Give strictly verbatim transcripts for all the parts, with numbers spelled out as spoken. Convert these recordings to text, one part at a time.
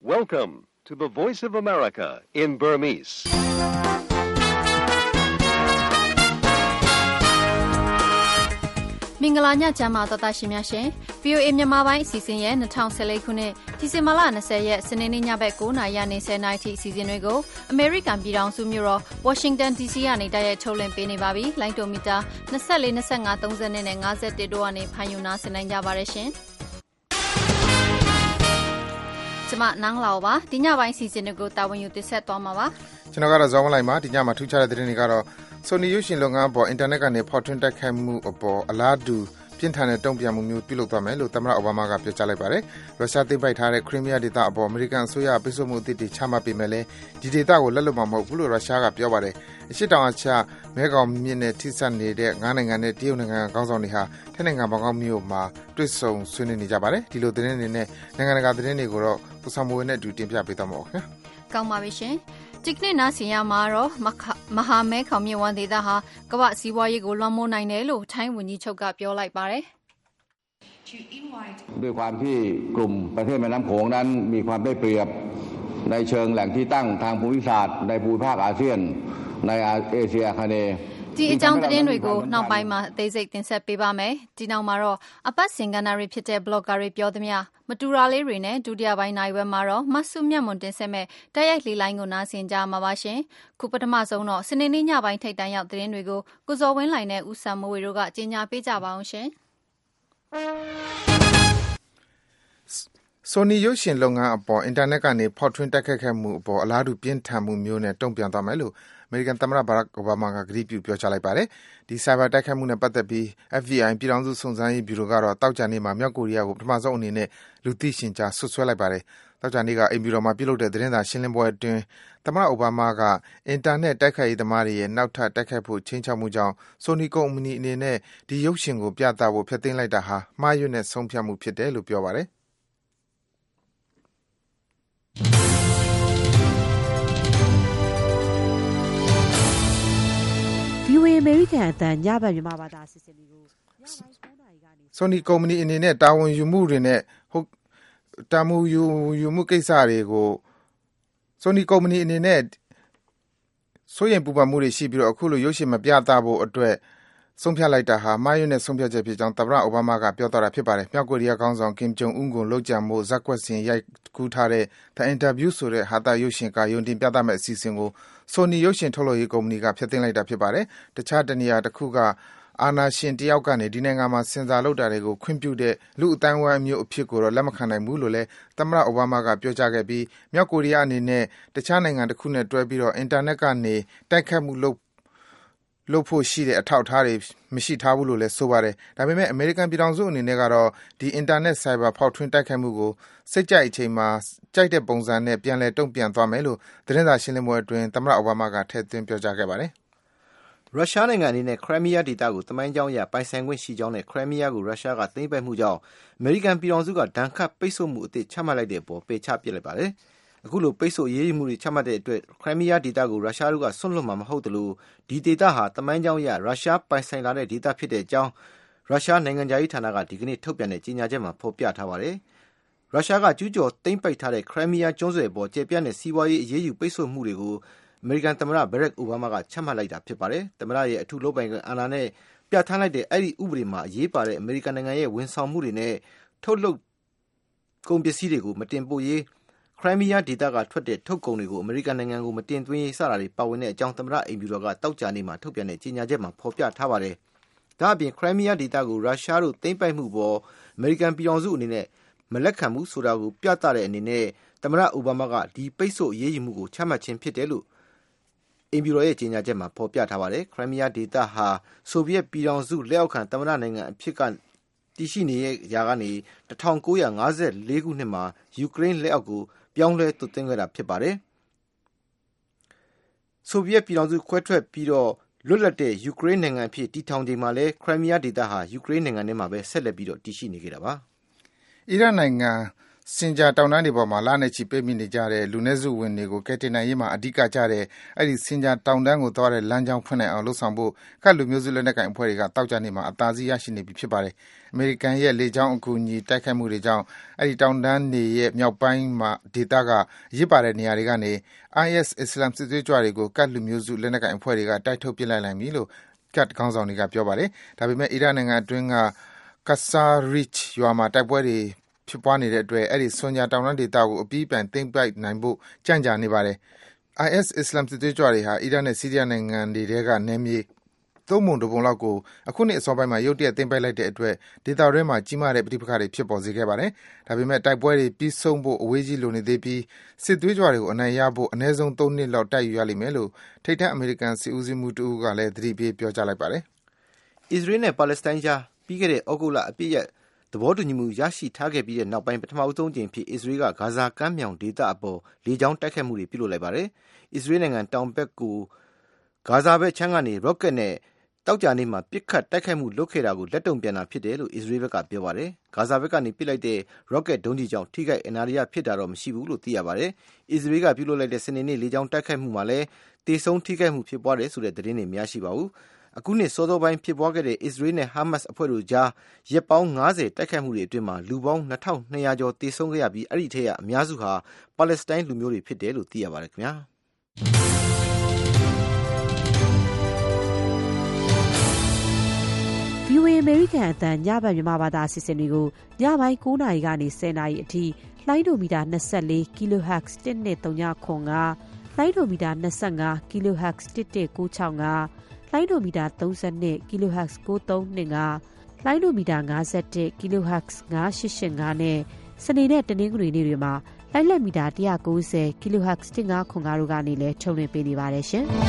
Welcome to the Voice of America in Burmese. မင်္ဂလာညချမ်းပါတော်တာရှင်များရှင် ဗီအိုအေ မြန်မာပိုင်းအစီအစဉ်ရဲ့၂၀၁၄ခုနှစ်ဒီဇင်ဘာလ၂၀ရက်စနေနေ့ညဘက်၉နာရီကနေ၁၀နာရီထိအစီအစဉ်တွေကိုအမေရိကန်ပြည်ထောင်စုမြို့တော်ဝါရှင်တန် ဒီစီကနေတိုက်ရိုက်ထုတ်လွှင့်ပေးနေပါပြီလိုင်းတိုမီတာ၂၄ ၂၅ ၃၀နဲ့၅၁တို့ကနေဖန်ယူနာဆင်နိုင်ကြပါတယ်ရှင်ကျမနန်းလာပါဒီညပိုင်းအစီအစဉ်တွေကိုတာဝန်ယူတင်ဆက်သွားမှာပါကျွန်တော်ကတော့ဇောင်းမလိုက်ပါဒီညမှာထူးခြားတဲ့သတင်းတွေကတော့ဆိုနီရုပ်ရှင်လုပ်ငန်းအပေါ်အင်တာနက်ကနေဖော်ထွန်းတက်ခိုက်မှုအပေါ်အလားတူပြင်းထန်တဲ့တုံ့ပြန်မှုမျိုးပြုလုပ်သွားမယ်လို့သမ္မတအိုဘားမားကပြောကြားလိုက်ပါတယ်။ရုရှားသိမ်းပိုက်ထားတဲ့ခရိုင်းမီးယားဒေသအပေါ်အမေရိကန်အစိုးရပိတ်ဆို့မှုအသစ်တွေချမှတ်ပေမဲ့လည်းဒီဒေသကိုလက်လွတ်မှာမဟုတ်ဘူးလို့ရုရှားကပြောပါတယ်။အရှေ့တောင်အာရှမဲခေါင်မြစ်နဲ့ထိစပ်နေတဲ့ငါးနိုင်ငံနဲ့တရုတ်နိုင်ငံခေါင်းဆောင်တွေဟာထိုင်းနိုင်ငံဘန်ကောက်မြို့မှာတွေ့ဆုံဆွေးနွေးနေကြပါတယ်။ဒီလိုသတင်းတွေနဲ့နိုင်ငံတကာသတင်းတွေကိုတော့ကိုဆောင်မွေနဲ့အတူတင်ပြပေးသွားမှာပါခင်ဗျာ။ကောင်းပါပြီရှင်။ဒီကနေ့နားဆင်ရမှာတော့မဟာမဲခေါင်မြစ်ဝှမ်းဒေသဟာကမ္ဘာ့စီးပွားရေးကိုလွှမ်းမိုးနိုင်တယ်လို့ထိုင်းဝန်ကြီးချုပ်ကပြောလိုက်ပါတယ်ด้วยความที่กลุ่มประเทศแม่น้ำโขงนั้นมีความได้เปรียบในเชิงแหล่งที่ตั้งทางภูมิศาสตร์ในภูมิภาคอาเซียนในเอเชียอาคเนย์ဒီအကြောင်းသတင်းတွေကိုနောက်ပိုင်းမှာအသေးစိတ်တင်ဆက်ပေးပါမယ်ဒီနောက်မှာတော့အပတ်စဉ်ကဏ္ဍတွေဖြစ်တဲ့ blogger တွေပြောသမျှမတူတာလေးတွေနဲ့ဒုတိယပိုင်းနိုင်ဝဲမှာတော့မဆုမြတ်မွန်တင်ဆက်မဲ့တိုက်ရိုက်လေးလိုင်းကိုနားဆင်ကြမှာပါရှင်ခုပထမဆုံးတော့စနေနေ့ညပိုင်းထိပ်တန်းရောက်သတင်းတွေကိုကိုစောဝင်းလိုင်နဲ့ဦးစံမိုးဝေတို့ကကြေညာပေးကြပါအောင်ရှင်ဆိုနီရုပ်ရှင်လုပ်ငန်းအပေါ်အင်တာနက်ကနေဖောက်ထွင်းတက်ခတ်ခဲ့မှုအပေါ်အလားတူပြင်းထန်မှုမျိုးနဲ့တုံ့ပြန်သွားမယ်လို့အမေရိကန်သမ္မတဘာရက်အိုဘားမားကကတိပြုပြောကြားလိုက်ပါတယ်။ဒီ cyber တိုက်ခိုက်မှုနဲ့ပတ်သက်ပြီး အက်ဖ် ဘီ အိုင် ပြည်ထောင်စုစုံစမ်းရေးဗျူရိုကတော့တောက်ကြနေ့မှာမြောက်ကိုရီးယားကိုပထမဆုံးအနေနဲ့လူသိရှင်ကြားဆွဆွဲလိုက်ပါတယ်။တောက်ကြနေ့ကအိမ်ဖြူတော်မှာပြုလုပ်တဲ့သတင်းစာရှင်းလင်းပွဲအတွင်းသမ္မတအိုဘားမားကအင်တာနက်တိုက်ခိုက်ရေးသမားတွေရဲ့နောက်ထပ်တိုက်ခိုက်ဖို့ချိန်ချောက်မှုကြောင့်ဆိုနီကုမ္ပဏီအနေနဲ့ဒီရုပ်ရှင်ကိုပြသဖို့ဖျက်သိမ်းလိုက်တာဟာမှားယွင်းတဲ့ဆုံးဖြတ်မှုဖြစ်တယ်လို့ပြောပါတယ်။ဗီအိုအေ အမေရိကန်အသံညဘက်မြန်မာဘာသာအစီအစဉ်တွေကိုညပိုင်း၉နာရီကနေဆိုနီကုမ္ပဏီအနေနဲ့တာဝန်ယူမှုတွေနဲ့ဟုတ်တာမူယူယူမှုကိစ္စတွေကိုဆိုနီကုမ္ပဏီအနေနဲ့စိုးရိမ်ပူပန်မှုတွေရှိပြီးတော့အခုလိုရုပ်ရှင်မပြသဖို့အတွက်ဆုံးဖြတ်လိုက်တာဟာမှားယွင်းတဲ့ဆုံးဖြတ်ချက်ဖြစ်ကြောင်းသမ္မတအိုဘားမားကပြောသွားတာဖြစ်ပါတယ်။မြောက်ကိုရီးယားခေါင်းဆောင်ကင်ဂျုံအွန်းကိုလုပ်ကြံမှုဇက်ကွက်စင်ရိုက်ကူးထားတဲ့ The Interview ဆိုတဲ့ဟာတာရုပ်ရှင်ကယုံတင်ပြသမဲ့အစီအစဉ်ကိုဆိုနီရုပ်ရှင်ထုတ်လုပ်ရေးကုမ္ပဏီကဖျက်သိမ်းလိုက်တာဖြစ်ပါတယ်။တခြားတနေရာတစ်ခုကအာနာရှင်တယောက်ကနေဒီနိုင်ငံမှာစင်စာလုပ်တာတွေကိုခွင့်ပြုတဲ့လူအတိုင်းဝိုင်းမျိုးအဖြစ်ကိုတော့လက်မခံနိုင်ဘူးလို့လည်းသမ္မတအိုဘားမားကပြောကြားခဲ့ပြီးမြောက်ကိုရီးယားအနေနဲ့တခြားနိုင်ငံတစ်ခုနဲ့တွဲပြီးတော့အင်တာနက်ကနေတိုက်ခတ်မှုလုပ်လုပ်ဖို့ရှိတဲ့အထောက်အထားတွေမရှိထားဘူးလို့လည်းဆိုပါတယ်။ဒါပေမဲ့အမေရိကန်ပြည်ထောင်စုအနေနဲ့ကတော့ဒီအင်တာနက်ဆိုင်ဘာဖောက်ထွင်းတိုက်ခိုက်မှုကိုစိတ်ကြိုက်အချိန်မှာကြိုက်တဲ့ပုံစံနဲ့ပြန်လည်တုံ့ပြန်သွားမယ်လို့သတင်းစာရှင်းလင်းပွဲအတွင်းသမ္မတအိုဘားမားကထည့်သွင်းပြောကြားခဲ့ပါတယ်။ရုရှားနိုင်ငံအနေနဲ့ခရိုင်းမီးယားဒေသကိုသမိုင်းကြောင်းအရပိုင်ဆိုင်ခွင့်ရှိကြောင်းနဲ့ခရိုင်းမီးယားကိုရုရှားကသိမ်းပိုက်မှုကြောင့်အမေရိကန်ပြည်ထောင်စုကဒဏ်ခတ်ပိတ်ဆို့မှုအသစ်ချမှတ်လိုက်တဲ့အပေါ်ပယ်ချပစ်လိုက်ပါတယ်။အခုလိုပိတ်ဆို့အရေးယူမှုတွေချမှတ်တဲ့အတွက်ခရိုင်းမီးယားဒေသကိုရုရှားတို့ကဆွန့်လွတ်မှာမဟုတ်သလိုဒီဒေသဟာသမိုင်းကြောင်းအရရုရှားပိုင်ဆိုင်လာတဲ့ဒေသဖြစ်တဲ့အကြောင်းရုရှားနိုင်ငံသားရေးဌာနကဒီကနေ့ထုတ်ပြန်တဲ့ကြေညာချက်မှာဖော်ပြထားပါတယ်။ရုရှားကကျူးကျော်သိမ်းပိုက်ထားတဲ့ခရိုင်းမီးယားကျွန်းဆွယ်ပေါ်ကျေပြန့်တဲ့စီးပွားရေးအရေးယူပိတ်ဆို့မှုတွေကိုအမေရိကန်သမ္မတဘရက်အိုဘားမားကချမှတ်လိုက်တာဖြစ်ပါတယ်။သမ္မတရဲ့အထူးလုပ်ပိုင်ခွင့်အာဏာနဲ့ပြဋ္ဌာန်းလိုက်တဲ့အဲ့ဒီဥပဒေမှာအရေးပါတဲ့အမေရိကန်နိုင်ငံရဲ့ဝန်ဆောင်မှုတွေနဲ့ထုတ်လုပ်ကုန်ပစ္စည်းတွေကိုမတင်ပို့ရေးခရိုင်းမီးယားဒေသကထွက်တဲ့ထုတ်ကုန်တွေကိုအမေရိကန်နိုင်ငံကိုမတင်သွင်းရေးစတာတွေပါဝင်တဲ့အကြောင်းသမ္မတအိမ်ဖြူတော်ကတောက်ကြနေမှာထုတ်ပြန်တဲ့ကြေညာချက်မှာဖော်ပြထားပါတယ်။ဒါ့အပြင်ခရိုင်းမီးယားဒေသကိုရုရှားတို့သိမ်းပိုက်မှုပေါ်အမေရိကန်ပြည်ထောင်စုအနေနဲ့မလက်ခံဘူးဆိုတာကိုပြသတဲ့အနေနဲ့သမ္မတအိုဘားမားကဒီပိတ်ဆို့အရေးယူမှုကိုချမှတ်ခြင်းဖြစ်တယ်လို့အိမ်ဖြူတော်ရဲ့ကြေညာချက်မှာဖော်ပြထားပါတယ်။ခရိုင်းမီးယားဒေသဟာဆိုဗီယက်ပြည်ထောင်စုလက်အောက်ခံသမ္မတနိုင်ငံအဖြစ်ကတည်ရှိနေရာကနေ၁၉၅၄ခုနှစ်မှာယူကရိန်းလက်အောက်ကိုပြောင်းလဲသွတ်သွင်းခဲ့တာဖြစ်ပါတယ်။ဆိုဗီယက်ပြည်ထောင်စုခွဲထွက်ပြီးတော့လွတ်လပ်တဲ့ယူကရိန်းနိုင်ငံအဖြစ်တည်ထောင်ချိန်မှာလဲခရိုင်းမီးယားဒေသဟာယူကရိန်းနိုင်ငံထဲမှာပဲဆက်လက်ပြီးတော့တည်ရှိနေခဲ့တာပါ။အီရတ်နိုင်ငံစင်ဂျာတောင်တန်းတွေပေါ်မှာလနဲ့ချီပိတ်မိနေကြတဲ့လူနည်းစုဝင်တွေကိုကယ်တင်နိုင်ရေးမှာအဓိကကျတဲ့အဲ့ဒီစင်ဂျာတောင်တန်းကိုသွားတဲ့လမ်းကြောင်းဖွင့်နိုင်အောင်လှုပ်ဆောင်ဖို့ကတ်လူမျိုးစုလက်နက်ကိုင်အဖွဲ့တွေကတောက်ကြနေမှာအသာစီးရရှိနေပြီဖြစ်ပါတယ်။အမေရိကန်ရဲ့လေကြောင်းအကူအညီတိုက်ခိုက်မှုတွေကြောင့်အဲ့ဒီတောင်တန်းတွေရဲ့မြောက်ပိုင်းမှာဒေသကအရေးပါတဲ့နေရာတွေကနေ အိုင် အက်စ် အစ္စလာမ်စစ်သွေးကြွတွေကိုကတ်လူမျိုးစုလက်နက်ကိုင်အဖွဲ့တွေကတိုက်ထုတ်ပစ်လိုက်နိုင်ပြီလို့ကတ်ခေါင်းဆောင်တွေကပြောပါတယ်။ဒါပေမဲ့အီရတ်နိုင်ငံအတွင်းက Qasr Ridge ရွာမှာတိုက်ပွဲတွေဖြစ်ပွားနေတဲ့အတွက်အဲ့ဒီဆွန်ညာတောင်တန်းဒေသကိုအပြီးပြန်သိမ်းပိုက်နိုင်ဖို့ကြံ့ကြာနေပါတယ်။ အိုင် အက်စ် အစ္စလာမ်စစ်သွေးကြွတွေဟာအီရတ်နဲ့ဆီးရီးယားနိုင်ငံတွေထဲကနယ်မြေသုံးပုံတစ်ပုံလောက်ကိုအခုနှစ်အစောပိုင်းမှာရုတ်တရက်သိမ်းပိုက်လိုက်တဲ့အတွက်ဒေသတွင်းမှာကြီးမားတဲ့ပဋိပက္ခတွေဖြစ်ပေါ်စေခဲ့ပါတယ်။ဒါပေမဲ့တိုက်ပွဲတွေပြီးဆုံးဖို့အဝေးကြီးလိုနေသေးပြီးစစ်သွေးကြွတွေကိုအနိုင်ရဖို့အနည်းဆုံးသုံးနှစ်လောက်တိုက်ယူရလိမ့်မယ်လို့ထိပ်ထက်အမေရိကန်စစ်ဦးစီးမှုတဦးကလည်းသတိပေးပြောကြားလိုက်ပါတယ်။ အစ္စရေးနဲ့ပါလက်စတိုင်းကြားပြီးခဲ့တဲ့ဩဂုတ်လအပြည့်ရဲ့သဘောတူညီမှုရရှိထားခဲ့ပြီးတဲ့နောက်ပိုင်းပထမဆုံးကြိမ်ဖြစ်အစ္စရေးကဂါဇာကမ်းမြောင်ဒေသအပေါ်လေကြောင်းတိုက်ခိုက်မှုတွေပြုလုပ်လိုက်ပါတယ်။အစ္စရေးနိုင်ငံတောင်ဘက်ကိုဂါဇာဘက်ခြမ်းကနေရော့ကက်နဲ့တောက်ကြနေမှာပစ်ခတ်တိုက်ခိုက်မှုလုပ်ခဲ့တာကိုလက်တုံပြန်တာဖြစ်တယ်လို့အစ္စရေးဘက်ကပြောပါတယ်။ဂါဇာဘက်ကနေပစ်လိုက်တဲ့ရော့ကက်ဒုံးကြီးကြောင့်ထိခိုက်အနာရဖြစ်တာတော့မရှိဘူးလို့သိရပါတယ်။အစ္စရေးကပြုလုပ်လိုက်တဲ့စနေနေ့လေကြောင်းတိုက်ခိုက်မှုမှာလည်းတေဆုံးထိခိုက်မှုဖြစ်ပွားတယ်ဆိုတဲ့သတင်းတွေမရရှိပါဘူး။အခုနှစ်စောစောပိုင်းဖြစ်ပွားခဲ့တဲ့အစ္စရေးနဲ့ဟာမတ်စ်အဖွဲ့တို့ကြားရက်ပေါင်းငါးဆယ်တိုက်ခိုက်မှုတွေအတွင်းမှာလူပေါင်းနှစ်ထောင်နှစ်ရာကျော်တေဆုံးခဲ့ရပြီးအဲ့ဒီထဲကအများစုဟာပါလက်စတိုင်းလူမျိုးတွေဖြစ်တယ်လို့သိရပါတယ်ခင်ဗျာ။ဗီအိုအေ အမေရိကန်အသံညဘက်မြန်မာဘာသာအစီအစဉ်တွေကိုညပိုင်းကိုးနာရီကနေဆယ်နာရီအထိလိုင်းဒိုမီတာ၂၄ kilohertz တစ်နှစ်သုံးခု၅လိုင်းဒိုမီတာ၂၅ kilohertz တစ်တစ်ကို၆၅လိုင်းဒိုမီတာ၃၂ kilohertz ကိုသုံး၂၅လိုင်းဒိုမီတာ၅၁ kilohertz ၅၈၈၅နဲ့စနေနဲ့တနင်္ဂနွေနေ့တွေမှာလိုင်းလက်မီတာ၁၉၀ kilohertz တစ်၅ခု၅တို့ကနေလည်းထုတ်လွှင့်ပေးနေပါတယ်ရှင်။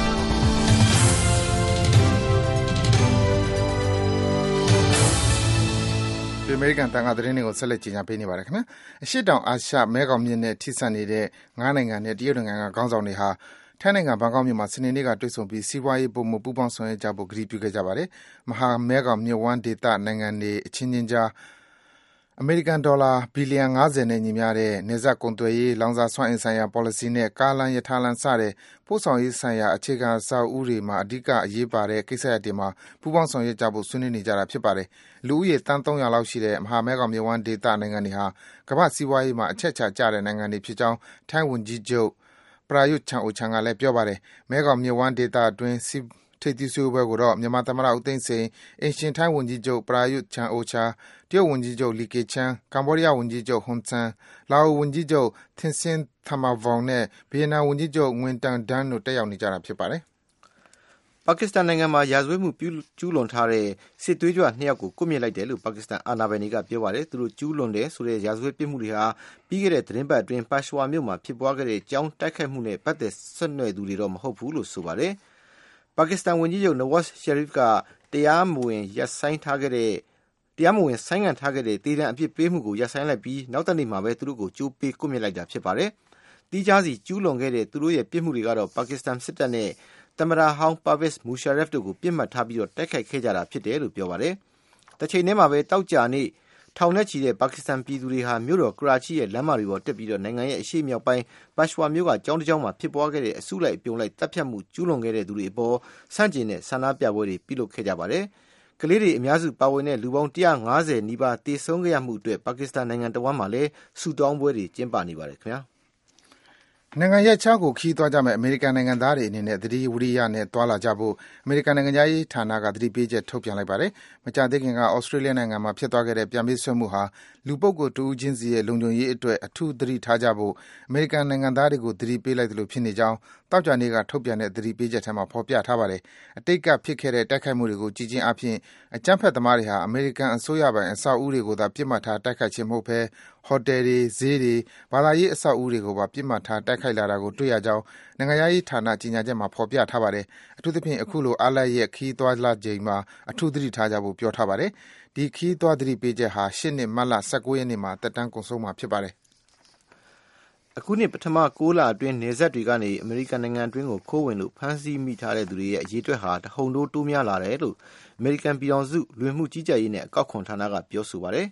ဒီအမေရိကန်တန်ခါသတင်းတွေကိုဆက်လက်ကြီးညာပေးနေပါတယ်ခင်ဗျာအရှေ့တောင်အာရှမဲခေါင်မြစ်နဲ့ထိစပ်နေတဲ့ငါးနိုင်ငံနဲ့တရုတ်နိုင်ငံကခေါင်းဆောင်တွေဟာထိုင်းနိုင်ငံဘန်ကောက်မြို့မှာစနေနေ့ကတွေ့ဆုံပြီးစီးပွားရေးပုံမှုပူးပေါင်းဆောင်ရွက်ကြဖို့ကတိပြုခဲ့ကြပါတယ်မဟာမဲခေါင်မြစ်ဝမ်းဒေသနိုင်ငံတွေအချင်းချင်းကြားအမေရိကန်ဒေါ်လာဘီလီယံ၅၀နဲ့ညီမျှတဲ့နယ်စပ်ကုန်သွယ်ရေးလောင်စာစွမ်းအင်ဆိုင်ရာ policy နဲ့ကားလမ်းရထားလမ်းစတဲ့ပို့ဆောင်ရေးဆိုင်ရာအခြေခံအဆောက်အဦတွေမှာအဓိကအရေးပါတဲ့ကိစ္စရပ်တွေမှာပူးပေါင်းဆောင်ရွက်ကြဖို့ဆွေးနွေးနေကြတာဖြစ်ပါတယ်လူဦးရေတန်း၃၀၀လောက်ရှိတဲ့မဟာမဲခေါင်မြစ်ဝမ်းဒေသနိုင်ငံတွေဟာကမ္ဘာ့စီးပွားရေးမှာအချက်ချာကျတဲ့နိုင်ငံတွေဖြစ်ကြောင်းထိုင်းဝန်ကြီးချုပ်ပရာယုတ်ချန်အိုချန်ကလည်းပြောပါတယ်မဲခေါင်မြစ်ဝမ်းဒေသအတွင်းထိပ်သီးဆွေးနွေးပွဲကိုတော့မြန်မာသမ္မတဦးသိန်းစိန်အင်ရှင်ထိုင်းဝန်ကြီးချုပ်ပရာယုတ်ချန်အိုချာတရုတ်ဝန်ကြီးချုပ်လီကေချန်ကမ္ဘောဒီးယားဝန်ကြီးချုပ်ဟွန်ဆန်လာအိုဝန်ကြီးချုပ်ထင်ဆင်းသမာဗောင်နဲ့ဗီယက်နမ်ဝန်ကြီးချုပ်ငွင်တန်ဒန်းတို့တက်ရောက်နေကြတာဖြစ်ပါတယ်ပါကစ္စတန်နိုင်ငံမှာရာဇဝတ်မှုကျူးလွန်ထားတဲ့စစ်သွေးကြွနှစ်ယောက်ကိုကွပ်မျက်လိုက်တယ်လို့ပါကစ္စတန်အာဏာပိုင်တွေကပြောပါတယ်သူတို့ကျူးလွန်တယ်ဆိုတဲ့ရာဇဝတ်ပြစ်မှုတွေဟာပြီးခဲ့တဲ့သတင်းပတ်အတွင်းပါရှဝါမြို့မှာဖြစ်ပွားခဲ့တဲ့ကြောင်းတိုက်ခိုက်မှုနဲ့ပတ်သက်ဆက်နွယ်သူတွေတော့မဟုတ်ဘူးလို့ဆိုပါတယ်ပါကစ္စတန်ဝန်ကြီးချုပ်နဝတ်ရှယ်ရီဖ်ကတရားမဝင်ရပ်ဆိုင်းထားခဲ့တဲ့တရားမဝင်ဆိုင်းငံ့ထားခဲ့တဲ့ဒေသအဖြစ်ပေးမှုကိုရပ်ဆိုင်းလိုက်ပြီးနောက်တနေ့မှာပဲသူတို့ကိုကြိုးပေးကွပ်မျက်လိုက်တာဖြစ်ပါတယ်တီးခြားစီကျူးလွန်ခဲ့တဲ့သူတို့ရဲ့ပြစ်မှုတွေကတော့ပါကစ္စတန်စစ်တပ်နဲ့သမ္မတဟောင်းပါဗစ်မူရှာရက်ဖ်တို့ကိုပြစ်မှတ်ထားပြီးတော့တိုက်ခိုက်ခဲ့ကြတာဖြစ်တယ်လို့ပြောပါတယ်။တစ်ချိန်တည်းမှာပဲတောက်ကြနေ့ထောင်နဲ့ချီတဲ့ပါကစ္စတန်ပြည်သူတွေဟာမြို့တော်ကရာချီရဲ့လမ်းမတွေပေါ်တက်ပြီးတော့နိုင်ငံရဲ့အရှေ့မြောက်ပိုင်းပက်ရှဝါမြို့ကကျောင်းတစ်ကျောင်းမှာဖြစ်ပွားခဲ့တဲ့အစုလိုက်ပြုံလိုက်တပ်ဖြတ်မှုကျူးလွန်ခဲ့တဲ့သူတွေအပေါ်ဆန့်ကျင်တဲ့ဆန္ဒပြပွဲတွေပြုလုပ်ခဲ့ကြပါတယ်။ကလေးတွေအများစုပါဝင်တဲ့လူပေါင်း၁၅၀နီးပါးတေဆုံးခဲ့ရမှုအတွက်ပါကစ္စတန်နိုင်ငံတော်ဝန်မှာလည်းဆူတောင်းပွဲတွေကျင်းပနေပါတယ်ခင်ဗျာ။နိုင်ငံရပ်ခြားကိုခီးသွားကြမဲ့အမေရိကန်နိုင်ငံသားတွေအနေနဲ့သတိဝရိယနဲ့သွားလာကြဖို့အမေရိကန်နိုင်ငံသားရေးဌာနကသတိပေးချက်ထုတ်ပြန်လိုက်ပါတယ်။မကြာသေးခင်ကဩစတြေးလျနိုင်ငံမှာဖြစ်သွားခဲ့တဲ့ပြန်ပေးဆွဲမှုဟာလူပုဂ္ဂိုလ်တဦးချင်းစီရဲ့လုံခြုံရေးအတွက်အထူးသတိထားကြဖို့အမေရိကန်နိုင်ငံသားတွေကိုသတိပေးလိုက်သလိုဖြစ်နေကြောင်းတောက်ကြနေ့ကထုတ်ပြန်တဲ့သတိပေးချက်ထဲမှာဖော်ပြထားပါတယ်။အတိတ်ကဖြစ်ခဲ့တဲ့တိုက်ခိုက်မှုတွေကိုကြည်ချင်းအဖြစ်အကြမ်းဖက်သမားတွေဟာအမေရိကန်အစိုးရပိုင်အဆောက်အဦတွေကိုသာပြစ်မှတ်ထားတိုက်ခိုက်ခြင်းမဟုတ်ဘဲဟိုတယ်တွေဈေးတွေဘာသာရေးအဆောက်အဦတွေကိုပါပြစ်မှတ်ထားတိုက်ခိုက်လာတာကိုတွေ့ရကြောင်းနိုင်ငံရေးဌာနကြီးညာချက်မှာဖော်ပြထားပါတယ်။အထူးသဖြင့်အခုလိုအားလပ်ရက်ခီးသွားလာချိန်မှာအထူးသတိထားကြဖို့ပြောထားပါတယ်။ဒီခီးသွားသတိပေးချက်ဟာရှေ့နှစ်မတ်လ၁၉ရက်နေ့မှာတက်တန်းကုန်ဆုံးမှာဖြစ်ပါတယ်။အခုနှစ်ပထမ၉လအတွင်းနေဆက်တွေကနေအမေရိကန်နိုင်ငံအတွင်းကိုခိုးဝင်လို့ဖမ်းဆီးမိထားတဲ့သူတွေရဲ့အရေးအတွက်ဟာတဟုန်ထိုးတိုးများလာတယ်လို့အမေရိကန်ပြည်ထောင်စုလူဝင်မှုကြီးကြပ်ရေးနဲ့အကောက်ခွန်ဌာနကပြောဆိုပါတယ်။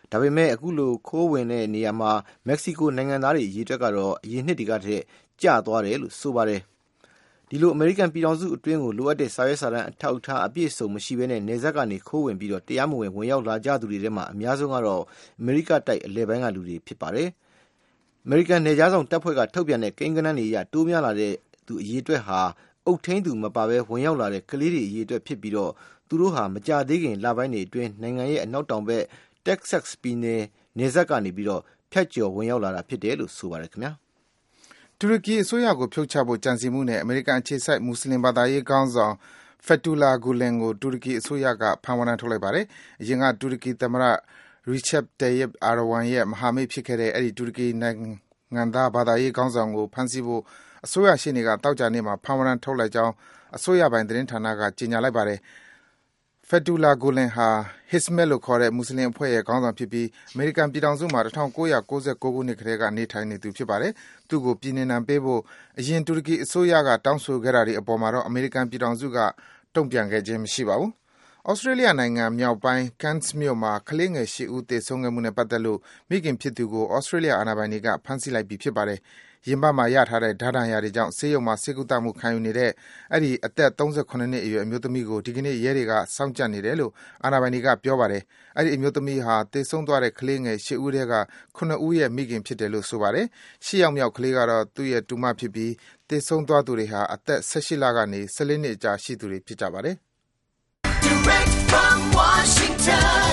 ဒါပေမဲ့အခုလိုခိုးဝင်တဲ့နေရာမှာမက္ကဆီကိုနိုင်ငံသားတွေအရေးအတွက်ကတော့အရင်နှစ်တွေကတည်းကကျသွားတယ်လို့ဆိုပါတယ်ဒီလိုအမေရိကန်ပြည်ထောင်စုအတွင်းကိုလိုအပ်တဲ့စာရွက်စာတမ်းအထောက်အထားအပြည့်စုံမရှိဘဲနဲ့နေဆက်ကနေခိုးဝင်ပြီးတော့တရားမဝင်ဝင်ရောက်လာကြသူတွေထဲမှာအများဆုံးကတော့အမေရိကတိုက်အလဲပိုင်းကလူတွေဖြစ်ပါတယ်အမေရိကန်နယ်ခြားဆောင်တပ်ဖွဲ့ကထုတ်ပြန်တဲ့ကိန်းဂဏန်းတွေအရတိုးများလာတဲ့သူအရေးအတွက်ဟာအုပ်ထိန်းသူမပါဘဲဝင်ရောက်လာတဲ့ကလေးတွေအရေးအတွက်ဖြစ်ပြီးတော့သူတို့ဟာမကြသေးခင်လပိုင်းတွေအတွင်းနိုင်ငံရဲ့အနောက်တောင်ဘက် Texas ပြည်နယ်နယ်စပ်ကနေပြီးတော့ဖြတ်ကျော်ဝင်ရောက်လာတာဖြစ်တယ်လို့ဆိုပါတယ်ခင်ဗျာတူရကီအစိုးရကိုဖြုတ်ချဖို့ကြံစည်မှုနဲ့အမေရိကန်အခြေစိုက်မွတ်စလင်ဘာသာရေးခေါင်းဆောင် Fethullah Gulen ကိုတူရကီအစိုးရကဖမ်းဝရမ်းထုတ်လိုက်ပါတယ်။အရင်ကတူရကီသမ္မတ Recep Tayyip Erdogan ရဲ့မဟာမိတ်ဖြစ်ခဲ့တဲ့အဲဒီတူရကီနိုင်ငံသားဘာသာရေးခေါင်းဆောင်ကိုဖမ်းဆီးဖို့အစိုးရရှေ့နေကတောက်ကြနေ့မှာဖမ်းဝရမ်းထုတ်လိုက်ကြောင်းအစိုးရပိုင်သတင်းဌာနကကြေညာလိုက်ပါတယ်။ Fethullah Gulen ဟာ Hizmet လို့ခေါ်တဲ့မွတ်စလင်အဖွဲ့ရဲ့ခေါင်းဆောင်ဖြစ်ပြီးအမေရိကန်ပြည်ထောင်စုမှာ၁၉၉၉ခုနှစ်ကတည်းကနေထိုင်နေသူဖြစ်ပါတယ်။သူ့ကိုပြည်နှင်ဒဏ်ပေးဖို့အရင်တူရကီအစိုးရကတောင်းဆိုခဲ့တာတွေအပေါ်မှာတော့အမေရိကန်ပြည်ထောင်စုကတုံ့ပြန်ခဲ့ခြင်းမရှိပါဘူး။ Australia နိုင်ငံမြောက်ပိုင်း Cairns မြို့မှာကလေးငယ်၈ဦးသေဆုံးခဲ့မှုနဲ့ပတ်သက်လို့မိခင်ဖြစ်သူကို Australia အာဏာပိုင်တွေကဖမ်းဆီးလိုက်ပြီဖြစ်ပါတယ်။ရင်ဘတ်မှာရထားတဲ့ဓားဒဏ်ရာတွေကြောင့်ဆေးရုံမှာဆေးကုသမှုခံယူနေတဲ့အဲဒီအသက်၃၇နှစ်အရွယ်အမျိုးသမီးကိုဒီကနေ့ရဲတွေကစောင့်ကြပ်နေတယ်လို့အာဏာပိုင်တွေကပြောပါတယ်။အဲဒီအမျိုးသမီးဟာသေဆုံးသွားတဲ့ကလေးငယ်၈ဦးထဲက၇ဦးရဲ့မိခင်ဖြစ်တယ်လို့ဆိုပါတယ်။၈ယောက်မြောက်ကလေးကတော့သူ့ရဲ့တူမဖြစ်ပြီးသေဆုံးသွားသူတွေဟာအသက်၁၈လကနေ၁၄နှစ်အကြာရှိသူတွေဖြစ်ကြပါတယ်။ Direct from Washington,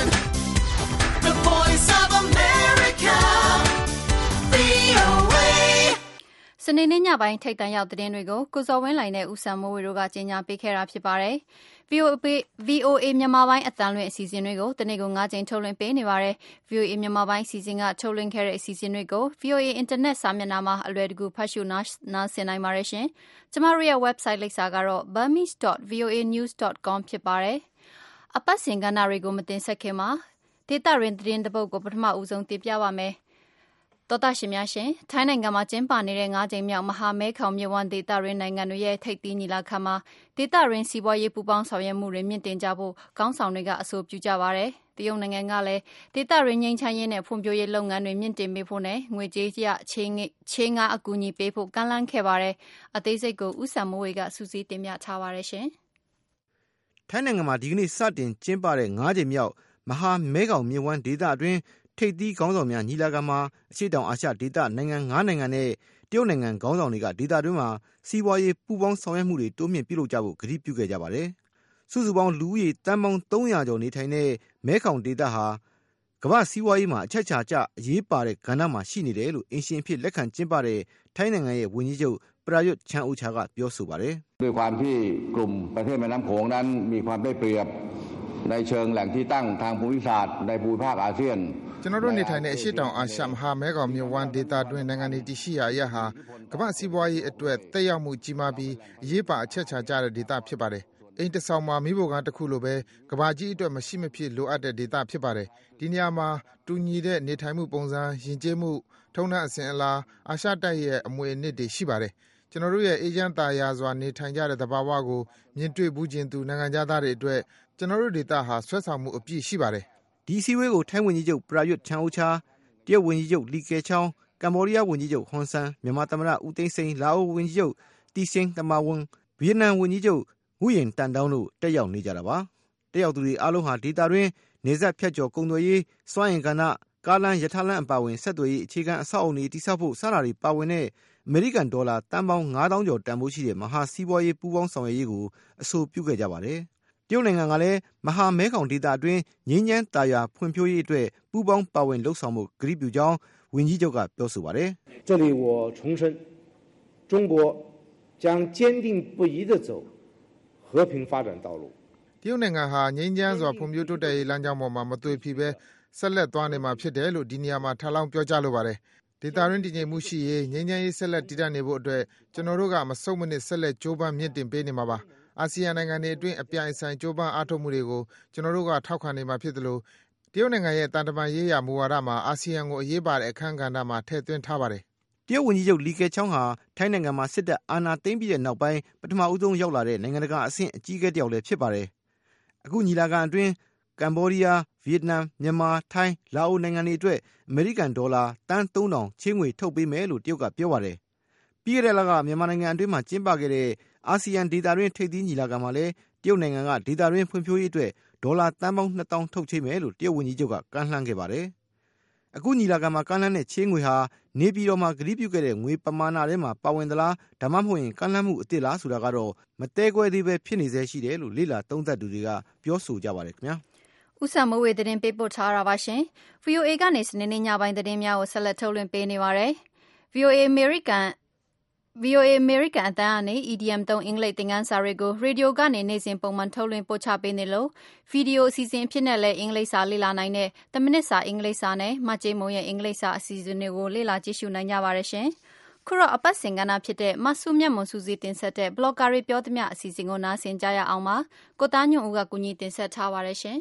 the Voice of America, ဗွီအိုအေ စနေနေ့ညပိုင်းထိပ်တန်းရောက်သတင်းတွေကိုကိုဇော်ဝင်းလှိုင်နဲ့ဦးစံမိုးဝေတို့ကကြီးညာပေးခဲ့တာဖြစ်ပါတယ်။ ဗွီအိုအေ မြန်မာပိုင်းအသံလွှင့်အစီအစဉ်တွေကိုတနေ့ကို၅ကြိမ်ထုတ်လွှင့်ပေးနေပါတယ်။ ဗွီအိုအေမြန်မာပိုင်းအစီအစဉ်ကထုတ်လွှင့်ခဲ့တဲ့အစီအစဉ်တွေကို ဗွီအိုအေအင်တာနက်စာမျက်နှာမှာအလွယ်တကူဖတ်ရှုနားဆင်နိုင်ပါတယ်ရှင်။ကျမတို့ရဲ့ website လိပ်စာကတော့ burmese dot voa news dot com ဖြစ်ပါတယ်။အပတ်စဉ်ကဏ္ဍတွေကိုမတင်ဆက်ခင်မှာဒေသရင်းသတင်းတစ်ပုဒ်ကိုပထမဦးဆုံးတင်ပြပါမယ်။သောတာရှင်များရှင်ထိုင်းနိုင်ငံမှာကျင်းပနေတဲ့၅ကြိမ်မြောက်မဟာမဲခေါင်မြစ်ဝှမ်းဒေသရင်းနိုင်ငံတွေရဲ့ထိပ်သီးညီလာခံမှာဒေသရင်းစီးပွားရေးပူးပေါင်းဆောင်ရွက်မှုတွေမြင့်တင်ကြဖို့ခေါင်းဆောင်တွေကအဆိုပြုကြပါတယ်။တရုတ်နိုင်ငံကလည်းဒေသရင်းငြိမ်းချမ်းရေးနဲ့ဖွံ့ဖြိုးရေးလုပ်ငန်းတွေမြင့်တင်ပေးဖို့နဲ့ငွေကြေးရချေးငှားအကူအညီပေးဖို့ကမ်းလှမ်းခဲ့ပါတယ်။အသေးစိတ်ကိုဦးစံမိုးဝေကစူးစီးတင်ပြထားပါတယ်ရှင်။ထိုင်းနိုင်ငံမှာဒီကနေ့စတင်ကျင်းပတဲ့၅ကြိမ်မြောက်မဟာမဲခေါင်မြစ်ဝှမ်းဒေသအတွင်းထိပ်သီးခေါင်းဆောင်များညီလာခံမှာအရှေ့တောင်အာရှဒေသနိုင်ငံ၅နိုင်ငံနဲ့တရုတ်နိုင်ငံခေါင်းဆောင်တွေကဒေသတွင်းမှာစီးပွားရေးပူးပေါင်းဆောင်ရွက်မှုတွေတိုးမြင့်ပြုလုပ်ကြဖို့ကတိပြုခဲ့ကြပါတယ်။စုစုပေါင်းလူဦးရေတန်းပေါင်း၃၀၀ကျော်နေထိုင်တဲ့မဲခေါင်ဒေသဟာကမ္ဘာစီးပွားရေးမှာအချက်အခြာကျအရေးပါတဲ့ကဏ္ဍမှာရှိနေတယ်လို့အင်ရှင်အဖြစ်လက်ခံကျင်းပတဲ့ထိုင်းနိုင်ငံရဲ့ဝန်ကြီးချုပ်ပရာယွတ်ချန်အိုချာကပြောဆိုပါတယ်။ด้วยความที่กลุ่มประเทศแม่น้ำโขงนั้นมีความได้เปรียบในเชิงแหล่งที่ตั้งทางภูมิศาสตร์ในภูมิภาคอาเซียนကျွန်တော်တို့နေထိုင်တဲ့အရှေ့တောင်အာရှမဟာမဲခေါင်မြစ်ဝှမ်းဒေသတွင်းနိုင်ငံတွေတည်ရှိရာအရပ်ဟာကမ္ဘာစီးပွားရေးအတွက်သက်ရောက်မှုကြီးမားပြီးအရေးပါအချက်ချာကျတဲ့ဒေသဖြစ်ပါတယ်။အိမ်တဆောင်မှာမိဖို့ကန်းတစ်ခုလိုပဲကမ္ဘာကြီးအတွက်မရှိမဖြစ်လိုအပ်တဲ့ဒေသဖြစ်ပါတယ်။ဒီနေရာမှာတူညီတဲ့နေထိုင်မှုပုံစံယဉ်ကျေးမှုထုံးတမ်းအစဉ်အလာအာရှတိုက်ရဲ့အမွေအနှစ်တွေရှိပါတယ်။ကျွန်တော်တို့ရဲ့အေဂျင့်တာယာစွာနေထိုင်ကြတဲ့သဘာဝကိုမြင်တွေ့ဘူးခြင်းသူနိုင်ငံသားတွေအတွက်ကျွန်တော်တို့ဒေသဟာဆွဲဆောင်မှုအပြည့်ရှိပါတယ်။ဒီစည်းဝေးကိုထိုင်းဝန်ကြီးချုပ်ပရာယွတ်ချန်အိုချာတရုတ်ဝန်ကြီးချုပ်လီကေချောင်းကမ္ဘောဒီးယားဝန်ကြီးချုပ်ဟွန်ဆန်မြန်မာသမ္မတဦးသိန်းစိန်လာအိုဝန်ကြီးချုပ်တီစင်းတမဝွန်းဗီယက်နမ်ဝန်ကြီးချုပ်ငူယင်တန်တောင်းတို့တက်ရောက်နေကြတာပါ။တက်ရောက်သူတွေအားလုံးဟာဒေသတွင်းနေဆက်ဖြတ်ကျော်ကုန်သွယ်ရေးစွမ်းအင်ကဏ္ဍကားလမ်းရထားလမ်းအပါအဝင်ဆက်သွယ်ရေးအခြေခံအဆောက်အအုံတွေတိစောက်ဖို့စတာတွေပါဝင်တဲ့အမေရိကန်ဒေါ်လာတန်ပေါင်း၅သောင်းကျော်တန်ဖိုးရှိတဲ့မဟာစီးပွားရေးပူးပေါင်းဆောင်ရွက်ရေးကိုအဆိုပြုခဲ့ကြပါတယ်။တရုတ်နိုင်ငံကလည်းမဟာမဲခေါင်ဒေသအတွင်းငြိမ်းချမ်းသာယာဖွံ့ဖြိုးရေးအတွက်ပူးပေါင်းပါဝင်လှုပ်ဆောင်မှုကတိပြုကြောင်းဝန်ကြီးချုပ်ကပြောဆိုပါတယ်။这里我重申中国将坚定不移地走和平发展道路တရုတ်နိုင်ငံဟာငြိမ်းချမ်းစွာဖွံ့ဖြိုးတိုးတက်ရေးလမ်းကြောင်းပေါ်မှာမသွေဖီပဲဆက်လက်သွားနေမှာဖြစ်တယ်လို့ဒီနေရာမှာထပ်လောင်းပြောကြားလိုပါတယ်။ဒေသရင်းတည်ငြိမ်မှုရှိရေးငြိမ်းချမ်းရေးဆက်လက်တည်တံ့နေဖို့အတွက်ကျွန်တော်တို့ကမဆုတ်မနစ်ဆက်လက်ကြိုးပမ်းမြင့်တင်ပေးနေမှာပါ။အာဆီယံနိုင်ငံတွေအတွင်းအပြိုင်ဆိုင်ကြိုးပမ်းအားထုတ်မှုတွေကိုကျွန်တော်တို့ကထောက်ခံနေမှာဖြစ်တယ်လို့တရုတ်နိုင်ငံရဲ့တန်တမာရေးရာမူဝါဒမှာအာဆီယံကိုအရေးပါတဲ့အခန်းကဏ္ဍမှာထည့်သွင်းထားပါတယ်။တရုတ်ဝန်ကြီးချုပ်လီကေချောင်းဟာထိုင်းနိုင်ငံမှာစစ်တပ်အာဏာသိမ်းပြီးတဲ့နောက်ပိုင်းပထမဦးဆုံးရောက်လာတဲ့နိုင်ငံတကာအဆင့်အကြီးအကဲတစ်ယောက်လည်းဖြစ်ပါတယ်။အခုညီလာခံအတွင်းကမ္ဘောဒီးယားဗီယက်နမ်မြန်မာထိုင်းလာအိုနိုင်ငံတွေအတွက်အမေရိကန်ဒေါ်လာတန်းသုံးထောင်ချေးငွေထုတ်ပေးမယ်လို့တရုတ်ကပြောပါတယ်ပြီးခဲ့တဲ့လကမြန်မာနိုင်ငံအတွင်းမှာကျင်းပခဲ့တဲ့အာဆီယံဒေသတွင်းထိပ်သီးညီလာခံမှာလည်းတရုတ်နိုင်ငံကဒေသတွင်းဖွံ့ဖြိုးရေးအတွက်ဒေါ်လာတန်းပေါင်းနှစ်သောင်းထုတ်ချေးမယ်လို့တရုတ်ဝန်ကြီးချုပ်ကကမ်းလှမ်းခဲ့ပါတယ်အခုညီလာခံမှာကမ်းလှမ်းတဲ့ချေးငွေဟာနေပြည်တော်မှာကတိပြုခဲ့တဲ့ငွေပမာဏထဲမှာပါဝင်သလားဒါမှမဟုတ်ရင်ကမ်းလှမ်းမှုအစ်စ်လားဆိုတာကတော့မတဲကွဲသေးပဲဖြစ်နေစေရှိတယ်လို့လေ့လာသုံးသပ်သူတွေကပြောဆိုကြပါတယ်ခင်ဗျာဦးစံမိုးဝေသတင်းပေးပို့ထားတာပါရှင် ဗီအိုအေ ကနေစနေနေ့ညပိုင်းသတင်းများကိုဆက်လက်ထုတ်လွှင့်ပေးနေပါတယ် ဗီအိုအေ Americanဗီအိုအေ American အတန်းကနေ E D M သုံးအင်္ဂလိပ်သင်ခန်းစာတွေကိုရေဒီယိုကနေနေ့စဉ်ပုံမှန်ထုတ်လွှင့်ပို့ချပေးနေလို့ဗီဒီယိုအစီအစဉ်အဖြစ်နဲ့လည်းအင်္ဂလိပ်စာလေ့လာနိုင်တဲ့တမိနစ်စာအင်္ဂလိပ်စာနဲ့မကြေးမုံရဲ့အင်္ဂလိပ်စာအစီအစဉ်တွေကိုလေ့လာကြည့်ရှုနိုင်ကြပါတယ်ရှင်ခုတော့အပတ်စဉ်ကဏ္ဍဖြစ်တဲ့မဆုမြတ်မွန်စုစည်းတင်ဆက်တဲ့ blogger တွေပြောသမျှအစီအစဉ်ကိုနားဆင်ကြရအောင်ပါကိုသားညွန့်ဦးကကူညီတင်ဆက်ထားပါတယ်ရှင်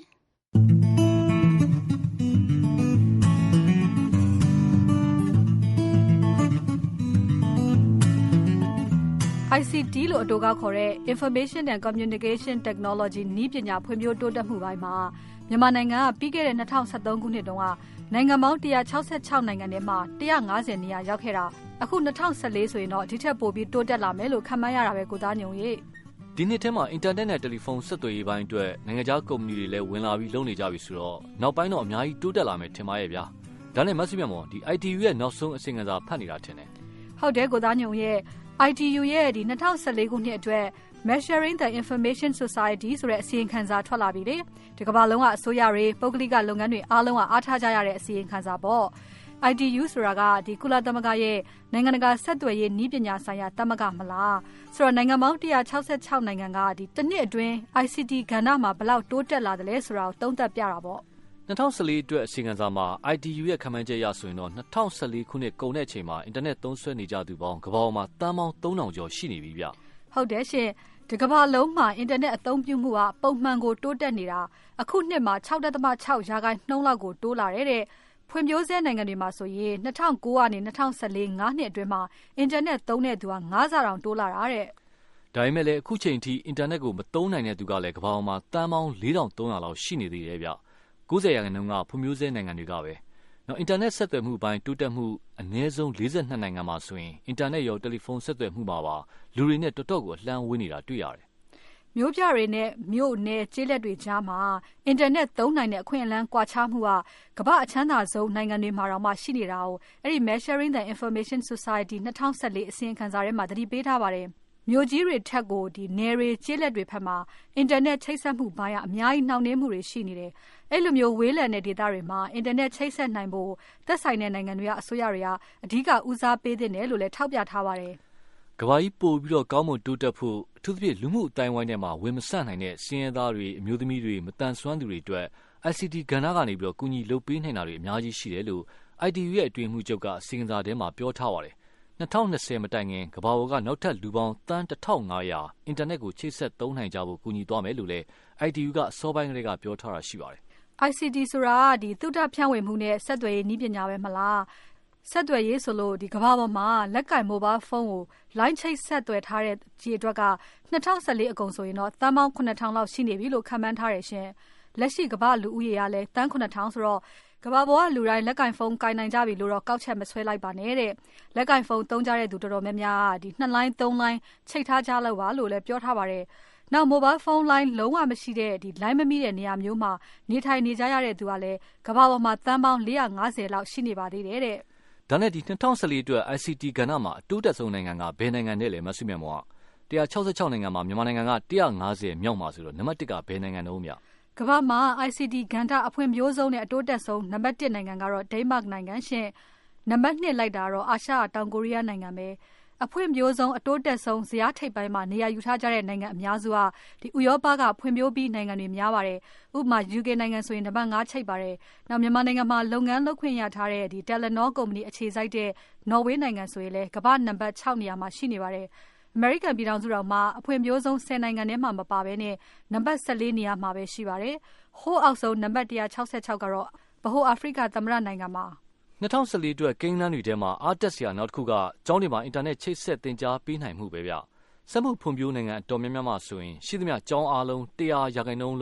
I C T လို့အတိုကောက်ခေါ်တဲ့ Information and Communication Technology နည်းပညာဖွံ့ဖြိုးတိုးတက်မှုပိုင်းမှာမြန်မာနိုင်ငံကပြီးခဲ့တဲ့၂၀၁၃ခုနှစ်တုန်းကနိုင်ငံပေါင်း၁၆၆နိုင်ငံထဲမှာ၁၅၀နေရာရောက်ခဲ့တာအခု၂၀၁၄ဆိုရင်တော့ဒီထက်ပိုပြီးတိုးတက်လာမယ်လို့ခန့်မှန်းရတာပဲကိုသားညုံရေဒီနှစ်ထဲမှာအင်တာနက်နဲ့တယ်လီဖုန်းဆက်သွယ်ရေးပိုင်းအတွက်နိုင်ငံခြားကုမ္ပဏီတွေလည်းဝင်လာပြီးလုပ်နေကြပြီဆိုတော့နောက်ပိုင်းတော့အများကြီးတိုးတက်လာမယ်ထင်ပါရဲ့ဗျာဒါနဲ့မဆုမြတ်မော်ဒီ I T U ရဲ့နောက်ဆုံးအစီအစဉ်စာဖတ်နေတာထင်တယ်ဟုတ်တယ်ကိုသားညုံရဲ့ I T U ရဲ့ဒီ၂၀၁၄ခုနှစ်အတွက် Measuring the Information Society ဆိုတဲ့အစီရင်ခံစာထွက်လာပြီလေဒီကမ္ဘာလုံးကအစိုးရတွေပုဂ္ဂလိကလုပ်ငန်းတွေအားလုံးကအားထားကြရတဲ့အစီရင်ခံစာပေါ့ I T U ဆိုတာကဒီကုလသမဂ္ဂရဲ့နိုင်ငံတကာဆက်သွယ်ရေးနည်းပညာဆိုင်ရာသမဂ္ဂမလားဆိုတော့နိုင်ငံပေါင်း၁၆၆နိုင်ငံကဒီတစ်နှစ်အတွင်း I C T ကဏ္ဍမှာဘယ်လောက်တိုးတက်လာတယ်လဲဆိုတာကိုသုံးသပ်ပြတာပေါ့၂၀၁၄အတွက်အစီရင်ခံစာမှာ I T U ရဲ့ခန့်မှန်းချက်ရဆိုရင်တော့၂၀၁၄ခုနှစ်ကုန်တဲ့အချိန်မှာအင်တာနက်သုံးစွဲနေကြသူပေါင်းကမ္ဘာပေါ်မှာတန်းပေါင်းသုံးထောင်ကျော်ရှိနေပြီဗျဟုတ်တယ်ရှင်ဒီကမ္ဘာလုံးမှာအင်တာနက်အသုံးပြုမှုကပုံမှန်ကိုတိုးတက်နေတာအခုနှစ်မှာ၆.၆ ရာခိုင်နှုန်းလောက်ကိုတိုးလာတဲ့ဖွံ့ဖြိုးဆဲနိုင်ငံတွေမှာဆိုရင်၂၀၀၉ကနေ၂၀၁၄ ငါးနှစ်အတွင်းမှာအင်တာနက်သုံးတဲ့သူကငါးဆတောင်တိုးလာတာတဲ့ဒါပေမဲ့လည်းအခုချိန်ထိအင်တာနက်ကိုမသုံးနိုင်တဲ့သူကလည်းကမ္ဘာပေါ်မှာတန်းပေါင်း၄ထောင်သုံးရာလောက်ရှိနေသေးတယ်ဗျ၉၀ရာခိုင်နှုန်းကဖွံ့ဖြိုးဆဲနိုင်ငံတွေကပဲနော်အင်တာနက်ဆက်သွယ်မှုပိုင်းတိုးတက်မှုအနည်းဆုံး၄၂နိုင်ငံမှာဆိုရင်အင်တာနက်ရောတယ်လီဖုန်းဆက်သွယ်မှုမှာပါလူတွေနဲ့တော်တော်ကိုအလှမ်းဝေးနေတာတွေ့ရတယ်မြို့ပြတွေနဲ့မြို့နယ်ကျေးလက်တွေကြားမှာအင်တာနက်သုံးနိုင်တဲ့အခွင့်အလမ်းကွာခြားမှုကကမ္ဘာအချမ်းသာဆုံးနိုင်ငံတွေမှာတော့မှရှိနေတာကိုအဲ့ဒီ Measuring the Information Society ၂၀၁၄အစီရင်ခံစာထဲမှာသတိပေးထားပါတယ်မြို့ကြီးတွေထက်ကိုဒီနယ်တွေကျေးလက်တွေဖက်မှာအင်တာနက်ချိတ်ဆက်မှုပိုင်းကအများကြီးနှောင့်နှေးမှုတွေရှိနေတယ်အဲ့လိုမျိုးဝေးလံတဲ့ဒေသတွေမှာအင်တာနက်ချိတ်ဆက်နိုင်ဖို့သက်ဆိုင်တဲ့နိုင်ငံတွေကအစိုးရတွေကအဓိကဦးစားပေးသင့်တယ်လို့လည်းထောက်ပြထားပါတယ်ကမ္ဘာကြီးပို့ပြီးတော့ကောင်းမွန်တိုးတက်ဖို့အထူးသဖြင့်လူမှုအတိုင်းဝိုင်းထဲမှာဝင်မဆန့်နိုင်တဲ့စင်းရဲသားတွေအမျိုးသမီးတွေမတန်ဆွမ်းသူတွေအတွက် I C T ကဏ္ဍကနေပြီးတော့ကူညီလုပ်ပေးနိုင်တာတွေအများကြီးရှိတယ်လို့ I T U ရဲ့အတွင်းမှုချုပ်ကအစီရင်ခံစာထဲမှာပြောထားပါတယ်၂၀၂၀မတိုင်ခင်ကမ္ဘာပေါ်ကနောက်ထပ်လူပေါင်းတန်း၁၅၀၀အင်တာနက်ကိုချိတ်ဆက်သုံးနိုင်ကြဖို့ကူညီသွားမယ်လို့လည်း I T U ကအစောပိုင်းကလေးကပြောထားတာရှိပါတယ် I C T ဆိုတာဒီသုတဖြန့်ဝေမှုနဲ့ဆက်သွယ်ရေးနည်းပညာပဲမလားဆက်သွယ်ရေးဆိုလို့ဒီကမ္ဘာပေါ်မှာလက်ကင်မိုဘိုင်းဖုန်းကို line ချိတ်ဆက်သွယ်ထားတဲ့ခြေအတွက်က၂၀၁၄အကုန်ဆိုရင်တော့တန်းပေါင်းခုနှစ်ထောင်လောက်ရှိနေပြီလို့ခန့်မှန်းထားတယ်ရှင်လက်ရှိကမ္ဘာလူဦးရေကလည်းတန်းခုနှစ်ထောင်ဆိုတော့ကမ္ဘာပေါ်ကလူတိုင်းလက်ကင်ဖုန်းကင်နိုင်ကြပြီလို့တော့ကောက်ချက်မဆွဲလိုက်ပါနဲ့တဲ့လက်ကင်ဖုန်းသုံးကြတဲ့သူတော်တော်များများကဒီနှစ်လိုင်းသုံးလိုင်းချိတ်ထားကြလို့ပါလို့လည်းပြောထားပါတယ်နောက် mobile phone line လုံးဝမရှိတဲ့ဒီ line မမိတဲ့နေရာမျိုးမှာနေထိုင်နေကြရတဲ့သူကလည်းကမ္ဘာပေါ်မှာတန်းပေါင်း၄၅၀လောက်ရှိနေပါသေးတယ်တဲ့ဒါနဲ့ဒီ၂၀၁၄အတွက် I C T ကဏ္ဍမှာအတိုးတက်ဆုံးနိုင်ငံကဘယ်နိုင်ငံနဲ့လဲမဆုမြတ်မော်က၁၆၆နိုင်ငံမှာမြန်မာနိုင်ငံက၁၅၀မြောက်မှာဆိုတော့နံပါတ်၁ကဘယ်နိုင်ငံတော့မြကမ္ဘာမှာ I C T ကဏ္ဍအဖွံ့ဖြိုးဆုံးနဲ့အတိုးတက်ဆုံးနံပါတ်၁နိုင်ငံကတော့ဒိန်းမတ်နိုင်ငံရှင်နံပါတ်၂လိုက်တာတော့အာရှတောင်ကိုရီးယားနိုင်ငံပဲအဖွံ့ဖြိုးဆုံးအတိုးတက်ဆုံးဇယားထိပ်ပိုင်းမှာနေရာယူထားကြတဲ့နိုင်ငံအများစုကဒီဥရောပကဖွံ့ဖြိုးပြီးနိုင်ငံတွေများပါတယ်ဥပမာ U K နိုင်ငံဆိုရင်နံပါတ်၅ချိပ်ပါတယ်နောက်မြန်မာနိုင်ငံမှာလုပ်ငန်းလုပ်ခွင့်ရထားတဲ့ဒီ Telenor ကုမ္ပဏီအခြေစိုက်တဲ့နော်ဝေးနိုင်ငံဆိုရင်လည်းကမ္ဘာနံပါတ်၆နေရာမှာရှိနေပါတယ်အမေရိကန်ပြည်ထောင်စုတော်မှာအဖွံ့ဖြိုးဆုံး၁၀နိုင်ငံထဲမှာမပါဘဲနဲ့နံပါတ်၁၄နေရာမှာပဲရှိပါတယ်ဟိုးအောက်ဆုံးနံပါတ်၁၆၆ကတော့ဗဟိုအာဖရိကသမ္မတနိုင်ငံမှာ၂၀၁၄အတွက်ကိန်းဂဏန်းတွေထဲမှာအားတက်စရာနောက်တစ်ခုကကျောင်းတွေမှာအင်တာနက်ချိတ်ဆက်သင်ကြားပေးနိုင်မှုပဲဗျစက်မှုဖွံ့ဖြိုးနိုင်ငံအတော်များများမှာဆိုရင်ရှိသမျှကျောင်းအားလုံး၁၀၀ရာခိုင်နှုန်းလုံး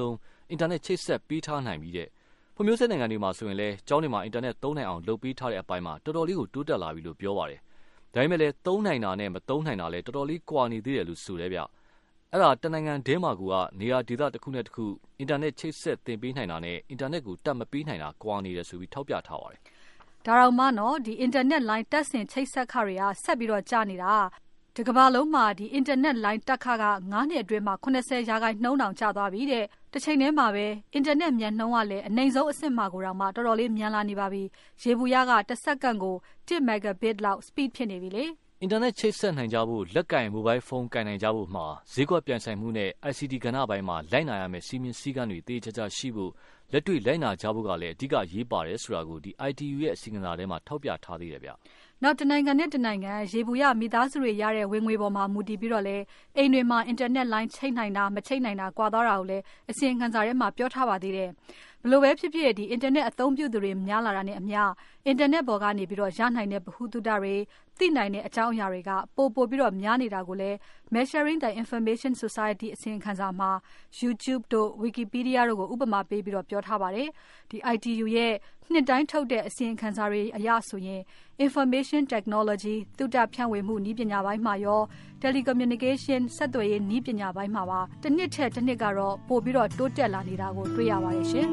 အင်တာနက်ချိတ်ဆက်ပေးထားနိုင်ပြီတဲ့ဖွံ့ဖြိုးဆဲနိုင်ငံတွေမှာဆိုရင်လည်းကျောင်းတွေမှာအင်တာနက်သုံးနိုင်အောင်လုပ်ပေးထားတဲ့အပိုင်းမှာတော်တော်လေးကိုတိုးတက်လာပြီလို့ပြောပါတယ်ဒါပေမဲ့လည်းသုံးနိုင်တာနဲ့မသုံးနိုင်တာလည်းတော်တော်လေးကွာနေသေးတယ်လို့ဆိုတယ်ဗျအဲ့ဒါတနိုင်ငံတည်းမှာကနေရာဒေသတစ်ခုနဲ့တစ်ခုအင်တာနက်ချိတ်ဆက်သင်ပေးနိုင်တာနဲ့အင်တာနက်ကိုတတ်မပေးနိုင်တာကွာနေတယ်ဆိုပြီးထောက်ပြထားပါတယ်ဒါတော့မှနော်ဒီ internet line တက်ဆင်ချိတ်ဆက်ခတွေကဆက်ပြီးတော့ကြာနေတာဒီကမ္ဘာလုံးမှာဒီ internet line တက်ခကငါးနှစ်အတွင်းမှာeighty percentရာခိုင်နှုန်းတောင်ကျသွားပြီတဲ့တစ်ချိန်တည်းမှာပဲ internet မြန်နှုန်းကလည်းအနိုင်ဆုံးအဆင့်မှာကိုတော့မှတော်တော်လေးမြန်လာနေပါပြီရေဘူးရကတစ်စက္ကန့်ကိုone megabit လောက် speed ဖြစ်နေပြီလေအင်တာနက်ချိတ်ဆက်နိုင်ကြဖို့လက်ကင်မိုဘိုင်းဖုန်းကင်နိုင်ကြဖို့မှာဈေးကွက်ပြန်ဆိုင်မှုနဲ့ I C T ကဏ္ဍပိုင်းမှာလိုက်နာရမယ့်စီမင်းစည်းကမ်းတွေတေးချာချာရှိဖို့လက်တွေ့လိုက်နာကြဖို့ကလည်းအဓိကရေးပါတယ်ဆိုတာကိုဒီ I T U ရဲ့အစီအစဉ်ထဲမှာထောက်ပြထားသေးတယ်ဗျနောက်တနိုင်ငံနဲ့တနိုင်ငံရေဘူးရမိသားစုတွေရတဲ့ဝင်ငွေပေါ်မှာမူတည်ပြီးတော့လဲအိမ်တွေမှာ internet line ချိတ်နိုင်တာမချိတ်နိုင်တာကွာသွားတာကိုလည်းအစီအခံစာထဲမှာပြောထားပါသေးတယ်ဘလို့ပဲဖြစ်ဖြစ်ဒီ internet အသုံးပြုသူတွေများလာတာနဲ့အမျှ internet ပေါ်ကနေပြီးတော့ရနိုင်တဲ့ဗဟုသုတတွေသိနိုင်တဲ့အကြောင်းအရာတွေကပိုပိုပြီးတော့များနေတာကိုလည်း Measuring the Information Society အစီအခံစာမှာ YouTube တို့ Wikipedia တို့ကိုဥပမာပေးပြီးတော့ပြောထားပါတယ်ဒီ I T U ရဲ့နှစ်တိုင်းထုတ်တဲ့အစီအခံစာတွေအရဆိုရင် Information Technology သုတဖြန့်ဝေမှုနည်းပညာပိုင်းမှာရော Telecommunication ဆက်သွယ်ရေးနည်းပညာပိုင်းမှာပါတစ်နှစ်ထက်တစ်နှစ်ကတော့ပိုပြီးတော့တိုးတက်လာနေတာကိုတွေ့ရပါတယ်ရှင်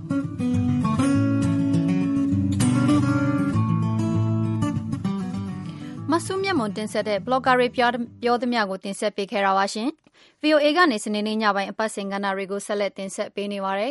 မဆုမြတ်မွန်တင်ဆက်တဲ့ blogger တွေပြောပြောသမျှကိုတင်ဆက်ပေးခဲ့တာပါရှင် V O A ကနေစနေနေ့ညပိုင်းအပတ်စဉ်ကဏ္ဍတွေကိုဆက်လက်တင်ဆက်ပေးနေပါတယ်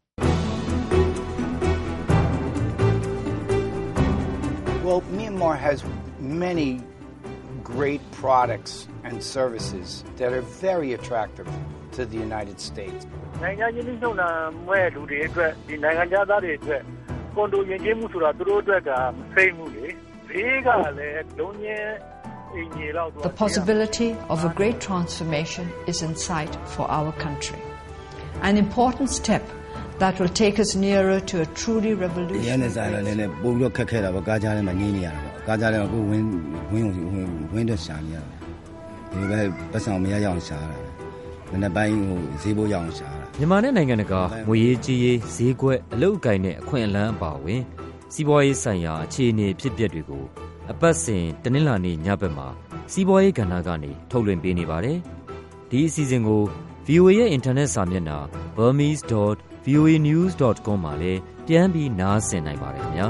Well, Myanmar has many great products and services that are very attractive to the United States. နိုင်ငံချင်းနှိမ့်နှံမဲ့လူတွေအတွက်ဒီနိုင်ငံသားတွေအတွက်ကွန်ဒိုယဉ်ကျေးမှုဆိုတာသူတို့အတွက်ကမစိမ့်ဘူးလေဘေးကလည်းလုံးချင်းအင်ကြီးလောက် The possibility of a great transformation is in sight for our country. An important step that will take us nearer to a truly revolutionary. ရန်ဆိုင်လာလည်းပို့ပြီးတော့ခက်ခဲတာပေါ့ကားကြားထဲမှာညင်းနေရတာပေါ့ကားကြားထဲမှာကိုဝင်းဝင်းဝင်ဝင်းတော့ရှာနေရတယ်ဒီပဲပတ်ဆောင်မရရအောင်ရှာတာမနေ့ပိုင်းဟိုဈေးဘိုးရအောင်ရှာတာမြန်မာနဲ့နိုင်ငံတကာငွေရေးကြေးရေးဈေးကွက်အလုပ်အကိုင်နဲ့အခွင့်အလမ်းအပါအဝင်စီးပွားရေးဆိုင်ရာအခြေအနေဖြစ်ပျက်တွေကိုအပတ်စဉ်တနင်္လာနေ့ညဘက်မှာစီးပွားရေးကဏ္ဍကနေထုတ်လွှင့်ပေးနေပါတယ်ဒီအစီအစဉ်ကို V O A ရဲ့ internet စာမျက်နှာ burmese dot v o a news dot com မှာလည်းပြန်ပြီးနားဆင်နိုင်ပါတယ်ခင်ဗျာ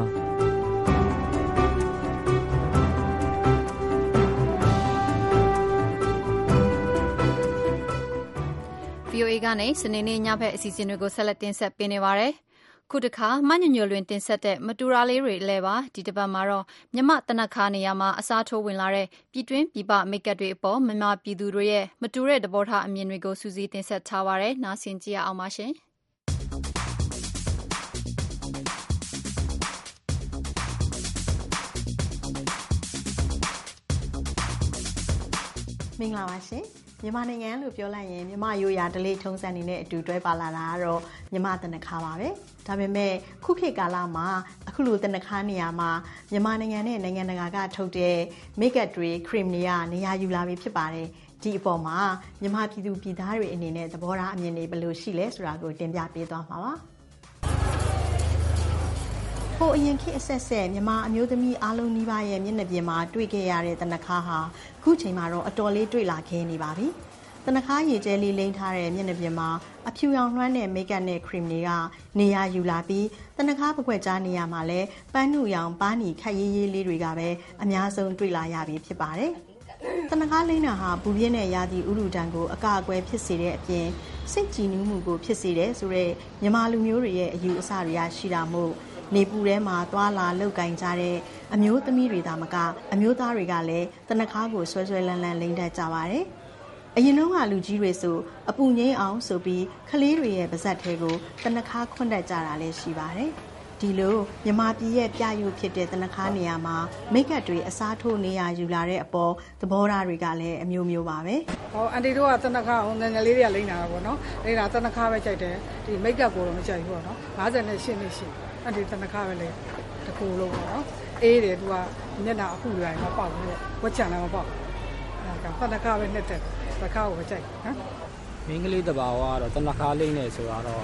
V O A ကနေစနေနေ့ညဘက်အစီအစဉ်တွေကိုဆက်လက်တင်ဆက်ပေးနေပါတယ်ခုတခါမညညွလွင်တင်ဆက်တဲ့မတူရာလေးတွေလဲပါဒီတစ်ပတ်မှာတော့မြမတနခါနေရာမှာအစားထိုးဝင်လာတဲ့ပြည်တွင်းပြည်ပမိတ်ကပ်တွေအပေါ်မမပြည်သူတွေရဲ့မတူတဲ့သဘောထားအမြင်တွေကိုစူးစီးတင်ဆက်ထားပါရယ်နားဆင်ကြရအောင်ပါရှင်မင်္ဂလာပါရှင်မြန်မာနိုင်ငံလို့ပြောလိုက်ရင်မြန်မာရိုးရာဓလေ့ထုံးစံနေနဲ့အတူတွဲပါလာတာကတော့မြန်မာတနခါပါပဲဒါပေမဲ့ခုခေတ်ကာလမှာအခုလိုတနခါနေရာမှာမြန်မာနိုင်ငံနဲ့နိုင်ငံတကာကထုတ်တဲ့မိတ်ကပ်တွေခရီမတွေကနေရာယူလာပြီဖြစ်ပါတယ်ဒီအပေါ်မှာမြန်မာပြည်သူပြည်သားတွေအနေနဲ့သဘောထားအမြင်တွေဘယ်လိုရှိလဲဆိုတာကိုတင်ပြပေးသွားမှာပါဟိုအရင်ခေတ်အဆက်ဆက်မြန်မာအမျိုးသမီးအားလုံးနီးပါးရဲ့မျက်နှာပြင်မှာတွေ့ခဲ့ရတဲ့တနခါဟာခုချိန်မှာတော့အတော်လေးတွေ့လာခဲ့နေပါပြီတနခါရေကျဲလေးလိမ့်ထားတဲ့မျက်နှာပြင်မှာအဖြူရောင်လွှမ်းတဲ့မိတ်ကပ်နဲ့ခရီမတွေကနေရာယူလာပြီးတနခါပကွက်ကြားနေရာမှာလည်းပန်းနုရောင်ပန်းနီခက်ရေးရေးလေးတွေကပဲအများဆုံးတွေ့လာရပြီဖြစ်ပါတယ်တနခါလိမ့်တာဟာပူပြင်းတဲ့ရာသီဥတုတံကိုအကအကွယ်ဖြစ်စေတဲ့အပြင်စိတ်ကြည်နူးမှုကိုဖြစ်စေတဲ့ဆိုတဲ့မြန်မာလူမျိုးတွေရဲ့အယူအဆတွေရရှိတာမို့နေပူထဲမှာသွာလာလောက်ကင်ကြတဲ့အမျိုးသမီးတွေသာမကအမျိုးသားတွေကလည်းတနခါကိုဆွဲဆွဲလန်းလန်းလိမ့်တတ်ကြပါတယ်။အရင်တော့ကလူကြီးတွေဆိုအပူငိမ့်အောင်ဆိုပြီးခလေးတွေရဲ့ပါဇက်ထဲကိုတနခါခွန့်တတ်ကြတာလည်းရှိပါတယ်။ဒီလိုမြန်မာပြည်ရဲ့ပြရုပ်ဖြစ်တဲ့တနခါနေရာမှာမိတ်ကပ်တွေအစားထိုးနေရယူလာတဲ့အပေါ်သဘောထားတွေကလည်းအမျိုးမျိုးပါပဲ။ဟောအန်တီတို့ကတနခါငငယ်လေးတွေကလိမ့်တာပေါ့နော်။လိမ့်တာတနခါပဲကြိုက်တယ်။ဒီမိတ်ကပ်ကိုတော့မကြိုက်ဘူးပေါ့နော်။၅၀နဲ့၈နှစ်ရှိအဲ့ဒီတနခါပဲလေတကူလုံးပေါ့နော်အေးတယ်သူကမျက်နှာအခုလိုရင်မပေါက်ဘူးပေါ့ဝက်ချန်လည်းမပေါက်အဲ့ဒါတနခါပဲနှစ်သက်တခါကိုပဲကြိုက်ဟမ်မင်းကလေးတဘာဝကတော့တနခါလိမ့်နေဆိုတော့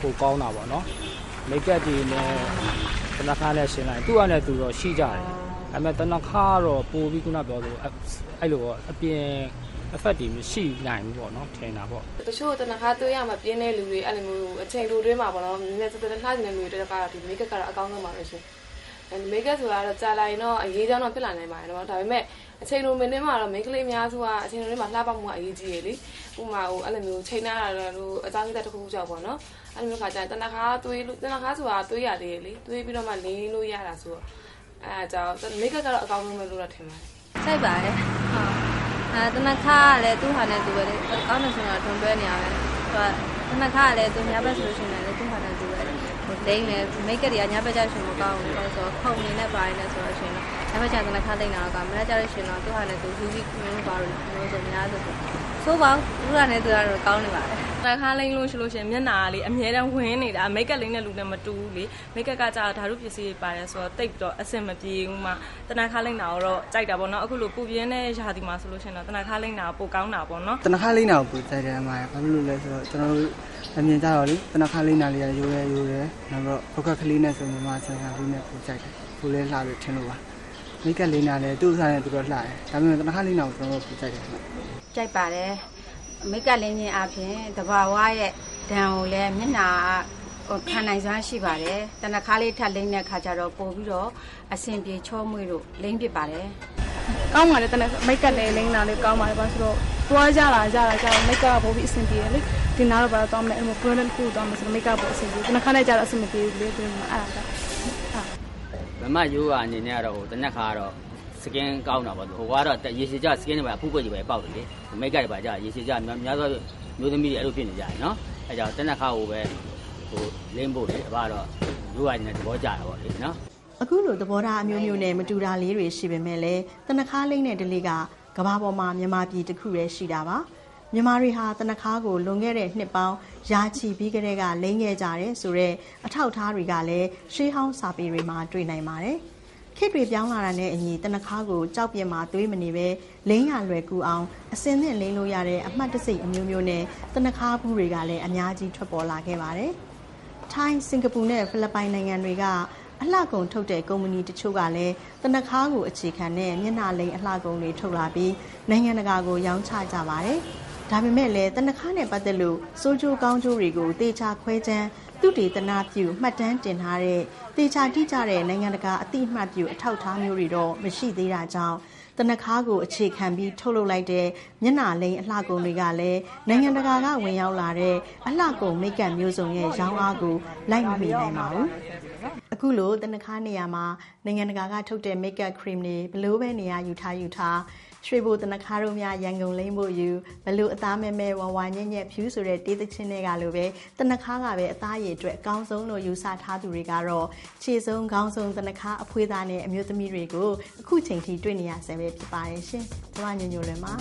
ပိုကောင်းတာပေါ့နော်မိတ်ကပ်တွေနဲ့တနခါနဲ့ရှင်းလိုက်သူ့အနေနဲ့သူတော့ရှိကြတယ်ဒါပေမဲ့တနခါတော့ပိုပြီးခုနပြောလို့အဲ့လိုအပြင် effect တွေမရှိနိုင်ဘူးပေါ့နော်ထင်တာပေါ့တချို့တနခါတွေ့ရမှာပြင်းတဲ့လူတွေအဲ့လိုမျိုးအချိန်လိုတွင်းမှာပေါ့နော်နည်းနည်းသက်သက်လှနေတဲ့လူတွေတကတော့ဒီမိတ်ကပ်ကတော့အကောင်းဆုံးပါပဲရှင်အဲ့မိတ်ကပ်ဆိုတာတော့ကြာလာရင်တော့အရေးကြောင်းတော့ဖြစ်လာနိုင်ပါတယ်နော်ဒါပေမဲ့အချိန်လိုမိနစ်မှာတော့မိတ်ကလေးအများစုကအချိန်လိုတွေမှာလှပမှုကအရေးကြီးရလေဥပမာဟိုအဲ့လိုမျိုးချိန်နာတာလို့အကြောင်းသက်တစ်ခုခုကြောက်ပေါ့နော်အဲ့လိုမျိုးခါကျရင်တနခါတွေးတနခါဆိုတာတွေးရတယ်လေတွေးပြီးတော့မှလင်းလို့ရတာဆိုတော့အဲ့ဒါကြောင့်မိတ်ကပ်ကတော့အကောင်းဆုံးပဲလို့တော့ထင်ပါတယ်စိုက်ပါတယ်ဟုတ်အဲတနခါကလည်းသူ့ဟာနဲ့သူပဲလေကောင်းတယ်ဆိုတော့တွန်တွဲနေရပဲသူကတနခါကလည်းသူညဘက်ဆိုလို့ရှိရင်လည်းသူ့ဟာနဲ့သူပဲလေဟိုလိမ့်လေမိတ်ကပ်တွေကညဘက်ကျရှင်မကောင်းဘူးလို့ဆိုတော့ခုံနေနဲ့ပါရနေဆိုတော့ရှင်တော့ညဘက်ကျတနခါလိမ့်တာကမနေ့ကျလို့ရှင်တော့သူ့ဟာနဲ့သူယူပြီးမျိုးပါလို့မျိုးဆိုများဆိုဆိုပါဘူးဟာနဲ့သူကတော့ကောင်းနေပါတယ်တနခါလိမ့်လို့ရှိလို့ရှင်မျက်နှာလေးအမြဲတမ်းဝင်းနေတာမိတ်ကပ်လေးနဲ့လူနဲ့မတူဘူးလေမိတ်ကပ်ကကြာဓာတ်ပစ္စည်းတွေပါတယ်ဆိုတော့တိတ်တော့အဆင်မပြေဘူးမှတနခါလိမ့်တာတော့ကြိုက်တာပေါ့နော်အခုလိုပူပြင်းတဲ့ရာသီမှာဆိုလို့ရှင်တော့တနခါလိမ့်တာပိုကောင်းတာပေါ့နော်တနခါလိမ့်တာကိုပိုကြိုက်တယ်အမဘာဖြစ်လို့လဲဆိုတော့ကျွန်တော်တို့အမြင်ကြတော့လေတနခါလိမ့်တာလေးရိုးရဲရိုးရဲနောက်တော့ပုတ်ကကလေးနဲ့ဆိုမှမှဆန်ဆန်လေးနဲ့ပိုကြိုက်တယ်ပိုလဲလှလို့ထင်လို့ပါမိတ်ကပ်လေးနာလည်းသူ့စားနဲ့သူတော့လှတယ်ဒါပေမဲ့တနခါလိမ့်တာကိုကျွန်တော်တို့ပိုကြိုက်တယ်ကြိုက်ပါတယ်မိတ်ကပ်လေးချင်းအပြင်တဘာဝရဲ့ဒဏ်ကိုလည်းမျက်နှာခံနိုင်စွမ်းရှိပါတယ်တနခါလေးထပ်လိမ့်တဲ့ခါကျတော့ပို့ပြီးတော့အဆင်ပြေချောမွေ့လို့လိမ့်ပစ်ပါတယ်ကောင်းပါလေတနမိတ်ကပ်လေးလိမ့်တာလေးကောင်းပါလေဘာလို့ဆိုတော့တွားကြလာကြလာကြမိတ်ကပ်ပို့ပြီးအဆင်ပြေတယ်လေဒီနားတော့ဘာတော့မယ်အဲ့လို problem ကိုတော့မယ်ဆိုမိတ်ကပ်ပို့အဆင်ပြေတနခါနဲ့ကြတော့အဆင်မပြေဘူးလေဒီမှာအဲ့ဒါမမရိုးကအနေနဲ့ကတော့ဟိုတနက်ခါကတော့စကင်းကောင်းတာပေါ့ဟိုကတော့ရေရှည်ကြစကင်းတွေပါဖူးပွက်ကြီးပဲပေါက်တယ်လေမိတ်ကပ်တွေပါကြရေရှည်ကြများသောမျိုးသမီးတွေအဲ့လိုဖြစ်နေကြတယ်နော်အဲကြောင့်တနက်ခါကိုပဲဟိုလင်းဖို့လေအဘတော့ရိုးကနဲ့သဘောကျတာပေါ့လေနော်အခုလိုသဘောထားအမျိုးမျိုးနဲ့မတူတာလေးတွေရှိပေမဲ့လည်းတနခါလိမ့်တဲ့ဒလေးကကဘာပေါ်မှာမြန်မာပြည်တစ်ခုတည်းရှိတာပါမြန်မာတွေဟာတနခါကိုလွန်ခဲ့တဲ့နှစ်ပေါင်းရာချီပြီးကတည်းကလိမ့်ခဲ့ကြတယ်ဆိုတော့အထောက်အထားတွေကလည်းရှေးဟောင်းစာပေတွေမှာတွေ့နိုင်ပါတယ်ခေတ်တွေပြောင်းလာတာနဲ့အညီတနခါကိုကြောက်ပြင်းမှာသွေးမနေပဲလိမ့်ရလွယ်ကူအောင်အစင်းနဲ့လိမ့်လို့ရတဲ့အမှတ်တစိတ်အမျိုးမျိုးနဲ့တနခါဘူးတွေကလည်းအများကြီးထွက်ပေါ်လာခဲ့ပါတယ်။ထိုင်း၊စင်ကာပူနဲ့ဖိလစ်ပိုင်နိုင်ငံတွေကအလှကုန်ထုတ်တဲ့ကုမ္ပဏီတချို့ကလည်းတနခါကိုအခြေခံတဲ့မျက်နှာလိမ့်အလှကုန်တွေထုတ်လာပြီးနိုင်ငံတကာကိုရောင်းချကြပါတယ်။ဒါပေမဲ့လည်းတနခါနဲ့ပတ်သက်လို့စိုးကျိုးကောင်းကျိုးတွေကိုတေချာခွဲခြမ်းသူတေသနာပြုမှတ်တမ်းတင်ထားတဲ့တေချာတိကျတဲ့နိုင်ငံတကာအသိအမှတ်ပြုအထောက်အထားမျိုးတွေတော့မရှိသေးတာကြောင့်တနခါကိုအခြေခံပြီးထုတ်လုပ်လိုက်တဲ့မျက်နှာလိမ့်အလှကုန်တွေကလည်းနိုင်ငံတကာကဝင်ရောက်လာတဲ့အလှကုန်မိတ်ကပ်မျိုးစုံရဲ့ရောင်းအားကိုလိုက်မမီနိုင်ပါဘူးအခုလိုတနခါနေရာမှာနိုင်ငံတကာကထုတ်တဲ့မိတ်ကပ်ခရီမ်တွေဘလို့ပဲနေရာယူထားယူထားရွှေဘိုတနခါတို့များရန်ကုန်လိမ့်ဖို့ယူဘလို့အသားမဲမဲဝါဝါညံ့ညက်ဖြူဆိုတဲ့တေးသချင်းတွေကလိုပဲတနခါကပဲအသားရည်အတွက်အကောင်းဆုံးလို့ယူဆထားသူတွေကတော့ခြေဆုံးခေါင်းဆုံးတနခါအဖွေးသားနဲ့အမျိုးသမီးတွေကိုအခုချိန်ထိတွေ့နေရဆဲပဲဖြစ်ပါတယ်ရှင်။ကျွန်မညညိုလွင်ပါ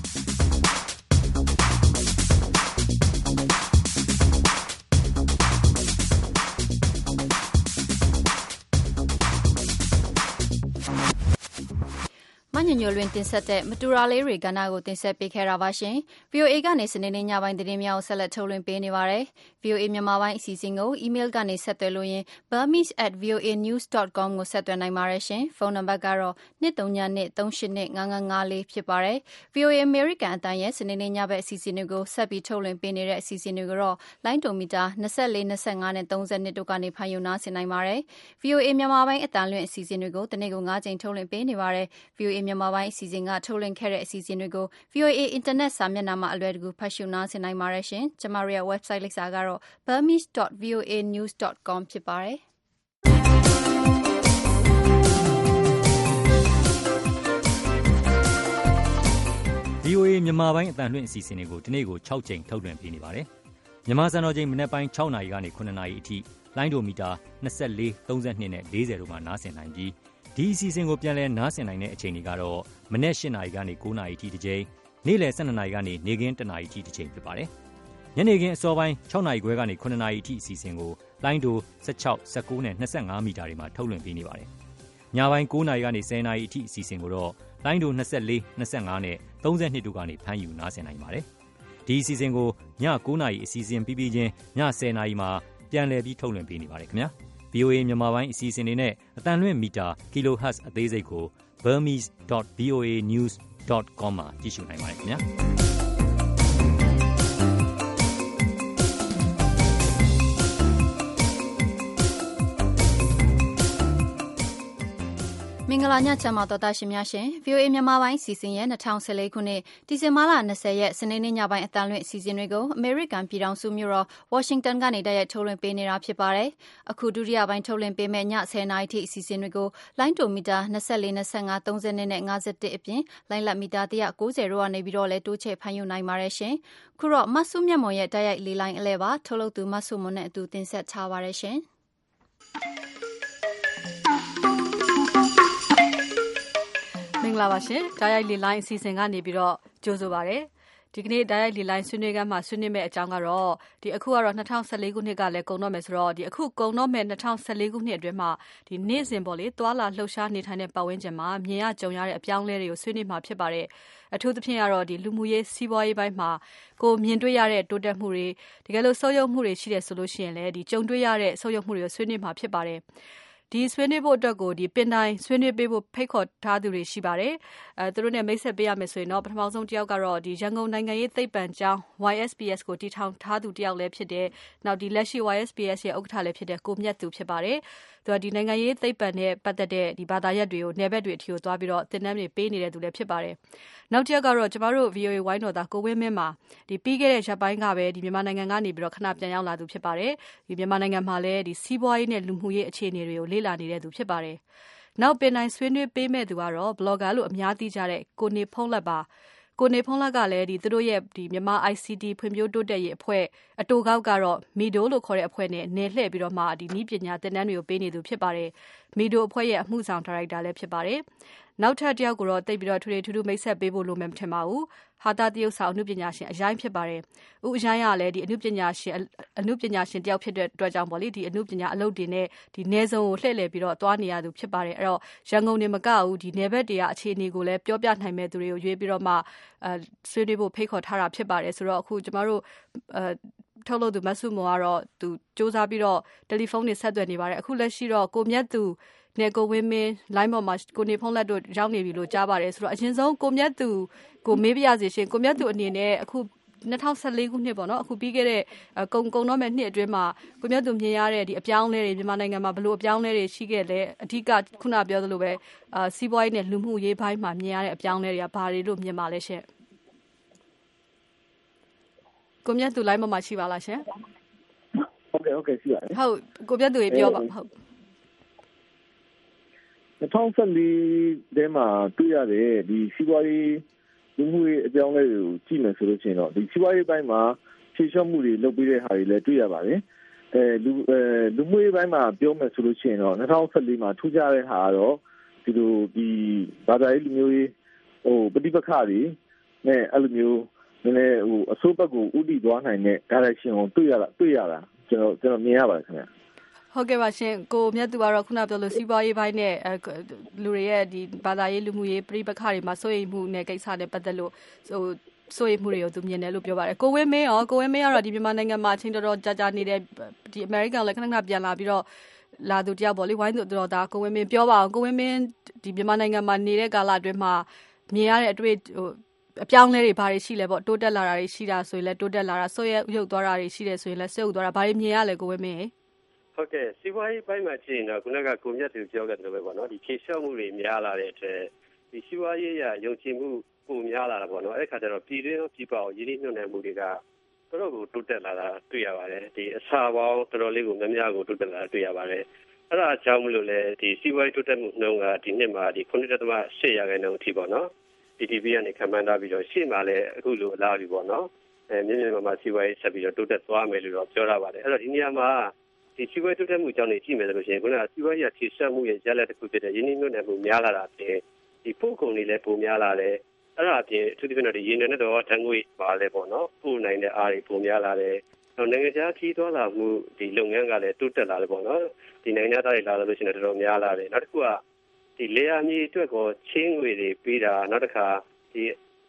ညညလွင်တင်ဆက်တဲ့မတူရာလေးတွေကဏ္ဍကိုတင်ဆက်ပေးခဲ့တာပါရှင်။ဗွီအိုအေကနေစနေနေ့ညပိုင်းသတင်းများကိုဆက်လက်ထုတ်လွှင့်ပေးနေပါတယ်။ ဗွီအိုအေမြန်မာပိုင်းအစီအစဉ်ကိုအီးမေးလ်ကနေဆက်သွယ်လို့ရင် burmese at voanews dot com ကိုဆက်သွယ်နိုင်ပါတယ်ရှင်။ဖုန်းနံပါတ်ကတော့ two three zero two three eight two five five five fourဖြစ်ပါတယ်။ ဗွီအိုအေအမေရိကန်အတန်းရဲ့စနေနေ့ညဘက်အစီအစဉ်တွေကိုဆက်ပြီးထုတ်လွှင့်ပေးနေတဲ့အစီအစဉ်တွေကိုတော့လိုင်းဒိုမီတာtwenty-four, twenty-fiveနဲ့thirtyတို့ကနေဖန်ယူနာဆင်နိုင်ပါတယ်။ ဗွီအိုအေမြန်မာပိုင်းအတန်းလွှင့်အစီအစဉ်တွေကိုတနေ့ကိုfiveကြိမ်ထုတ်လွှင့်ပေးနေပါတယ်။ ဗွီအိုအေမြန်မာပိုင်းအစီအစဉ်ကထုတ်လွှင့်ခဲ့တဲ့အစီအစဉ်တွေကို ဗွီအိုအေအင်တာနက်စာမျက်နှာမှာအလွယ်တကူဖတ်ရှုနားဆင်နိုင်ပါတယ်ရှင်။ကျမတို့ရဲ့ website လိပ်စာကတော့ burmese dot voanews dot com ဖြစ်ပါတယ်။ဗွီအိုအေမြန်မာပိုင်းအတန်လွှင့်အစီအစဉ်တွေကိုဒီနေ့ကိုsixကြိမ်ထုတ်လွှင့်ပေးနေပါတယ်။မြန်မာစံတော်ချိန်မနက်ပိုင်းsixနာရီကနေsevenနာရီအထိလိုင်းဒိုမီတာtwenty-four, thirty-twoနဲ့fortyတို့မှာနားဆင်နိုင်ပြီးဒီအစီအစဉ်ကိုပြန်လည်နားဆင်နိုင်တဲ့အချိန်တွေကတော့မနက်eightနာရီကနေnineနာရီအထိတစ်ကြိမ်နေ့လယ်twelveနာရီကနေနေ့ခင်းoneနာရီအထိတစ်ကြိမ်ဖြစ်ပါတယ်။ညနေခင်းအစောပိုင်းsixနာရီခွဲကနေsevenနာရီအထိအစီအစဉ်ကိုလိုင်းဒိုsixteen, nineteenနဲ့twenty-fiveမီတာတွေမှာထုတ်လွှင့်ပေးနေပါတယ်။ညပိုင်းnineနာရီကနေtenနာရီအထိအစီအစဉ်ကိုတော့လိုင်းဒိုtwenty-four, twenty-fiveနဲ့thirty-twoတို့ကနေဖမ်းယူနားဆင်နိုင်ပါတယ်။ဒီအစီအစဉ်ကိုည၉နာရီအစီအစဉ်ပြီးပြီးချင်းည၁၀နာရီမှာပြန်လည်ပြီးထုတ်လွှင့်ပေးနေပါတယ်ခင်ဗျာ ဗွီအိုအေ မြန်မာပိုင်းအစီအစဉ်တွေနဲ့အတန်လွင့်မီတာ kilohertz အသေးစိတ်ကို burmese dot voa news dot com မှာကြည့်ရှုနိုင်ပါတယ်ခင်ဗျာမင်္ဂလာညချမ်းပါတော်တာရှင်များရှင် ဗွီအိုအေ မြန်မာပိုင်းစီစဉ်ရဲ့၂၀၁၄ခုနှစ်ဒီဇင်ဘာလ၂၀ရက်စနေနေ့ညပိုင်းအတန်လွင့်စီစဉ်တွေကိုအမေရိကန်ပြည်ထောင်စုမြို့တော်ဝါရှင်တန်ကနေတိုက်ရိုက်ထုတ်လွှင့်ပေးနေတာဖြစ်ပါတယ်။အခုဒုတိယပိုင်းထုတ်လွှင့်ပေးမဲ့ည၁၀နာရီထိအစီအစဉ်တွေကိုလိုင်းတိုမီတာ၂၄ ၂၅ ၃၂နဲ့၅၁အပြင်လိုင်းလက်မီတာ၁၉၀တို့ကနေပြီးတော့လည်းတိုးချဲ့ဖန်ယူနိုင်ပါတယ်ရှင်။ခုတော့မဆုမြတ်မွန်ရဲ့တိုက်ရိုက်လေးလိုင်းအလဲပါထုတ်လုပ်သူမဆုမွန်နဲ့အတူတင်ဆက်ထားပါတယ်ရှင်။မင်္ဂလာပါရှင်။တိုက်ရိုက်လီလိုင်းအစီအစဉ်ကနေပြီးတော့ကြိုဆိုပါရစေ။ဒီကနေ့တိုက်ရိုက်လီလိုင်းဆွေးနွေးခန်းမှာဆွေးနွေးမယ့်အကြောင်းကတော့ဒီအခုကတော့၂၀၁၄ခုနှစ်ကလည်းကုန်တော့မယ်ဆိုတော့ဒီအခုကုန်တော့မယ့်၂၀၁၄ခုနှစ်အတွင်းမှာဒီနေ့စဉ်ပေါ့လေသွာလာလှုပ်ရှားနေထိုင်တဲ့ပတ်ဝန်းကျင်မှာမြင်ရကြုံရတဲ့အပြောင်းအလဲတွေကိုဆွေးနွေးမှာဖြစ်ပါတယ်။အထူးသဖြင့်ကတော့ဒီလူမှုရေးစီးပွားရေးပိုင်းမှာကိုမြင်တွေ့ရတဲ့တိုးတက်မှုတွေတကယ်လို့ဆုတ်ယုတ်မှုတွေရှိတယ်ဆိုလို့ရှိရင်လည်းဒီကြုံတွေ့ရတဲ့ဆုတ်ယုတ်မှုတွေကိုဆွေးနွေးမှာဖြစ်ပါတယ်။ဒီဆွေးနွေးဖို့အတွက်ကိုဒီပင်တိုင်းဆွေးနွေးပေးဖို့ဖိတ်ခေါ်ထားသူတွေရှိပါတယ်။အဲသူတို့နဲ့မိတ်ဆက်ပေးရမယ်ဆိုရင်တော့ပထမဆုံးတစ်ယောက်ကတော့ဒီရန်ကုန်နိုင်ငံရေးသိပ္ပံကျောင်း Y S P S ကိုတည်ထောင်ထားသူတစ်ယောက်လည်းဖြစ်တယ်။နောက်ဒီလက်ရှိ Y S P S ရဲ့ဥက္ကဋ္ဌလည်းဖြစ်တဲ့ကိုမြတ်သူဖြစ်ပါတယ်။သူကဒီနိုင်ငံရေးသိပ္ပံနဲ့ပတ်သက်တဲ့ဒီဘာသာရပ်တွေကိုနယ်ဘက်တွေအထိကိုသွားပြီးတော့သင်တန်းတွေပေးနေတဲ့သူလည်းဖြစ်ပါတယ်။နောက်တစ်ယောက်ကတော့ကျမတို့ V O A ဝိုင်းတော်သားကိုဝင်းမင်းမှာဒီပြီးခဲ့တဲ့ရက်ပိုင်းကပဲဒီမြန်မာနိုင်ငံကနေပြီးတော့ခဏပြန်ရောက်လာသူဖြစ်ပါတယ်။ဒီမြန်မာနိုင်ငံမှာလည်းဒီစီးပွားရေးနဲ့လူမှုရေးအခြေအနေတွေကိုလေ့လာနေတဲ့သူဖြစ်ပါတယ်။နောက်ပင်တိုင်းဆွေးနွေးပေးမဲ့သူကတော့ blogger လို့အများသိကြတဲ့ကိုနေဖုံးလက်ပါကိုနေဖုံးလက်ကလည်းဒီသူတို့ရဲ့ဒီမြန်မာ I C T ဖွံ့ဖြိုးတိုးတက်ရေးအဖွဲ့အတူကောက်ကတော့မီဒိုလို့ခေါ်တဲ့အဖွဲ့နဲ့နေလှည့်ပြီးတော့မှဒီနည်းပညာသင်တန်းတွေကိုပေးနေသူဖြစ်ပါတယ်။မီဒိုအဖွဲ့ရဲ့အမှုဆောင်ဒါရိုက်တာလည်းဖြစ်ပါတယ်။နောက်ထပ်တစ်ယောက်ကိုတော့တိတ်ပြီးတော့ထူထူထူးထူးမိတ်ဆက်ပေးဖို့လိုမယ်မထင်ပါဘူး။ဟာတာတရုတ်ဆောင်အမှုပညာရှင်အရင်ဖြစ်ပါတယ်။ဦးအရင်ကလည်းဒီအမှုပညာရှင်အမှုပညာရှင်တယောက်ဖြစ်တဲ့အတွက်ကြောင့်ပေါ့လေဒီအမှုပညာအလုပ်တွေနဲ့ဒီနေစုံကိုလှည့်လည်ပြီးတော့သွားနေရသူဖြစ်ပါတယ်။အဲ့တော့ရန်ကုန်နေမကဘူးဒီနယ်ဘက်တွေကအခြေအနေကိုလည်းပြောပြနိုင်မဲ့သူတွေကိုရွေးပြီးတော့မှအဲဆွေးနွေးဖို့ဖိတ်ခေါ်ထားတာဖြစ်ပါတယ်ဆိုတော့အခုကျမတို့အဲထုတ်လို့သူမဆုမောကတော့သူစူးစမ်းပြီးတော့တယ်လီဖုန်းနဲ့ဆက်သွယ်နေပါတယ်အခုလက်ရှိတော့ကိုမြတ်သူနဲ့ကိုဝင်းမင်း line ပေါ်မှာကိုနေဖုန်းလက်တို့ရောက်နေပြီလို့ကြားပါတယ်ဆိုတော့အရင်ဆုံးကိုမြတ်သူကိုမေးပြရစီရှင်ကိုမြတ်သူအနေနဲ့အခု၂၀၁၄ခုနှစ်ပေါ့နော်အခုပြီးခဲ့တဲ့ကုံကုံတော့မဲ့နှစ်အတွင်းမှာကိုမြတ်သူမြင်ရတဲ့ဒီအပြောင်းလဲတွေမြန်မာနိုင်ငံမှာဘလို့အပြောင်းလဲတွေရှိခဲ့လဲအဓိကခုနပြောသလိုပဲအာစီးပွားရေးနဲ့လူမှုရေးပိုင်းမှာမြင်ရတဲ့အပြောင်းလဲတွေကဘာတွေလို့မြင်ပါလဲရှင်ကိုမြတ်သူ line ပေါ်မှာရှိပါလားရှင်ဟုတ်ကဲ့ဟုတ်ကဲ့ရှိပါတယ်ဟုတ်ကိုမြတ်သူရေပြောပါဟုတ်၂၀၁၄ထဲမှာတွေ့ရတဲ့ဒီစီးပွားရေးလူမှုရေးအကြောင်းလေးကိုကြည့်မယ်ဆိုလို့ရှိရင်တော့ဒီစီးပွားရေးပိုင်းမှာဖြည့်လျှော့မှုတွေလုပ်ပေးတဲ့ဟာတွေလည်းတွေ့ရပါတယ်အဲလူအဲလူမှုရေးပိုင်းမှာပြောမယ်ဆိုလို့ရှိရင်တော့၂၀၁၄မှာထူးခြားတဲ့ဟာကတော့ဒီလိုဒီဘာသာရေးလူမျိုးရေးဟိုပဋိပက္ခတွေနဲ့အဲ့လိုမျိုးနည်းနည်းဟိုအစိုးဘက်ကိုဥတီသွားနိုင်တဲ့ direction ကိုတွေ့ရတာတွေ့ရတာကျွန်တော်ကျွန်တော်မြင်ရပါတယ်ခင်ဗျဟုတ်ကဲ့ပါရှင်ကိုမြတ်သူကတော့ခုနပြောလို့စီးပွားရေးပိုင်းနဲ့လူတွေရဲ့ဒီဘာသာရေးလူမှုရေးပြည်ပခါတွေမှာစိုးရိမ်မှုနဲ့ကိစ္စနဲ့ပတ်သက်လို့ဟိုစိုးရိမ်မှုတွေကိုသူမြင်တယ်လို့ပြောပါတယ်ကိုဝင်းမင်းရောကိုဝင်းမင်းကတော့ဒီမြန်မာနိုင်ငံမှာအချိန်တော်တော်ကြာကြာနေတဲ့ဒီအမေရိကန်လည်းခဏခဏပြန်လာပြီးတော့လာသူတယောက်ပေါ့လေဝိုင်းသူတော်သားကိုဝင်းမင်းပြောပါအောင်ကိုဝင်းမင်းဒီမြန်မာနိုင်ငံမှာနေတဲ့ကာလအတွင်းမှာမြင်ရတဲ့အတွေ့ဟိုအပြောင်းလဲတွေဘာတွေရှိလဲပေါ့တိုးတက်လာတာတွေရှိတာဆိုရင်လည်းတိုးတက်လာတာဆွေးရုပ်သွားတာတွေရှိတယ်ဆိုရင်လည်းဆွေးရုပ်သွားတာဘာတွေမြင်ရလဲကိုဝင်းမင်းဟုတ်ကဲ့စီးပွားရေးပိုင်းမှာကြည့်ရင်တော့ခုနကကိုမြတ်သူပြောခဲ့တယ်ပဲပေါ့နော်ဒီဖြည့်လျှော့မှုတွေများလာတဲ့အတွက်ဒီစီးပွားရေးရယုံကြည်မှုပုံများလာတာပေါ့နော်အဲ့ခါကျတော့ပြည်တွင်းပြည်ပအောင်ရင်းနှီးမြှုပ်နှံမှုတွေကတော်တော်ကိုတိုးတက်လာတာတွေ့ရပါတယ်ဒီအစာပေါင်းတော်တော်လေးကိုများများကိုတိုးတက်လာတာတွေ့ရပါတယ်အဲ့ဒါအကြောင်းမလို့လဲဒီစီးပွားရေးတိုးတက်မှုနှုန်းကဒီနှစ်မှာဒီခုနှစ်ဒသမ၈ရာခိုင်နှုန်းအထိပေါ့နော် D D P ကနေခံမှန်းထားပြီးတော့ရှေ့မှာလည်းအခုလိုအလားတူပေါ့နော်အဲမြင့်မြင့်မားမားစီးပွားရေးဆက်ပြီးတော့တိုးတက်သွားမယ်လို့တော့ပြောရပါတယ်အဲ့တော့ဒီနေရာမှာဒီစီးပွားရေးတိုးတက်မှုအကြောင်းတွေကြည့်မယ်ဆိုလို့ရှိရင်ခုနကစီးပွားရေးရဖြည့်ဆည်းမှုရဲ့ရလဒ်တစ်ခုဖြစ်တဲ့ရင်းနှီးမြှုပ်နှံမှုများလာတာပြင်ဒီပို့ကုန်တွေလည်းပိုများလာတယ်အဲ့ဒါအပြင်အထူးသဖြင့်တော့ဒီရင်းနှီးမြှုပ်နှံတော့ဓာတ်ငွေပါလဲပေါ့နော်ပို့နိုင်တဲ့အားတွေပိုများလာတယ်နောက်နိုင်ငံခြားခီးသွားလာမှုဒီလုပ်ငန်းကလည်းတိုးတက်လာတယ်ပေါ့နော်ဒီနိုင်ငံသားတွေလာလို့ရှိရင်တော်တော်များလာတယ်နောက်တစ်ခုကဒီလေယာဉ်မြေအတွက်ကိုချင်းငွေတွေပေးတာနောက်တစ်ခါဒီ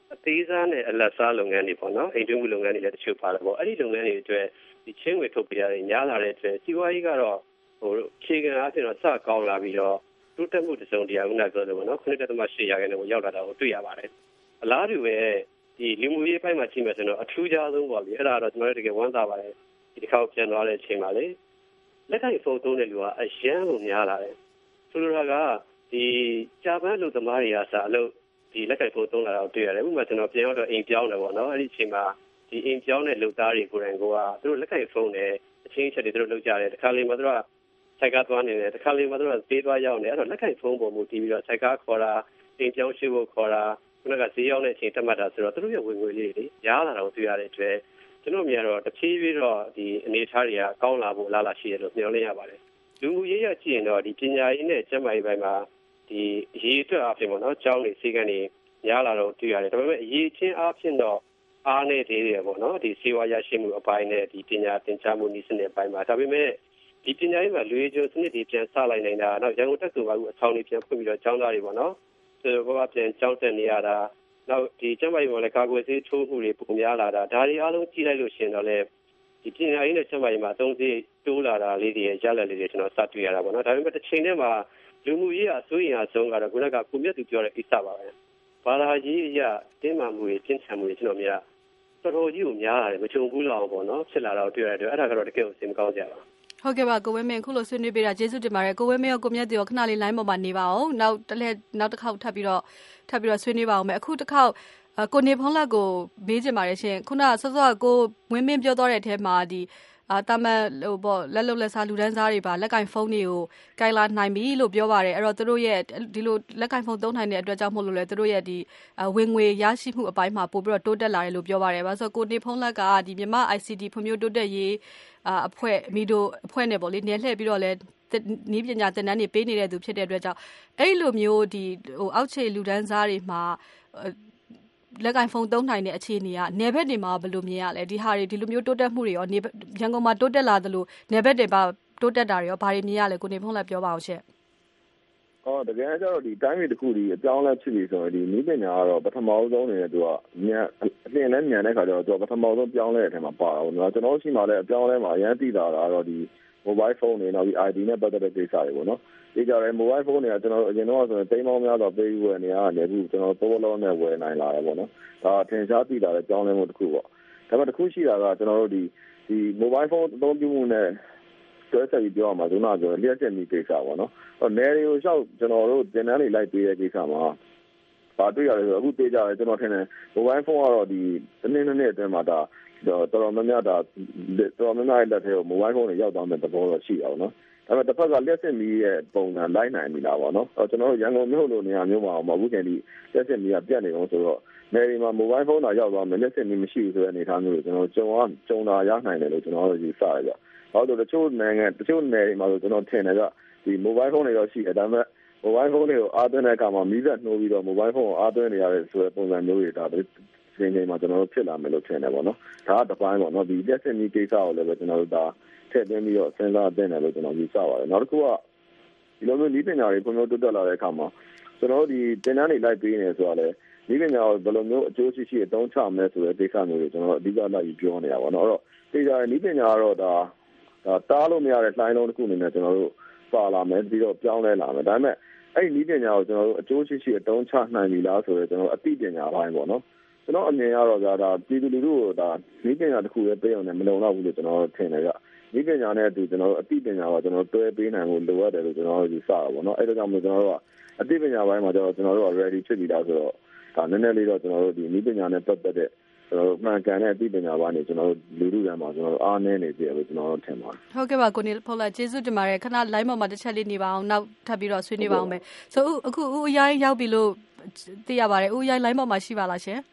အသေးစားနဲ့အလတ်စားလုပ်ငန်းတွေပေါ့နော်အိမ်တွင်းမှုလုပ်ငန်းတွေလည်းတချို့ပါတယ်ပေါ့အဲ့ဒီလုပ်ငန်းတွေအတွက်ဒီချင်းငွေထုတ်ပြရတယ်များလာတဲ့အတွက်စီးပွားရေးကတော့ဟိုခြေခံအားဖြင့်တော့စကောင်းလာပြီးတော့တိုးတက်မှုတစုံတရာခုနပြောလို့ပေါ့နော် ခုနှစ်ဒသမရှစ် ရာခိုင်နှုန်းကိုရောက်လာတာကိုတွေ့ရပါတယ်အလားတူပဲဒီလူမှုရေးပိုင်းမှာချိန်မယ်ဆိုတော့အထူးခြားဆုံးပေါ့လေအဲ့ဒါတော့ကျွန်တော်တို့တကယ်ဝမ်းသာပါတယ်ဒီတစ်ခါပြန်သွားတဲ့အချိန်မှာလေလက်ကိုင်ဖုန်းသုံးတဲ့လူကအရန်ကိုများလာတယ်ဆိုလိုတာကဒီဂျပန်လူသမားတွေကစားအလုပ်ဒီလက်ကိုင်ဖုန်းသုံးလာတာကိုတွေ့ရတယ်ဥပမာကျွန်တော်ပြန်ရောက်တော့အိမ်ပြောင်းတယ်ပေါ့နော်အဲ့ဒီအချိန်မှာဒီအိမ်ပြောင်းတဲ့လူသားတွေကိုယ်တိုင်ကသူတို့လက်ကိုင်ဖုန်းနဲ့အချင်းချက်တွေသူတို့လုပ်ကြတယ်တခါလေမှသူတို့ကစိုက်ကားသွားနေတယ်တခါလေမှသူတို့ကသေးသွားရောက်နေအဲ့တော့လက်ကိုင်ဖုန်းပေါ်မူတည်ပြီးတော့စိုက်ကားခေါ်တာအိမ်ပြောင်းရှိဖို့ခေါ်တာခုနကဈေးရောက်တဲ့အချိန်တတ်မှတ်တာဆိုတော့သူတို့ရဲ့ဝင်ငွေလေးတွေရားလာတာကိုတွေ့ရတဲ့အတွက်ကျွန်တော်မြင်တော့တဖြည်းဖြည်းတော့ဒီအနေအထားတွေကကောင်းလာဖို့လာလာရှိတယ်လို့မျှော်လင့်ရပါတယ်လူမှုရေးရကြည့်ရင်တော့ဒီပညာရေးနဲ့ကျန်းမာရေးပိုင်းမှာဒီအရေးအတွက်အဖြစ်ပေါ့နော်ကျောင်းတွေစီကံတွေများလာတော့တွေ့ရတယ်ဒါပေမဲ့အရေးချင်းအဖြစ်တော့အားနေသေးတယ်ပေါ့နော်ဒီစေဝါရရှိမှုအပိုင်းနဲ့ဒီပညာသင်ကြားမှုနည်းစနစ်အပိုင်းမှာဒါပေမဲ့ဒီပညာရေးမှာလူရေးကျစနစ်တွေပြန်စလိုက်နိုင်တာနောက်ရန်ကုန်တက္ကသိုလ်ကအခုအဆောင်တွေပြန်ဖွင့်ပြီးတော့ကျောင်းသားတွေပေါ့နော်ဆိုတော့ဘာပြန်ကျောင်းတက်နေရတာနောက်ဒီကျန်းမာရေးမှာလည်းကာကွယ်ဆေးထိုးမှုတွေပုံများလာတာဒါတွေအားလုံးကြည့်လိုက်လို့ရှိရင်တော့လေဒီပညာရေးနဲ့ကျန်းမာရေးမှာအသုံးစရိတ်တိုးလာတာလေးတွေရလက်လေးတွေကျွန်တော်စတွေ့ရတာပေါ့နော်ဒါပေမဲ့တစ်ချိန်တည်းမှာလူမှုရေးအစိုးရအဆုံးကတော့ခုနကကိုမြတ်သူပြောတဲ့ကိစ္စပါပဲဘာသာရေးအရတင်းမာမှုတွေပြင်းထန်မှုတွေကျွန်တော်မြင်တော်တော်ကြီးကိုများလာတယ်မကြုံဘူးလောက်ပေါ့နော်ဖြစ်လာတော့တွေ့ရတယ်အဲ့ဒါကတော့တကယ်ကိုစိတ်မကောင်းကြပါဟုတ်ကဲ့ပါကိုဝင်းမင်းခုလိုဆွေးနွေးပေးတာကျေးဇူးတင်ပါတယ်ကိုဝင်းမင်းရောကိုမြတ်သူရောခဏလေး line ပေါ်မှာနေပါအောင်နောက်တစ်လက်နောက်တစ်ခေါက်ထပ်ပြီးတော့ထပ်ပြီးတော့ဆွေးနွေးပါအောင်မယ်အခုတစ်ခေါက်ကိုနေဖုံးလက်ကိုမေးချင်ပါတယ်ရှင်ခုနဆော့ဆော့ကိုဝင်းမင်းပြောတော့တဲ့အထဲမှာဒီအာတမန်ဟိုပေါ့လက်လုံလက်စားလူဒန်းစားတွေပါလက်ကင်ဖုန်းတွေကိုကင်လာနိုင်ပြီလို့ပြောပါတယ်အဲ့တော့သူတို့ရဲ့ဒီလိုလက်ကင်ဖုန်းသုံးနိုင်တဲ့အတွက်ကြောင့်မို့လို့လေသူတို့ရဲ့ဒီဝင်ငွေရရှိမှုအပိုင်းမှာပို့ပြီးတော့တိုးတက်လာတယ်လို့ပြောပါတယ်ဘာလို့ဆိုတော့ကိုနေဖုံးလက်ကဒီမြန်မာ အိုက် စီ တီ ဖွံ့ဖြိုးတိုးတက်ရေးအဖွဲ့မီဒိုအဖွဲ့နဲ့ပေါ့လေနေလှည့်ပြီးတော့လဲနီးပညာသင်တန်းတွေပေးနေတဲ့သူဖြစ်တဲ့အတွက်ကြောင့်အဲ့လိုမျိုးဒီဟိုအောက်ခြေလူဒန်းစားတွေမှာလက်ကင်ဖုန်းသုံးနိုင်တဲ့အခြေအနေကနေဘက်တွေမှာဘယ်လိုမြင်ရလဲဒီဟာတွေဒီလိုမျိုးတိုးတက်မှုတွေရောနေရန်ကုန်မှာတိုးတက်လာသလိုနေဘက်တွေမှာတိုးတက်တာတွေရောဘာတွေမြင်ရလဲကိုနေဖုန်းလည်းပြောပါအောင်ရှင့်။အော်တကယ်ကျတော့ဒီတိုင်းပြည်တစ်ခုဒီအကြောင်းလဲဖြစ်ပြီဆိုရင်ဒီနည်းပညာကတော့ပထမဆုံးအနေနဲ့သူကမြန်အပြင်နဲ့မြန်တဲ့ခါကျတော့သူကပထမဆုံးပြောင်းလဲတဲ့အထဲမှာပါတာပေါ့နော်ကျွန်တော်တို့ရှိမှလည်းအပြောင်းလဲမှာအရင်သိတာကတော့ဒီ mobile phone တွေနောက်ဒီ I D နဲ့ပတ်သက်တဲ့ကိစ္စတွေပေါ့နော်ဒီကြတဲ့ mobile phone တွေကကျွန်တော်အရင်တော့ဆိုရင်တိမ်မောင်းများတော့ပေးဝယ်နေရတယ်အခုကျွန်တော်ပေါ်လုံးနဲ့ဝယ်နိုင်လာတယ်ပေါ့နော်ဒါထင်ရှားသိတာလည်းကြောင်းလဲမှုတစ်ခုပေါ့ဒါပေမဲ့တစ်ခုရှိတာကကျွန်တော်တို့ဒီဒီ mobile phone အသုံးပြုမှုနဲ့ဆွဲဆက်ပြီးပြောရမှာဆိုတော့ကျွန်တော်လျှက်ချက်မိကိစ္စပေါ့နော်ဟိုနယ်တွေကိုလျှောက်ကျွန်တော်တို့တင်တန်းတွေလိုက်ပေးတဲ့ကိစ္စမှာပါတွေ့ရတယ်ဆိုတော့အခုသေးကြတယ်ကျွန်တော်ထင်တယ် mobile phone ကတော့ဒီတစ်နေ့နှစ်အတွင်းမှာဒါတော်တော်များများဒါတော်တော်များများလက်ထဲကို mobile phone တွေရောက်သွားတဲ့သဘောတော့ရှိတာပေါ့နော်ဒါပေမဲ့တစ်ဖက်ကလျှက်စစ်မီးရဲ့ပုံစံလိုက်နိုင်ပြီလားပေါ့နော်အဲကျွန်တော်တို့ရန်ကုန်မြို့လိုနေရာမျိုးမှာမဟုတ်ဘူးခင်ဗျလျှက်စစ်မီးကပြတ်နေအောင်ဆိုတော့နေဒီမှာ mobile phone တာရောက်သွားမယ်လျှက်စစ်မီးမရှိဘူးဆိုတဲ့အနေအထားမျိုးကိုကျွန်တော်ကြုံရကြုံတာရနိုင်တယ်လို့ကျွန်တော်တို့ယူဆရကြ။ဘာလို့လဲတချို့နိုင်ငံတချို့နယ်တွေမှာဆိုကျွန်တော်ထင်တယ်ကဒီ mobile phone တွေတော့ရှိတယ်ဒါပေမဲ့ mobile phone တွေကိုအားသွင်းတဲ့အခါမှာမီးစက်နှိုးပြီးတော့ mobile phone ကိုအားသွင်းနေရတဲ့ဆိုတဲ့ပုံစံမျိုးတွေဒါဒီချိန်မှာကျွန်တော်တို့ဖြစ်လာမယ်လို့ထင်တယ်ပေါ့နော်။ဒါကတစ်ပိုင်းပေါ့နော်ဒီလျှက်စစ်မီးကိစ္စကိုလည်းပဲကျွန်တော်တို့ဒါထည့်သွင်းပြီးတော့စဉ်းစားသင့်တယ်လို့ကျွန်တော်ယူဆပါတယ်။နောက်တစ်ခုကဒီလိုမျိုးနည်းပညာတွေဖွံ့ဖြိုးတိုးတက်လာတဲ့အခါမှာကျွန်တော်တို့ဒီသင်တန်းတွေလိုက်ပေးနေဆိုတော့လေနည်းပညာကိုဘယ်လိုမျိုးအကျိုးရှိရှိအသုံးချမလဲဆိုတဲ့ကိစ္စမျိုးတွေကျွန်တော်တို့အဓိကလိုက်ပြီးပြောနေတာပေါ့နော်။အဲ့တော့ဒီကြတဲ့နည်းပညာကတော့ဒါဒါတားလို့မရတဲ့လှိုင်းလုံးတစ်ခုအနေနဲ့ကျွန်တော်တို့ပါလာမယ်ပြီးတော့ပြောင်းလဲလာမယ်ဒါပေမဲ့အဲ့ဒီနည်းပညာကိုကျွန်တော်တို့အကျိုးရှိရှိအသုံးချနိုင်ပြီလားဆိုတော့ကျွန်တော်အသိပညာပိုင်းပေါ့နော်ကျွန်တော်အမြင်ကတော့ဒါဒါပြည်သူလူထုကိုဒါနည်းပညာတစ်ခုပဲပေးအောင်လည်းမလုံလောက်ဘူးလို့ကျွန်တော်ထင်တယ်ကြနည်းပညာနဲ့အတူကျွန်တော်တို့အသိပညာကိုကျွန်တော်တွဲပေးနိုင်ဖို့လိုအပ်တယ်လို့ကျွန်တော်တို့ယူဆတာပေါ့နော်အဲ့ဒါကြောင့်မို့ကျွန်တော်တို့ကအသိပညာပိုင်းမှာကျတော့ကျွန်တော်တို့က ready ဖြစ်ပြီလားဆိုတော့ဒါနည်းနည်းလေးတော့ကျွန်တော်တို့ဒီနည်းပညာနဲ့ပတ်သက်တဲ့ကျွန်တော်တို့မှန်ကန်တဲ့အသိပညာပိုင်းတွေကျွန်တော်တို့လူထုတွေမှာကျွန်တော်တို့အားနည်းနေပြီလို့ကျွန်တော်တို့ထင်ပါတယ်ဟုတ်ကဲ့ပါကိုနေဖော်လာကျေးဇူးတင်ပါတယ်ခဏ line ပေါ်မှာတစ်ချက်လေးနေပါအောင်နောက်ထပ်ပြီးတော့ဆွေးနွေးပါအောင်မယ်ဆိုအခုဦးအရိုင်းရောက်ပြီလို့သိရပါတယ်ဦးအရိုင်း line ပေါ်မှာရှိပါလားရှင်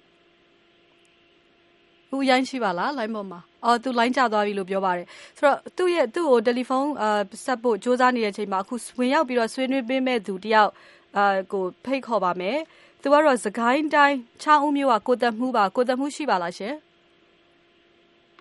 ဦးရိုင်းရှိပါလား line ပေါ်မှာအော်သူ line ကျသွားပြီလို့ပြောပါတယ်ဆိုတော့သူ့ရဲ့သူ့ကိုတယ်လီဖုန်းအာဆက်ဖို့စူးစမ်းနေတဲ့အချိန်မှာအခုဝင်ရောက်ပြီးတော့ဆွေးနွေးပေးမဲ့သူတယောက်အာကိုဖိတ်ခေါ်ပါမယ်သူကတော့စကိုင်းတိုင်းချောင်းဦးမြို့ကကိုသက်မှုပါကိုသက်မှုရှိပါလားရှင်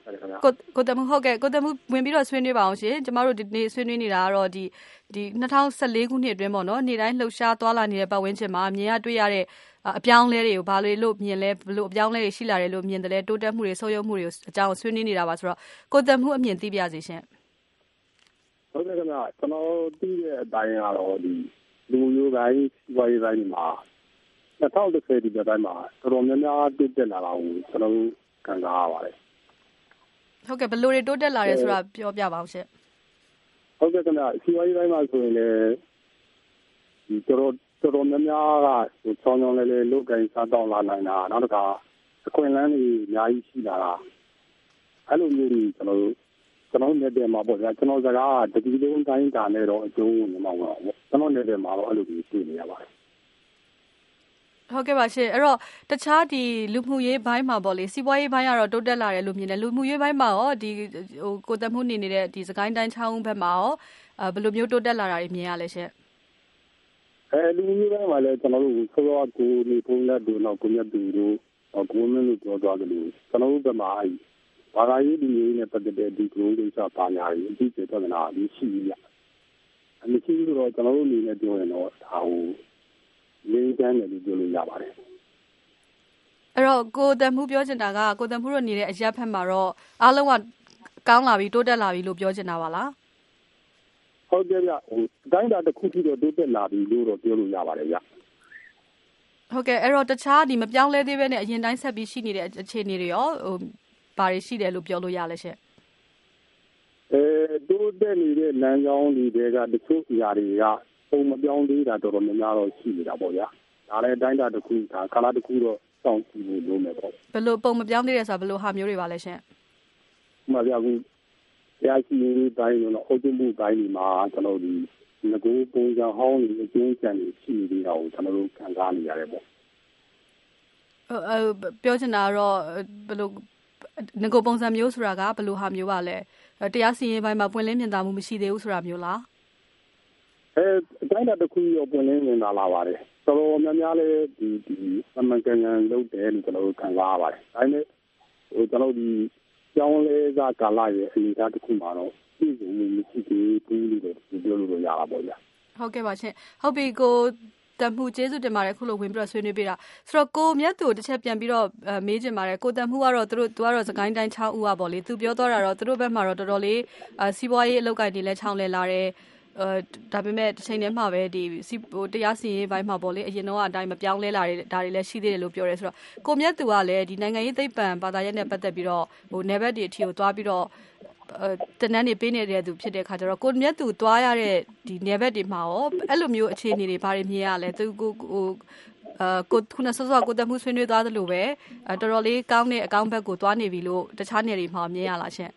ကိုကိုတမှုဟုတ်ကဲ့ကိုတမှုဝင်ပြီးတော့ဆွေးနွေးပါအောင်ရှင်ကျမတို့ဒီနေ့ဆွေးနွေးနေတာကတော့ဒီဒီ၂၀၁၄ခုနှစ်အတွင်းပေါ့နော်နေ့တိုင်းလှုပ်ရှားသွားလာနေတဲ့ပတ်ဝန်းကျင်မှာမြင်ရတွေ့ရတဲ့အပြောင်းလဲတွေကိုဘာလို့မြင်လဲဘလို့အပြောင်းလဲတွေရှိလာတယ်လို့မြင်တယ်လဲတိုးတက်မှုတွေဆုတ်ယုတ်မှုတွေအကြောင်းဆွေးနွေးနေတာပါဆိုတော့ကိုတမှုအမြင်သိပြစီရှင်ဟုတ်ကဲ့ခင်ဗျကျွန်တော်သိတဲ့အတိုင်းကတော့ဒီလူမျိုးတိုင်းစီးပွားရေးတိုင်းမှာ၂၀၁၀ဒီတိုင်းမှာတော်တော်များများတိုးတက်လာတာကိုကျွန်တော်တို့ခံစားရပါတယ်ဟုတ်ကဲ့ဘယ်လိုတွေတိုးတက်လာတယ်ဆိုတာပြောပြပါအောင်ရှင်ဟုတ်ကဲ့ခင်ဗျစီးပွားရေးတိုင်းမှာဆိုရင်လည်းဒီတော်တော်တော်တော်များများကဟိုချောင်းချောင်းလေးလေးလုတ်ကိုင်းစားတောင်းလာနိုင်တာနောက်တစ်ခါအခွင့်အလမ်းတွေအများကြီးရှိလာတာအဲ့လိုမျိုးတွေကျွန်တော်တို့ကျွန်တော်နေတယ်မှာပေါ့ဗျာကျွန်တော်စကားတတိလုံးတိုင်းတာနဲ့တော့အကျိုးဝင်မှာပေါ့ကျွန်တော်နေတယ်မှာတော့အဲ့လိုကြီးတွေ့နေရပါတယ်ဟုတ်ကဲ့ပါရှင်အဲ့တော့တခြားဒီလူမှုရေးဘိုင်းမှာပေါ့လေစီးပွားရေးဘိုင်းကတော့တိုးတက်လာတယ်လို့မြင်တယ်လူမှုရေးဘိုင်းမှာရောဒီဟိုကိုတက်မှုနေနေတဲ့ဒီစကိုင်းတိုင်းချောင်းဘက်မှာရောအဲဘယ်လိုမျိုးတိုးတက်လာတာတွေမြင်ရလဲရှင်အဲလူမှုရေးဘိုင်းမှာလည်းကျွန်တော်တို့ဆိုတော့ကိုနေပုံလက်တို့တော့ကိုမြတ်သူတို့ကိုမင်းတို့ပြောသွားတယ်လို့ကျွန်တော်တို့ဘက်မှာအဲဘာသာရေးလူမျိုးနဲ့ပတ်သက်တဲ့ဒီကရုံးကိစ္စပါညာရေးအကြည့်ပြဿနာကြီးရှိရအမရှိဘူးတော့ကျွန်တော်တို့အနေနဲ့ပြောရင်တော့ဒါဟိုလေးတန်းတယ်လို့ပြောလို့ရပါတယ်အဲ့တော့ကိုတမှုပြောချင်တာကကိုတမှုတို့နေတဲ့အရက်ဖက်မှာတော့အားလုံးကကောင်းလာပြီတိုးတက်လာပြီလို့ပြောချင်တာပါလားဟုတ်ကဲ့ဗျဟိုအတိုင်းတာတစ်ခုထိတော့တိုးတက်လာပြီလို့တော့ပြောလို့ရပါတယ်ဗျဟုတ်ကဲ့အဲ့တော့တခြားဒီမပြောင်းလဲသေးပဲနဲ့အရင်တိုင်းဆက်ပြီးရှိနေတဲ့အခြေအနေတွေရောဟိုဘာတွေရှိတယ်လို့ပြောလို့ရလဲရှင့်အဲတိုးတက်နေတဲ့လမ်းကြောင်းတွေကတချို့အရာတွေကပုံမပြောင်းသေးတာတော်တော်များများတော့ရှိနေတာပေါ့ဗျာဒါလည်းအတိုင်းတာတစ်ခုဒါကာလတစ်ခုတော့စောင့်ကြည့်လို့လုပ်မယ်ပေါ့ဘယ်လိုပုံမပြောင်းသေးတယ်ဆိုတာဘယ်လိုဟာမျိုးတွေပါလဲရှင့်ဥပမာပြအခုတရားစီရင်ရေးတိုင်းတော့အုပ်ချုပ်မှုတိုင်းဒီမှာကျွန်တော်ဒီငကိုးပုံစံဟောင်းတွေအကျဉ်းချန်တွေရှိနေတာကိုကျွန်တော်တို့ခံစားနေရတယ်ပေါ့အဲပြောချင်တာကတော့ဘယ်လိုငကိုပုံစံမျိုးဆိုတာကဘယ်လိုဟာမျိုးပါလဲတရားစီရင်ပိုင်းမှာပွင့်လင်းမြင်သာမှုမရှိသေးဘူးဆိုတာမျိုးလားအဲအတိုင်းတာတစ်ခုရောပွင့်လင်းမြင်သာလာပါတယ်တော်တော်များများလေးဒီဒီအမှန်ကန်ကန်လုပ်တယ်လို့ကျွန်တော်တို့ခံစားရပါတယ်ဒါပေမဲ့ဟိုကျွန်တော်ဒီကျောင်းလေးကကာလရဲ့အနေအထားတစ်ခုမှာတော့ပြည်စုံမှုမရှိသေးဘူးလို့ပြောလို့ရတာပေါ့ဗျာဟုတ်ကဲ့ပါရှင်ဟုတ်ပြီကိုတမှုကျေးဇူးတင်ပါတယ်ခုလိုဝင်ပြီးတော့ဆွေးနွေးပေးတာဆိုတော့ကိုမြတ်သူတစ်ချက်ပြန်ပြီးတော့မေးချင်ပါတယ်ကိုတမှုကတော့သူတို့သူကတော့စကိုင်းတိုင်းချောင်းဦးอ่ะပေါ့လေသူပြောတော့တာတော့သူတို့ဘက်မှာတော့တော်တော်လေးစီးပွားရေးအလုပ်ကိုင်တွေလည်းချောင်းလဲလာတယ်အဲဒါပေမဲ့တစ်ချိန်တည်းမှာပဲဒီဟိုတရားစီရင်ပိုင်းမှာပေါ့လေအရင်တော့အတိုင်းမပြောင်းလဲလာတဲ့ဒါတွေလည်းရှိသေးတယ်လို့ပြောရဲဆိုတော့ကိုမြတ်သူကလည်းဒီနိုင်ငံရေးသိပ္ပံဘာသာရပ်နဲ့ပတ်သက်ပြီးတော့ဟိုနယ်ဘက်တွေအထိကိုသွားပြီးတော့တနန်းနေပေးနေတဲ့သူဖြစ်တဲ့ခါကျတော့ကိုမြတ်သူသွားရတဲ့ဒီနယ်ဘက်တွေမှာရောအဲ့လိုမျိုးအခြေအနေတွေဘာတွေမြင်ရလဲသူကိုဟိုအာကိုခုနဆော့ဆော့ကိုတမှုဆွေးနွေးသွားသလိုပဲတော်တော်လေးကောင်းတဲ့အကောင့်ဘက်ကိုသွားနေပြီလို့တခြားနယ်တွေမှာမြင်ရလားရှင့်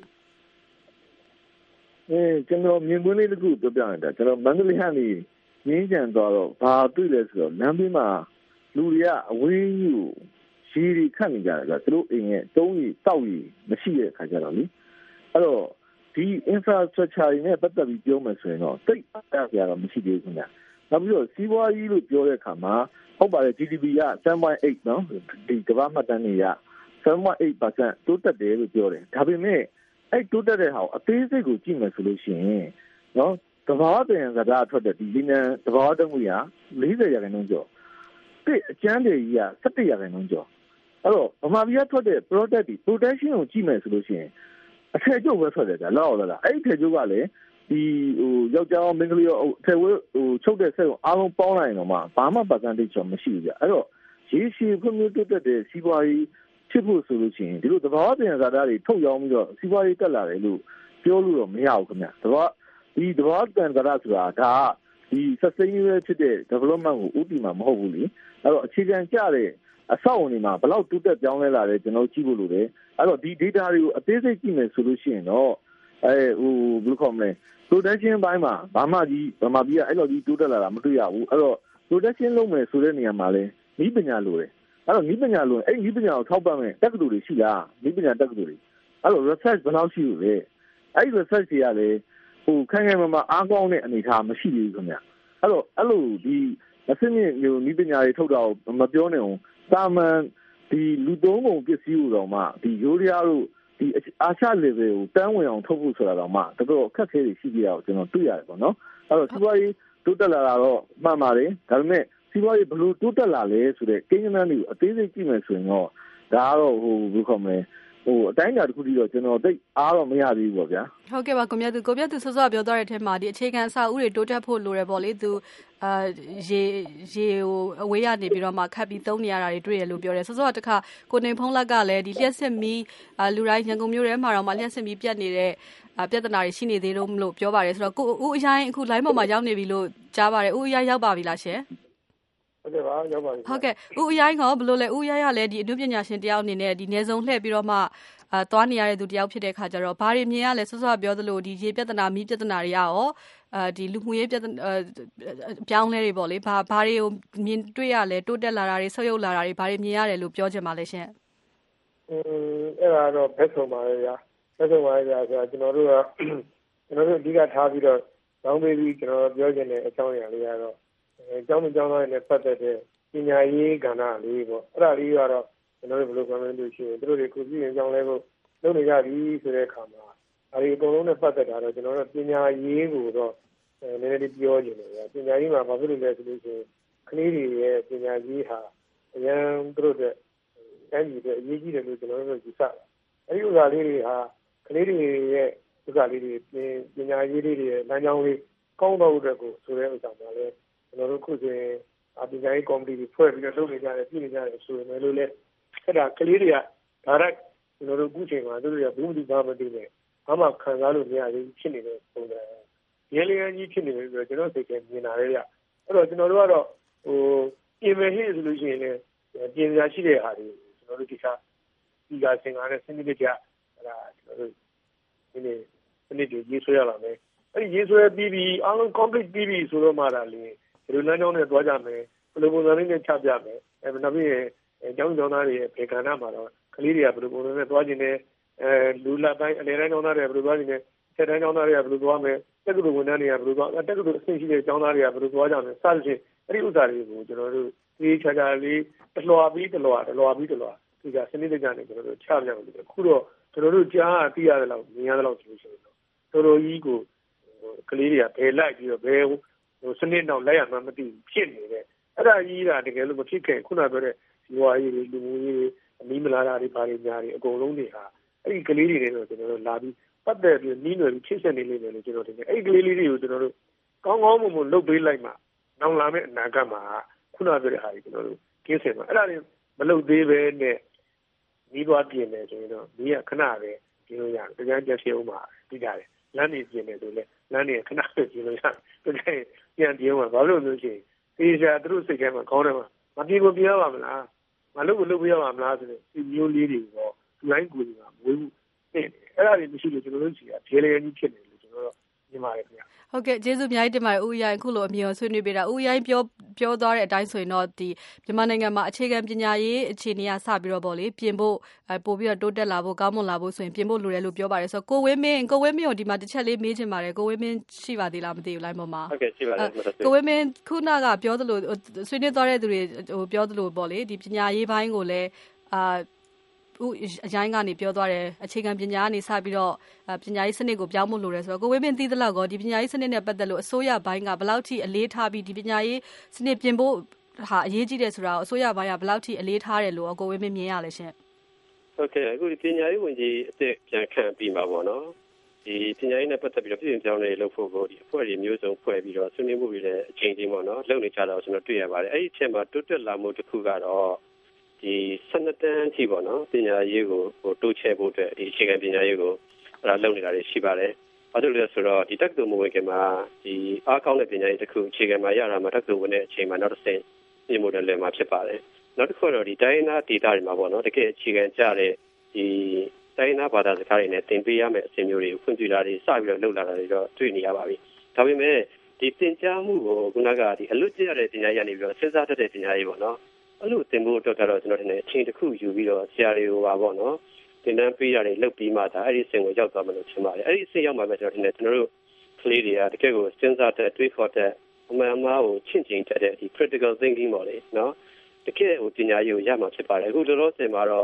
အဲကျွန်တော်မြင်ကွင်းလေးတစ်ခုပြောပြနေတာကျွန်တော်မန္တလေးဟန်နေငင်းကြံသွားတော့ဘာတွေ့လဲဆိုတော့လမ်းဘေးမှာလူတွေကအဝေးကြီးကိုရှည်ရီခတ်နေကြတယ်ဆိုတော့သူတို့အိမ်ရဲ့တုံးကြီးတောက်ကြီးမရှိတဲ့ခါကျတော့လေအဲ့တော့ဒီ infrastructure တွေနဲ့ပတ်သက်ပြီးပြောမယ်ဆိုရင်တော့တိတ်အပ်ကြရတော့မရှိသေးဘူးခင်ဗျ။နောက်ပြီးတော့စီးပွားရေးလို့ပြောတဲ့အခါမှာဟုတ်ပါတယ် ဂျီ ဒီ ပီ က seven point eight နော်ဒီကမ္ဘာမှတ်တမ်းတွေက seven point eight percent တိုးတက်တယ်လို့ပြောတယ်။ဒါပေမဲ့အဲ့တိုးတက်တဲ့ဟာကိုအသေးစိတ်ကိုကြည့်မယ်ဆိုလို့ရှိရင်နော်သဘာဝတရားစကားထွက်တဲ့ဒီလီနန်သဘာဝတမှုရfortyရာခိုင်နှုန်းကျော်တစ်အကျန်းတွေကြီးကseventeenရာခိုင်နှုန်းကျော်အဲ့တော့ဗမာပြည်ကထွက်တဲ့ product ဒီ protection ကိုကြည့်မယ်ဆိုလို့ရှိရင်အထည်ချုပ်ပဲထွက်တယ်ကြာလောက်လာအဲ့ဒီထည်ချုပ်ကလည်းဒီဟိုယောက်ျားမင်းကလေးရောထည်ဝဲဟိုချုပ်တဲ့ဆက်ကိုအားလုံးပေါင်းလိုက်ရင်တော့မှဘာမှ percentage ကျော်မရှိဘူးကြာအဲ့တော့ရေရှည်ဖွံ့ဖြိုးတိုးတက်တဲ့စီးပွားရေးဖြစ်ဖို့ဆိုလို့ရှိရင်ဒီလိုသဘာဝတရားစာသားတွေထုတ်ရောင်းပြီးတော့စီးပွားရေးတက်လာတယ်လို့ပြောလို့တော့မရဘူးခင်ဗျသဘာဒီသဘာဝတရားစာသားဆိုတာဒါကဒီ sustainable ဖြစ်တဲ့ development ကိုဥတည်မှာမဟုတ်ဘူးလေအဲ့တော့အခြေခံကျတဲ့အဆောက်အအုံတွေမှာဘယ်လောက်တိုးတက်ပြောင်းလဲလာတယ်ကျွန်တော်ကြည့်ဖို့လိုတယ်အဲ့တော့ဒီ data တွေကိုအသေးစိတ်ကြည့်မယ်ဆိုလို့ရှိရင်တော့အဲဟိုဘယ်လိုခေါ်မလဲ production ဘိုင်းမှာဘာမှကြီးဗမာပြည်ကအဲ့လိုကြီးတိုးတက်လာတာမတွေ့ရဘူးအဲ့တော့ production လုပ်မယ်ဆိုတဲ့နေရာမှာလဲနည်းပညာလိုတယ်အဲ့တော့နည်းပညာလိုရင်အဲ့နည်းပညာကိုထောက်ပံ့မယ်တက္ကသိုလ်တွေရှိလားနည်းပညာတက္ကသိုလ်တွေအဲ့တော့ research ဘယ်လောက်ရှိလို့လဲအဲ့ဒီ research တွေကလည်းဟိုခိုင်ခိုင်မာမာအားကောင်းတဲ့အနေအထားမရှိသေးဘူးခင်ဗျအဲ့တော့အဲ့လိုဒီအစင်းမြင့်မျိုးနည်းပညာတွေထုတ်တာကိုမပြောနိုင်အောင်တာမန်ဒီလူသုံးပုံပစ္စည်းကိုတော့မှဒီရိုးရာတို့ဒီအာရှ level ကိုတန်းဝင်အောင်ထုတ်ဖို့ဆိုတာတော့မှတော်တော်အခက်အခဲတွေရှိကြတာကိုကျွန်တော်တွေ့ရတယ်ပေါ့နော်အဲ့တော့စီးပွားရေးတိုးတက်လာတာတော့မှန်ပါတယ်ဒါပေမဲ့စီးပွားရေးဘလို့တိုးတက်လာလဲဆိုတဲ့ကိန်းဂဏန်းတွေကိုအသေးစိတ်ကြည့်မယ်ဆိုရင်တော့ဒါကတော့ဟိုဘယ်လိုခေါ်မလဲဟိုအတိုင်းအတာတစ်ခုတည်းတော့ကျွန်တော်သိအားတော့မရသေးဘူးပေါ့ဗျာဟုတ်ကဲ့ပါကိုမြတ်သူကိုမြတ်သူစောစောပြောသွားတဲ့အထက်မှာဒီအခြေခံအဆောက်အဦတွေတိုးတက်ဖို့လိုတယ်ပေါ့လေသူအာရေရေဟိုအဝေးရနေပြီးတော့မှခတ်ပြီးသုံးနေရတာတွေတွေ့ရလို့ပြောတယ်စောစောတခါကိုနေဖုံးလက်ကလည်းဒီလျှက်စစ်မီးလူတိုင်းရန်ကုန်မြို့ထဲမှာတော့မှလျှက်စစ်မီးပြတ်နေတဲ့ပြဿနာတွေရှိနေသေးလို့မလို့ပြောပါတယ်ဆိုတော့ကိုဦးအရင်အခု line ပေါ်မှာရောက်နေပြီလို့ကြားပါတယ်ဦးအရင်ရောက်ပါပြီလားရှင်ဟုတ်ကဲ့ပါရောက်ပါပြီဟုတ်ကဲ့ဦးအရင်ကဘလို့လဲဦးရရလည်းဒီအနုပညာရှင်တယောက်အနေနဲ့ဒီနေစုံလှည့်ပြီးတော့မှအာသွားနေရတဲ့သူတယောက်ဖြစ်တဲ့ခါကျတော့ဘာတွေမြင်ရလဲစောစောပြောသလိုဒီရေပြဿနာမီးပြဿနာတွေရောအာဒီလူမှုရေးပြဿနာပြောင်းလဲတွေပေါ့လေဘာဘာတွေကိုမြင်တွေ့ရလဲတိုးတက်လာတာတွေဆုတ်ယုတ်လာတာတွေဘာတွေမြင်ရတယ်လို့ပြောချင်ပါလဲရှင်အင်းအဲ့ဒါတော့ဘက်ဆုံးပါလေဗျာဘက်ဆုံးပါလေဗျာဆိုတော့ကျွန်တော်တို့ကကျွန်တော်တို့အဓိကထားပြီးတော့တောင်းပေးပြီးကျွန်တော်ပြောချင်တဲ့အကြောင်းအရာလေးကတော့အကြောင်းအကြောင်းတွေနဲ့ပတ်သက်တဲ့ပညာရေးကဏ္ဍလေးပေါ့အဲ့ဒါလေးကတော့ကျွန်တော်တို့ဘယ်လို comment လုပ်ရှိရင်တို့တွေကိုပြည်ရင်ကြောင်းလဲဖို့လုပ်နေကြပြီဆိုတဲ့အခါမှာအဲဒီအကုန်လုံးနဲ့ပတ်သက်တာတော့ကျွန်တော်တို့ပညာရေးကိုတော့နည်းနည်းလေးပြောချင်တယ်ဗျာပညာရေးမှာဘာဖြစ်လို့လဲဆိုလို့ရှိရင်ကလေးတွေရဲ့ပညာရေးဟာအရန်တို့တဲ့တိုင်းပြည်တဲ့အရေးကြီးတယ်လို့ကျွန်တော်တို့ယူဆတာအဲဒီဥစ္စာလေးတွေဟာကလေးတွေရဲ့ဥစ္စာလေးတွေပညာရေးလေးတွေရဲ့လမ်းကြောင်းလေးကောင်းတော့တဲ့ကိုဆိုတဲ့ဥစ္စာမှာလဲကျွန်တော်တို့ခုဆိုရင်အပညာရေးကော်မတီတွေဖွဲ့ပြီးတော့လုပ်နေကြတယ်ပြည်နေကြတယ်ဆိုရင်လည်းလေအဲ့ဒါကလေးတွေကဒါရက်ကျွန်တော်တို့အခုချိန်မှာတို့တွေကဘူးဘူးဘာမသိနေဘာမှခံစားလို့မရသေးဖြစ်နေတဲ့ပုံစံရဲလျန်းကြီးဖြစ်နေတယ်ဆိုတော့ကျွန်တော်စိတ်ထဲမြင်လာတယ်ရအဲ့တော့ကျွန်တော်တို့ကတော့ဟိုပြင်မယ်ဟိဆိုလို့ရှိရင်လည်းပြင်စရာရှိတဲ့ဟာတွေကျွန်တော်တို့ဒီကဒီကစင်ကားနဲ့စနစ်တကျအဲ့ဒါကျွန်တော်တို့ဒီနေ့စနစ်တွေရေးဆွဲရလာမယ်အဲ့ဒီရေးဆွဲပြီးပြီးအားလုံး complete ပြီးပြီဆိုတော့မှလာလေဒီလိုလမ်းကြောင်းနဲ့တွားကြမယ်ဘယ်လိုပုံစံလေးနဲ့ချပြမယ်အဲ့နောက်ပြီးအကြောင်းကြောင်းသားတွေရဲ့ဘေကဏ္ဍမှာတော့ကလေးတွေကဘယ်လိုပုံစံနဲ့တွားခြင်းနဲ့အဲလူလက်တိုင်းအနေနဲ့ကြောင်းသားတွေကဘယ်လိုတွားခြင်းနဲ့ဆက်တိုင်းကြောင်းသားတွေကဘယ်လိုတွားမယ်တက္ကသိုလ်ဝန်ထမ်းတွေကဘယ်လိုတွားတက္ကသိုလ်အဆင့်ရှိတဲ့ကြောင်းသားတွေကဘယ်လိုတွားကြမယ်စသဖြင့်အဲ့ဒီဥစ္စာတွေကိုကျွန်တော်တို့ဒီချာချာလေးတလွာပြီးတလွာတလွာပြီးတလွာဒီကစနစ်တကျနဲ့ကျွန်တော်တို့ချပြမယ်လို့ခုတော့ကျွန်တော်တို့ကြားအသိရတယ်လို့မြင်ရတယ်လို့ဆိုလို့ရှိရင်တော့တော်တော်ကြီးကိုကလေးတွေကဘယ်လိုက်ပြီးတော့ဘယ်ဟိုစနစ်တော့လိုက်ရမှမသိဖြစ်နေတဲ့အဲ့ဒါကြီးကတကယ်လို့မဖြစ်ခဲ့ခုနပြောတဲ့ဒီဝါကြီးတွေလူမျိုးကြီးအမီးမလာတာတွေဘာတွေညာတွေအကုန်လုံးတွေဟာအဲ့ဒီကလေးတွေနဲ့တော့ကျွန်တော်တို့လာပြီးပတ်သက်ပြီးနီးနယ်ပြီးဖြစ်ဆက်နေလိမ့်မယ်လို့ကျွန်တော်ထင်တယ်အဲ့ဒီကလေးလေးတွေကိုကျွန်တော်တို့ကောင်းကောင်းမွန်မွန်လုပ်ပေးလိုက်မှနောက်လာမယ့်အနာဂတ်မှာခုနပြောတဲ့ဟာတွေကျွန်တော်တို့ကင်းစင်မှာအဲ့ဒါတွေမလုပ်သေးပဲနဲ့နီးသွားပြင်တယ်ဆိုရင်တော့ဒီကခဏပဲပြင်လို့ရတယ်တရားကြက်ဖြစ်အောင်မှာပြီးကြတယ်လမ်းနေပြင်တယ်ဆိုလဲလမ်းနေခဏပဲပြင်လို့ရတယ်တကယ်ပြန်ပြင်မှာဘာလို့လို့ရှိရင်အေးရှာသူတို့စိတ်ထဲမှာခေါင်းထဲမှာမပြေကိုပြောပါမလားမလုပ်ဘူးလုပ်ပြရပါမလားဆိုတဲ့ဒီမျိုးလေးတွေတော့ဒီတိုင်းကိုယ်ကမွေးဘူးအဲ့ဒါတွေမရှိလို့ကျွန်တော်တို့စီကဖြေလေကြီးဖြစ်နေလို့ကျွန်တော်တို့မြင်ပါတယ်ခင်ဗျာဟုတ်ကဲ့ကျေးဇူးအများကြီးတင်ပါတယ်ဦးရိုင်းခုလိုအမြင်ဆွေးနွေးပေးတာဦးရိုင်းပြောပြောသွားတဲ့အတိုင်းဆိုရင်တော့ဒီမြန်မာနိုင်ငံမှာအခြေခံပညာရေးအခြေအနေကစပြီးတော့ပေါ့လေပြင်ဖို့ပို့ပြီးတော့တိုးတက်လာဖို့ကောင်းမွန်လာဖို့ဆိုရင်ပြင်ဖို့လိုတယ်လို့ပြောပါတယ်ဆိုတော့ကိုဝင်းမင်းကိုဝင်းမင်းကိုဒီမှာတစ်ချက်လေးမေးချင်ပါတယ်ကိုဝင်းမင်းရှိပါသေးလားမသိဘူး line ပေါ်မှာဟုတ်ကဲ့ရှိပါတယ်ကိုဝင်းမင်းခုနကပြောသလိုဆွေးနွေးသွားတဲ့သူတွေဟိုပြောသလိုပေါ့လေဒီပညာရေးပိုင်းကိုလည်းအာဦးအရင်ကနေပြောသွားတယ်အခြေခံပညာကနေစပြီးတော့ပညာရေးစနစ်ကိုပြောင်းဖို့လိုတယ်ဆိုတော့ကိုဝင်းမင်းသိသလောက်ကောဒီပညာရေးစနစ်နဲ့ပတ်သက်လို့အစိုးရဘိုင်းကဘယ်လောက်ထိအလေးထားပြီးဒီပညာရေးစနစ်ပြင်ဖို့ဟာအရေးကြီးတယ်ဆိုတာကိုအစိုးရဘိုင်းကဘယ်လောက်ထိအလေးထားတယ်လို့ကိုဝင်းမင်းမြင်ရလဲရှင်ဟုတ်ကဲ့အခုဒီပညာရေးဝန်ကြီးအစ်ပြန်ခန့်ပြီးမှာပေါ့နော်ဒီပညာရေးနဲ့ပတ်သက်ပြီးတော့ပြည်ပြောင်းလဲလုပ်ဖို့ကိုဒီအဖွဲ့တွေမျိုးစုံဖွဲ့ပြီးတော့ဆွေးနွေးမှုတွေလည်းအချိန်ချင်းပေါ့နော်လုပ်နေကြတော့ကျွန်တော်တွေ့ရပါတယ်အဲ့ဒီအချက်မှာတိုးတက်လာမှုတစ်ခုကတော့ဒီစနစ်တန်းကြီးပေါ့နော်ပညာရေးကိုဟိုတိုးချဲ့ဖို့အတွက်ဒီအခြေခံပညာရေးကိုအဲ့ဒါလုပ်နေတာတွေရှိပါတယ်။ဘာလို့လဲဆိုတော့ဒီတက္ကသိုလ်မဝင်ခင်မှာဒီအားကောင်းတဲ့ပညာရေးတစ်ခုအခြေခံမှာရတာမှာတက္ကသိုလ်ဝင်တဲ့အချိန်မှာနောက်တစ်ဆင့်ပြင်ဖို့လည်းမှာဖြစ်ပါတယ်။နောက်တစ်ခုတော့ဒီတိုင်းနာဒေတာတွေမှာပေါ့နော်တကယ်အခြေခံကြတဲ့ဒီတိုင်းနာဘာသာစကားတွေနဲ့သင်ပေးရမယ့်အစီအမျိုးတွေကိုဖွင့်ပြတာတွေစပြီးတော့လုပ်လာတာတွေတော့တွေ့နေရပါပြီ။ဒါပေမဲ့ဒီသင်ကြားမှုကိုခုနကဒီအလွတ်ကျရတဲ့ပညာရေးကနေပြီးတော့စဉ်းစားတတ်တဲ့ပညာရေးပေါ့နော်အဲ့လိုသင်ဖို့အတွက်ကတော့ကျွန်တော်တင်အချိန်တစ်ခုယူပြီးတော့ဆရာတွေကိုပါပေါ့နော်သင်တန်းပေးရတယ်လုပ်ပြီးမှဒါအဲ့ဒီအဆင့်ကိုရောက်သွားမယ်လို့ထင်ပါတယ်အဲ့ဒီအဆင့်ရောက်မှပဲကျွန်တော်တင်ကျွန်တော်တို့ကလေးတွေကတကယ်ကိုစဉ်းစားတဲ့တွေးခေါ်တဲ့အမှန်အမှားကိုချင့်ချိန်တတ်တဲ့ဒီ critical thinking ပေါ့လေနော်တကယ်ဟိုပညာရေးကိုရမှာဖြစ်ပါတယ်အခုလောလောဆယ်မှာတော့ဆ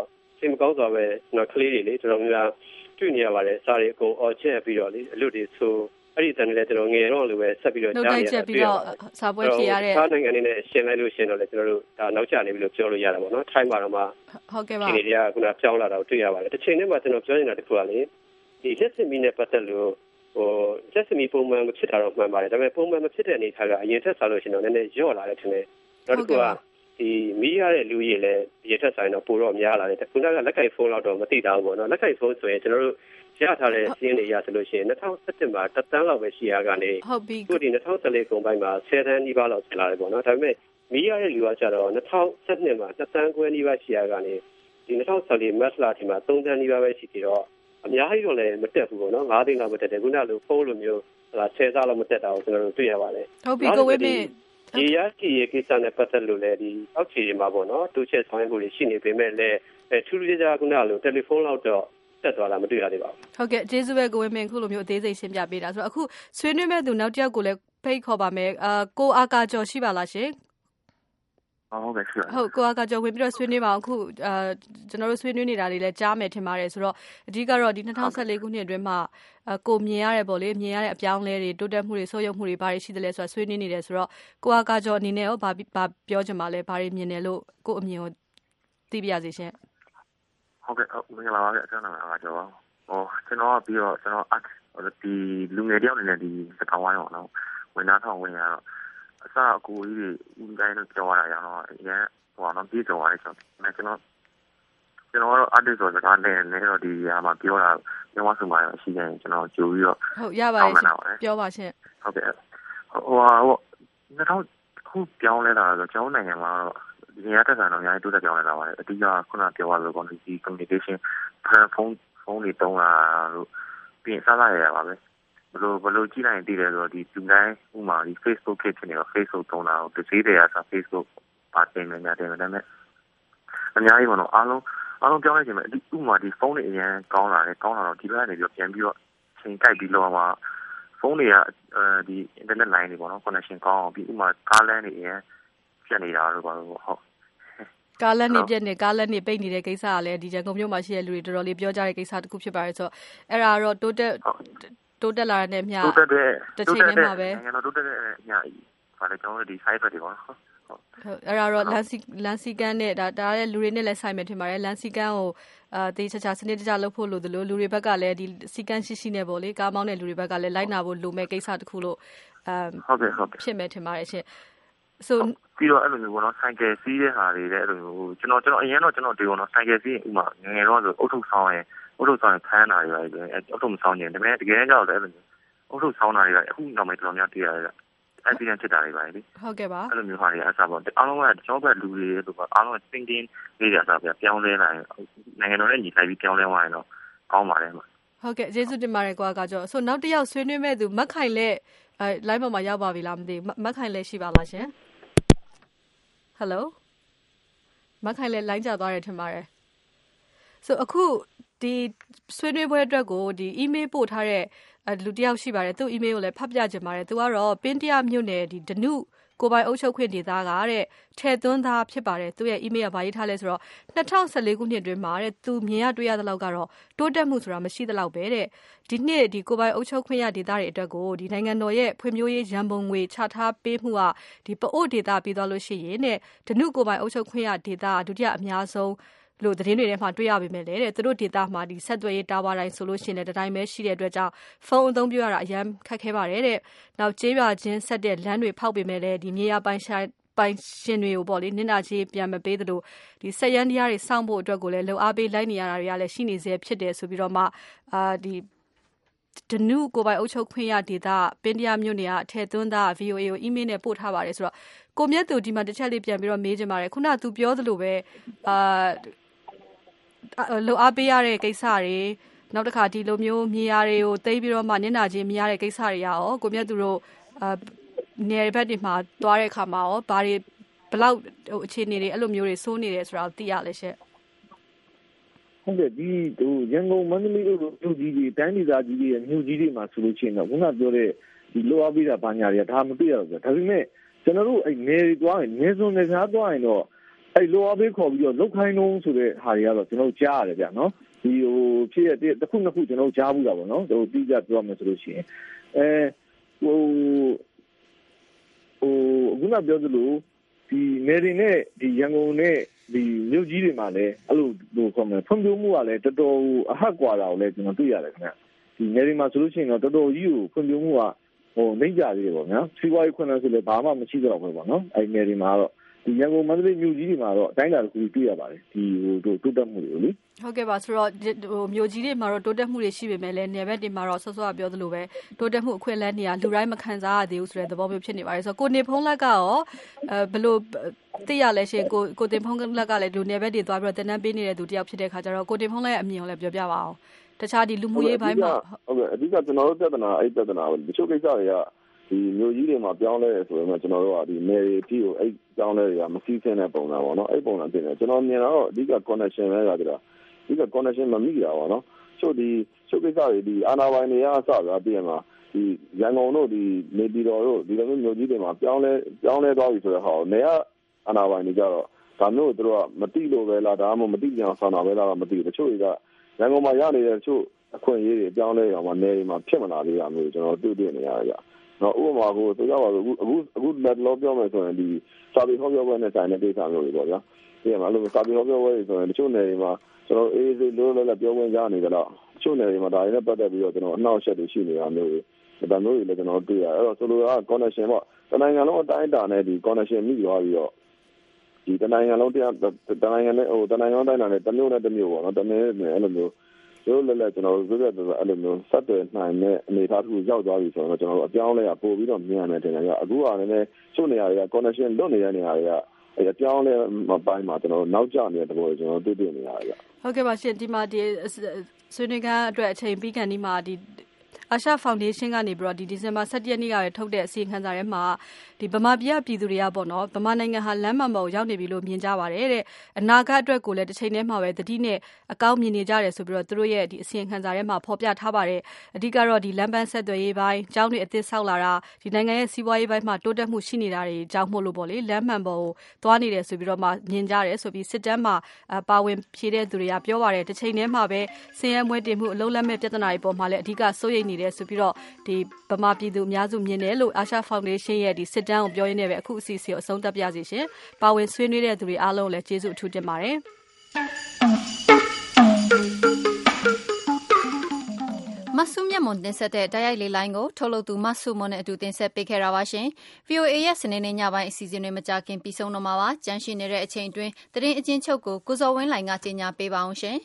စိတ်မကောင်းစွာပဲနော်ကလေးတွေလေတော်တော်များတွေ့နေရပါတယ်စားတွေအကုန်အော်ချက်ပြီးတော့လေအလွတ်တွေဆိုအဲ့ဒီတန်လည်းကျွန်တော်ငယ်တော့လိုပဲဆက်ပြီးတော့ကြားနေရတယ်ပြီးတော့စာပွဲဖြေရတဲ့စားနိုင်ငံတွေနဲ့ရှင်းလိုက်လို့ရှင်းတော့လေကျွန်တော်တို့ဒါနောက်ကျနေပြီလို့ပြောလို့ရတာပေါ့နော်ထိုင်းမှာတော့မှဟုတ်ကဲ့ပါဒီနေရာကခုနပြောင်းလာတာကိုတွေ့ရပါတယ်တစ်ချိန်တည်းမှာကျွန်တော်ပြောနေတာတခုကလေဒီလက်စမီနဲ့ပတ်သက်လို့ဟိုလက်စမီပုံမှန်မဖြစ်တာတော့မှန်ပါတယ်ဒါပေမဲ့ပုံမှန်မဖြစ်တဲ့အနေအထားကအရင်ထက်စားလို့ရှင်းတော့နည်းနည်းညော့လာတယ်ထင်တယ်နောက်တစ်ခုကဒီမီးရတဲ့လူကြီးလည်းဒီထက်ဆိုင်တော့ပိုတော့များလာတယ်ခုနကလက်ကိုက်ဖုန်းတော့တော့မသိတာဘူးပေါ့နော်လက်ကိုက်ဖုန်းဆိုရင်ကျွန်တော်တို့ရထားတဲ့စီးရင်တွေရဆိုလို့ရှိရင်၂၀၁၇မှာတစ်တန်းလောက်ပဲရှိရကနေဟုတ်ပြီခုဒီ၂၀၁၄ကုန်ပိုင်းမှာဆယ်တန်းနီးပါးလောက်ဖြစ်လာတယ်ပေါ့နော်ဒါပေမဲ့မီးရတဲ့လူကကျတော့၂၀၁၂မှာတစ်တန်းခွဲနီးပါးရှိရကနေဒီ၂၀၁၄မတ်လထိမှာသုံးတန်းနီးပါးပဲရှိပြီးတော့အများကြီးတော့လည်းမတက်ဘူးပေါ့နော်၅သိန်းလောက်မတက်တယ်ခုနကလိုဖုန်းလိုမျိုးဟလာဆယ်စားလောက်မတက်တာကိုကျွန်တော်တို့တွေ့ရပါတယ်ဟုတ်ပြီကိုဝင်းမင်းဒီရရှိရေးကိစ္စနဲ့ပတ်သက်လို့လည်းဒီအောက်ခြေတွေမှာပေါ့နော်တူချက်ဆောင်ရွက်မှုတွေရှိနေပေမဲ့လည်းအဲထူးထူးခြားခြားခုနကလိုတယ်လီဖုန်းလောက်တော့တက်သွားတာမတွေ့ရသေးပါဘူးဟုတ်ကဲ့ကျေးဇူးပဲကိုဝင်းမင်းခုလိုမျိုးအသေးစိတ်ရှင်းပြပေးတာဆိုတော့အခုဆွေးနွေးမဲ့သူနောက်တစ်ယောက်ကိုလည်းဖိတ်ခေါ်ပါမယ်အာကိုအာကာကျော်ရှိပါလားရှင်ဟုတ်ကဲ့ရှိပါဟုတ်ကိုအာကာကျော်ဝင်ပြီးတော့ဆွေးနွေးပါအောင်အခုအာကျွန်တော်တို့ဆွေးနွေးနေတာတွေလည်းကြားမယ်ထင်ပါတယ်ဆိုတော့အဓိကတော့ဒီ၂၀၁၄ခုနှစ်အတွင်းမှာအကိုမြင်ရတဲ့ပေါ့လေမြင်ရတဲ့အပြောင်းလဲတွေတိုးတက်မှုတွေဆိုးရုံမှုတွေဘာတွေရှိသလဲဆိုတာဆွေးနွေးနေတယ်ဆိုတော့ကိုအာကာကျော်အနေနဲ့ရောဘာဘာပြောချင်ပါလဲဘာတွေမြင်တယ်လို့ကိုအမြင်ကိုသိပြရစီရှင်ဟုတ်ကဲ့မင်္ဂလာပါအကျဉ်းနာအာကာကျော်ဟောကျွန်တော်ကပြီးတော့ကျွန်တော်ဒီလူငယ်တယောက်အနေနဲ့ဒီစကားဝိုင်းအောင်နော်ဝင်သားထောင်ဝင်ရတော့အစအကူကြီးတွေဦးတိုင်းတော့ပြောရတာရအောင်အရင်ဟိုတော့ပြေးကြသွားတယ်ကျွန်တော်ကျွန်တော်ကျွန်တော်ကတော့ artist ဆိုစကားနဲ့လည်းတော့ဒီနေရာမှာပြောတာပြောမှဆိုမှရှိတယ်ကျွန်တော်ကြိုပြီးတော့ဟုတ်ရပါတယ်ပြောပါရှင်ဟုတ်ကဲ့ဟိုဟိုတော့ခုပြောင်းလဲတာဆိုကျွန်တော်နိုင်ငံမှာဒီနေရာတက်တာတော့အများကြီးတိုးတက်ပြောင်းလဲတာပါတယ်အတိအကျခုနပြောရလို့ကောဒီ communication ဖုန်းဖုန်းတွေတုံးလာလို့ပြင်စားလာရပါပဲဘလို့ဘလို့ကြည့်နိုင်တည်တယ်ဆိုတော့ဒီလူတိုင်းဥမာဒီ Facebook ဖြစ်နေတော့ Facebook တုံးတာကိုတစ်စီးတည်းအားဆို Facebook ပါတင်နေတယ်ဒါပေမဲ့အများကြီးပေါ့နော်အားလုံးအားလုံးပြောင်းလဲခြင်းပဲဒီဥမာဒီဖုန်းတွေအရင်ကောင်းလာတယ်ကောင်းလာတော့ဒီဘက်ကနေပြီးပြန်ပြီးတော့ချိန်ကြိုက်ပြီးတော့မှဖုန်းတွေကအဲဒီ internet line တွေပေါ့နော် connection ကောင်းအောင်ပြီးဥမာကားလမ်းတွေအရင်ပြတ်နေတာလို့ပေါ့ဟုတ်ကားလမ်းနေပြက်နေကားလမ်းနေပိတ်နေတဲ့ကိစ္စကလည်းဒီရန်ကုန်မြို့မှာရှိတဲ့လူတွေတော်တော်လေးပြောကြတဲ့ကိစ္စတစ်ခုဖြစ်ပါတယ်ဆိုတော့အဲ့ဒါတော့တိုးတက်တိုးတက်လာတဲ့မျှတိုးတက်တဲ့တစ်ချိန်တည်းမှာပဲငါတို့တိုးတက်တဲ့ညဘာလဲကျွန်တော်တို့ဒီ site တွေပေါ့ဟုတ်အဲ့ဒါတော့လန်စီလန်စီကန်နဲ့ဒါဒါရဲ့လူတွေနဲ့လည်းဆိုင်မယ်ထင်ပါတယ်လန်စီကန်ကိုအာတေးချာချာစနစ်တကျလုပ်ဖို့လိုသလိုလူတွေဘက်ကလည်းဒီစီကန်ရှိရှိနဲ့ပေါ့လေကားမောင်းတဲ့လူတွေဘက်ကလည်းလိုက်နာဖို့လိုမဲ့ကိစ္စတစ်ခုလို့အမ်ဟုတ်ကဲ့ဟုတ်ကဲ့ဖြစ်မယ်ထင်ပါတယ်ရှင်ဆိုပြီးတော့အဲ့လိုမျိုးပေါ့နော်ဆိုင်ကယ်စီးတဲ့ဟာတွေလည်းအဲ့လိုမျိုးကျွန်တော်ကျွန်တော်အရင်တော့ကျွန်တော်ဒီပေါ့နော်ဆိုင်ကယ်စီးဥမာငယ်ငယ်တော့ဆိုအုတ်ထုတ်ဆောင်ရင်အုတ်ထုတ်ဆောင်ရင်ဖမ်းတာတွေပဲအုတ်ထုတ်မဆောင်ရင်ဒါပေမဲ့တကယ်ကြောက်တယ်အဲ့လိုမျိုးအုတ်ထုတ်ဆောင်တာတွေကအခုနောက်ပိုင်းတော်တော်များတွေ့ရတယ်accident ဖြစ်တာတွေပါလေဟုတ်ကဲ့ပါအဲ့လိုမျိုးဟာတွေအစားပေါ့အားလုံးကကျွန်တော်ကလူတွေတို့ကအားလုံး thinking လေးတွေအစားပြောင်းလဲလာရင်နိုင်ငံတော်နဲ့ညီလိုက်ပြီးပြောင်းလဲသွားရင်တော့ကောင်းပါတယ်မှာဟုတ်ကဲ့ကျေးဇူးတင်ပါတယ်ကွာကကြောဆိုနောက်တစ်ယောက်ဆွေးနွေးမဲ့သူမက်ခိုင်လက်အဲ line ပေါ်မှာရောက်ပါပြီလားမသိဘူးမက်ခိုင်လက်ရှိပါလားရှင်ဟယ်လိုမက်ခိုင်လက် line ကျသွားတယ်ထင်ပါတယ်ဆိုအခုဒီဆွေးနွေးပွဲအတွက်ကိုဒီ email ပို့ထားတဲ့လူတယောက်ရှိပါတယ်သူ့ email ကိုလည်းဖတ်ပြချင်ပါတယ်သူကတော့ပင်းတရမြို့နယ်ဒီဒနုကိုပိုင်အုပ်ချုပ်ခွင့်ဒေသကတဲ့ထဲသွန်းသားဖြစ်ပါတယ်သူရဲ့ email ကဗာရေးထားလဲဆိုတော့၂၀၁၄ခုနှစ်အတွင်းမှာတဲ့သူမြင်ရတွေ့ရတဲ့လောက်ကတော့တိုးတက်မှုဆိုတာမရှိတဲ့လောက်ပဲတဲ့ဒီနှစ်ဒီကိုပိုင်အုပ်ချုပ်ခွင့်ရဒေသတွေအတွက်ကိုဒီနိုင်ငံတော်ရဲ့ဖွံ့ဖြိုးရေးရန်ပုံငွေချထားပေးမှုကဒီပအို့ဒေသပြီးသွားလို့ရှိရင်တဲ့ဒနုကိုပိုင်အုပ်ချုပ်ခွင့်ရဒေသဒုတိယအများဆုံးလို့သတင်းတွေထဲမှာတွေ့ရပေမဲ့လည်းတဲ့သူတို့ဒေတာမှာဒီဆက်သွယ်ရေးတာဝါတိုင်းဆိုလို့ရှိရင်လည်းတတိုင်းပဲရှိတဲ့အတွက်ကြောင့်ဖုန်းအသုံးပြုရတာအရန်ခက်ခဲပါတယ်တဲ့နောက်ကျေးရွာချင်းဆက်တဲ့လမ်းတွေဖောက်ပေမဲ့လည်းဒီမြေယာပိုင်ဆိုင်ပိုင်ရှင်တွေကိုပေါ့လေနင့်နာကြီးပြန်မပေးသလိုဒီဆက်ရန်တရားတွေစောင့်ဖို့အတွက်ကိုလည်းလုံအားပေးလိုက်နေရတာတွေကလည်းရှိနေစေဖြစ်တယ်ဆိုပြီးတော့မှအာဒီဒနုကိုပိုင်အုပ်ချုပ်ခွင့်ရဒေတာပင်းတရမြို့နယ်ကအထက်သွန်းသား ဗီအိုအေ ကို email နဲ့ပို့ထားပါတယ်ဆိုတော့ကိုမြတ်သူဒီမှာတစ်ချက်လေးပြန်ပြီးတော့မေးချင်ပါတယ်ခုနကသူပြောသလိုပဲအာလုံအားပေးရတဲ့ကိစ္စတွေနောက်တစ်ခါဒီလိုမျိုးမြေယာတွေကိုသိမ်းပြီးတော့မှနင့်နာချင်းမရတဲ့ကိစ္စတွေရအောင်ကိုမြတ်သူတို့အာနယ်ဘက်တွေမှာသွားတဲ့အခါမှာရောဘာတွေဘလောက်ဟိုအခြေအနေတွေအဲ့လိုမျိုးတွေစိုးနေတယ်ဆိုတာကိုသိရလဲရှင့်ဟုတ်ကဲ့ဒီဟိုရန်ကုန်မန္တလေးတို့မြို့ကြီးတွေတိုင်းဒေသကြီးတွေမြို့ကြီးတွေမှာဆိုလို့ရှိရင်တော့ခုနပြောတဲ့ဒီလိုအားပေးတာဘာညာတွေကဒါမသိရတော့ဘူးဒါပေမဲ့ကျွန်တော်တို့အဲ့နယ်တွေသွားရင်နယ်စွန်နယ်ခြားသွားရင်တော့အဲ့လိုအပ်ခေါ်ပြီးတော့လောက်ခိုင်းလုံးဆိုတဲ့ဟာတွေကတော့ကျွန်တော်ကြားရတယ်ဗျနော်ဒီဟိုဖြစ်ရတဲ့တစ်ခုနှစ်ခုကျွန်တော်ကြားဘူးတာပေါ့နော်ဟိုပြီးကြပြောမယ်ဆိုလို့ရှိရင်အဲဟိုဟိုအခုနပြောသလိုဒီနေရင်းနဲ့ဒီရန်ကုန်နဲ့ဒီမြို့ကြီးတွေမှာလည်းအဲ့လိုဟိုခေါ်မယ်ဖွံ့ဖြိုးမှုကလည်းတော်တော်အဟတ်ကွာတာကိုလည်းကျွန်တော်တွေ့ရတယ်ခင်ဗျဒီနေရင်းမှာဆိုလို့ရှိရင်တော့တော်တော်ကြီးကိုဖွံ့ဖြိုးမှုကဟိုနှိမ့်ကြသေးတယ်ပေါ့နော်စီးပွားရေးခွင့်လန်းဆိုလည်းဘာမှမရှိတော့ဘူးပေါ့နော်အဲ့နေရင်းမှာတော့ဒီရန်ကုန်မန္တလေးမြို့ကြီးတွေမှာတော့အတိုင်းအတာတစ်ခုတွေ့ရပါတယ်ဒီဟိုတိုးတက်မှုတွေကိုလေဟုတ်ကဲ့ပါဆိုတော့ဟိုမြို့ကြီးတွေမှာတော့တိုးတက်မှုတွေရှိပေမဲ့လည်းနယ်ဘက်တွေမှာတော့ဆော့ဆော့ပြောသလိုပဲတိုးတက်မှုအခွင့်အလမ်းတွေကလူတိုင်းမခံစားရသေးဘူးဆိုတဲ့သဘောမျိုးဖြစ်နေပါတယ်ဆိုတော့ကိုနေဖုံးလက်ကရောအဲဘယ်လိုသိရလဲရှင်ကိုကိုတင်ဖုံးလက်ကလည်းဒီနယ်ဘက်တွေသွားပြီးတော့တင်နန်းပေးနေတဲ့သူတယောက်ဖြစ်တဲ့ခါကျတော့ကိုတင်ဖုံးလက်ရဲ့အမြင်ကိုလည်းပြောပြပါအောင်တခြားဒီလူမှုရေးပိုင်းမှာဟုတ်ကဲ့အဓိကကျွန်တော်တို့ပြဿနာအဲ့ပြဿနာကိုတချို့ကိစ္စတွေကဒီမျိုးကြီးတွေမှာပြောင်းလဲဆိုရင်ကျွန်တော်တို့ကဒီနယ်ရီတီကိုအဲ့ပြောင်းလဲတွေကမစီးဆင်းတဲ့ပုံစံပေါ့နော်အဲ့ပုံစံတင်တယ်ကျွန်တော်မြင်တော့အဓိက connection ပဲကြာတာအဓိက connection မမိတာပေါ့နော်ချို့ဒီချို့ကိစ္စတွေဒီအာနာပိုင်းတွေကအစပြပြီးရင်မှာဒီရန်ကုန်တို့ဒီနေပြည်တော်တို့ဒီလိုမျိုးမျိုးကြီးတွေမှာပြောင်းလဲပြောင်းလဲသွားပြီဆိုတော့ဟောနေရအာနာပိုင်းတွေကြတော့ဒါမျိုးတို့ကမတိလို့ပဲလားဒါမှမတိကြအောင်ဆောင်းတာပဲလားမသိဘူးတချို့တွေကရန်ကုန်မှာရနေတဲ့တချို့အခွင့်အရေးတွေပြောင်းလဲအောင်မှာနေမှာဖြစ်မလာသေးတာမျိုးကျွန်တော်တွေ့တွေ့နေရတယ်ကြာနော်ဥပမာကိုဆိုကြပါစို့အခုအခုအခုလက်လောပြောမယ်ဆိုရင်ဒီစာပေဟောပြောပွဲနဲ့ဆိုင်တဲ့ဒေသမျိုးတွေပေါ့ဗျာဒီမှာလို့စာပေဟောပြောပွဲဆိုရင်တချို့နေတွေမှာကျွန်တော်အေးအေးလိုလိုလည်းပြောဝင်ကြနေကြတော့တချို့နေတွေမှာဒါတွေနဲ့ပတ်သက်ပြီးတော့ကျွန်တော်အနှောက်အယှက်တွေရှိနေတာမျိုးတွေဒါမျိုးတွေလည်းကျွန်တော်တွေ့ရတယ်အဲ့တော့ဆိုလိုတာက connection ပေါ့တနိုင်ငံလုံးအတိုင်းအတာနဲ့ဒီ connection မိသွားပြီးတော့ဒီတနိုင်ငံလုံးတရားတနိုင်ငံနဲ့ဟိုတနိုင်ငံလုံးတိုင်းတာနဲ့တမျိုးနဲ့တမျိုးပေါ့နော်တမျိုးနဲ့အဲ့လိုမျိုးရိုးလည်းလည်းကျွန်တော်တို့ပြည့်ပြည့်အဲ့လိုမျိုးဆက်သွယ်နိုင်တဲ့အနေအထားတစ်ခုရောက်သွားပြီဆိုတော့ကျွန်တော်တို့အပြောင်းလဲရပို့ပြီးတော့မြန်တယ်တင်တယ်ကအခုကလည်းချို့နေရာတွေက connection လွတ်နေတဲ့နေရာတွေကအဲ့အပြောင်းလဲမပိုင်းမှာကျွန်တော်တို့နောက်ကျနေတဲ့သဘောကိုကျွန်တော်တွေ့တွေ့နေရတယ်ဟုတ်ကဲ့ပါရှင်ဒီမှာဒီဆွေးနွေးခန်းအတွက်အချိန်ပြီးကန်ဒီမှာဒီအာရှဖောင်ဒေးရှင်းကနေပြီးတော့ဒီဒီဇင်ဘာ၁၁ရက်နေ့ကပဲထုတ်တဲ့အစီရင်ခံစာထဲမှာဒီဗမာပြည်ပြည်သူတွေကပေါ့နော်ဗမာနိုင်ငံဟာလမ်းမှန်ပေါ်ရောက်နေပြီလို့မြင်ကြပါတယ်တဲ့အနာဂတ်အတွက်ကိုလည်းတစ်ချိန်တည်းမှာပဲတတိနဲ့အကောင်းမြင်နေကြတယ်ဆိုပြီးတော့သူတို့ရဲ့ဒီအစီရင်ခံစာထဲမှာဖော်ပြထားပါတယ်အဓိကတော့ဒီလမ်းပန်းဆက်သွယ်ရေးပိုင်းကျောင်းတွေအသစ်ဆောက်လာတာဒီနိုင်ငံရဲ့စီးပွားရေးပိုင်းမှာတိုးတက်မှုရှိနေတာတွေကြောင့်မို့လို့ပေါ့လေလမ်းမှန်ပေါ်ကိုသွားနေတယ်ဆိုပြီးတော့မှမြင်ကြတယ်ဆိုပြီးစစ်တမ်းမှာပါဝင်ဖြေတဲ့သူတွေကပြောပါတယ်တစ်ချိန်တည်းမှာပဲဆင်းရဲမွဲတေမှုအလုံးလက်မဲ့ပြဿနာတွေပေါ်မှာလည်းအဓိကစိုးရိမ်နေတယ်ဆိုပြီးတော့ဒီဗမာပြည်သူအများစုမြင်တယ်လို့အာရှဖောင်ဒေးရှင်းရဲ့ဒီစစ်တမ်းကိုပြောရင်းနဲ့ပဲအခုအစီအစဉ်ကိုအဆုံးသတ်ပြစီရှင်ပါဝင်ဆွေးနွေးတဲ့သူတွေအားလုံးလည်းကျေးဇူးအထူးတင်ပါတယ်မဆုမြတ်မွန်တင်ဆက်တဲ့တိုက်ရိုက်လေးလိုင်းကိုထုတ်လုပ်သူမဆုမွန်နဲ့အတူတင်ဆက်ပေးခဲ့တာပါရှင် ဗွီအိုအေ ရဲ့စနေနေ့ညပိုင်းအစီအစဉ်တွေမကြခင်ပြီးဆုံးတော့မှာပါကြန့်ရှိနေတဲ့အချိန်အတွင်းသတင်းအကျဉ်းချုပ်ကိုကိုစော်ဝင်းလှိုင်ကကြေညာပေးပါအောင်ရှင်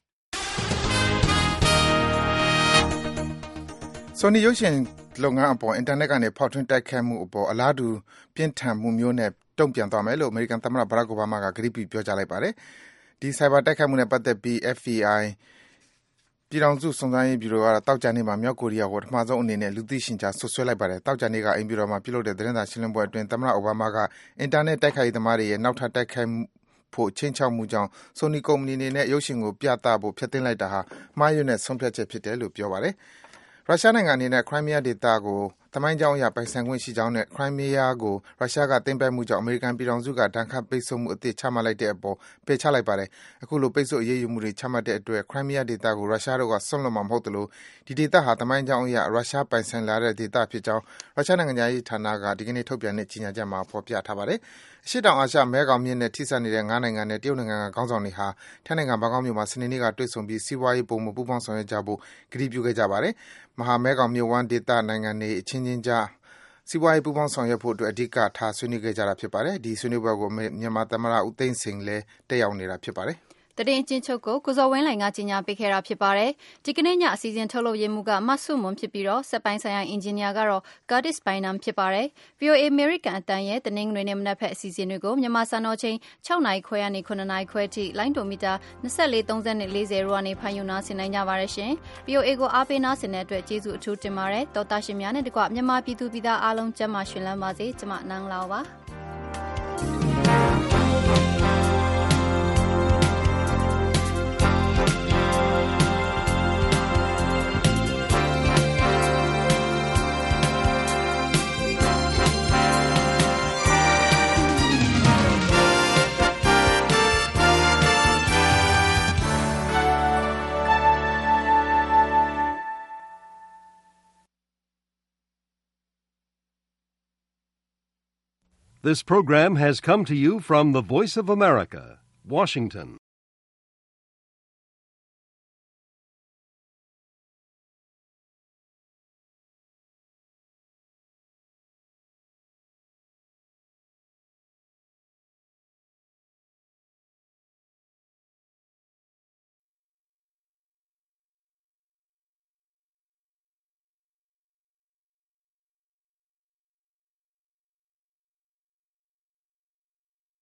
ဆိုနီရုပ်ရှင်လုပ်ငန်းအပေါ်အင်တာနက်ကနေဖောက်ထွင်းတိုက်ခိုက်မှုအပေါ်အလားတူပြင်းထန်မှုမျိုးနဲ့တုံ့ပြန်သွားမယ်လို့အမေရိကန်သမ္မတဘရက်အိုဘားမားကကတိပြုပြောကြားလိုက်ပါတယ်။ဒီဆိုင်ဘာတိုက်ခိုက်မှုနဲ့ပတ်သက်ပြီး F B I ပြည်ထောင်စုစုံစမ်းရေးဗျူရိုကတောက်ကြနေ့မှာမြောက်ကိုရီးယားကိုပထမဆုံးအနေနဲ့လူသိရှင်ကြားဆွဆွဲလိုက်ပါတယ်။တောက်ကြနေ့ကအိမ်ဗျူရိုမှာပြုလုပ်တဲ့သတင်းစာရှင်းလင်းပွဲအတွင်းသမ္မတအိုဘားမားကအင်တာနက်တိုက်ခိုက်ရေးသမားတွေရဲ့နောက်ထပ်တိုက်ခိုက်ဖို့ချင်းချောက်မှုကြောင့်ဆိုနီကုမ္ပဏီအနေနဲ့ရုပ်ရှင်ကိုပြသဖို့ဖျက်သိမ်းလိုက်တာဟာမှားယွင်းတဲ့ဆုံးဖြတ်ချက်ဖြစ်တယ်လို့ပြောပါတယ်။ရုရှားနိုင်ငံအနေနဲ့ခရိုင်းမီးယားဒေသကိုသမိုင်းကြောင်းအရပိုင်ဆိုင်ခွင့်ရှိကြောင်းနဲ့ခရိုင်းမီးယားကိုရုရှားကသိမ်းပိုက်မှုကြောင့်အမေရိကန်ပြည်ထောင်စုကဒဏ်ခတ်ပိတ်ဆို့မှုအသစ်ချမှတ်လိုက်တဲ့အပေါ်ပယ်ချလိုက်ပါတယ်။အခုလိုပိတ်ဆို့အရေးယူမှုတွေချမှတ်တဲ့အတွက်ခရိုင်းမီးယားဒေသကိုရုရှားတို့ကစွန့်လွတ်မှာမဟုတ်သလိုဒီဒေသဟာသမိုင်းကြောင်းအရရုရှားပိုင်ဆိုင်လာတဲ့ဒေသဖြစ်ကြောင်းရုရှားနိုင်ငံသားရေးဌာနကဒီကနေ့ထုတ်ပြန်တဲ့ကြေညာချက်မှာဖော်ပြထားပါတယ်။အရှေ့တောင်အာရှမဲခေါင်မြစ်နဲ့ထိစပ်နေတဲ့ငါးနိုင်ငံနဲ့တရုတ်နိုင်ငံကခေါင်းဆောင်တွေဟာထိုင်းနိုင်ငံဘန်ကောက်မြို့မှာစနေနေ့ကတွေ့ဆုံပြီးစီးပွားရေးပုံမပူးပေါင်းဆောင်ရွက်ကြဖို့ကတိပြုခဲ့ကြပါတယ်။မဟာမဲခေါင်မြို့ဝမ်းဒေသနိုင်ငံတွေအချင်းချင်းကြားစီးပွားရေးပူးပေါင်းဆောင်ရွက်ဖို့အတွက်အဓိကထားဆွေးနွေးခဲ့ကြတာဖြစ်ပါတယ်။ဒီဆွေးနွေးပွဲကိုမြန်မာသမ္မတဦးသိန်းစိန်လည်းတက်ရောက်နေတာဖြစ်ပါတယ်။သတင်းအကျဉ်းချုပ်ကိုကိုစော်ဝင်းလှိုင်ကကြေညာပေးခဲ့တာဖြစ်ပါတယ်။ဒီကနေ့ညအစီအစဉ်ထုတ်လုပ်ရေးမှူးကမဆုမွန်ဖြစ်ပြီးတော့စက်ပိုင်းဆိုင်ရာအင်ဂျင်နီယာကတော့ Curtis Bynum ဖြစ်ပါတယ်။ ဗွီအိုအေ American အတန်ရဲ့တနင်္ဂနွေနေ့မနက်ဖက်အစီအစဉ်တွေကိုမြန်မာစံတော်ချိန်၆နာရီခွဲကနေ၇နာရီခွဲထိလိုင်းဒိုမီတာ၂၄ ၃၀နဲ့၄၀တို့ကနေဖန်ယူနာဆင်နိုင်ကြပါရရှင်။ ဗွီအိုအေကိုအားပေးနာဆင်တဲ့အတွက်ကျေးဇူးအထူးတင်ပါတယ်။တော်တာရှင်များနဲ့တကွမြန်မာပြည်သူပြည်သားအားလုံးကျန်းမာရှင်လန်းပါစေ။ကျွန်မနန်းလာပါ။ This program has come to you from the Voice of America, Washington.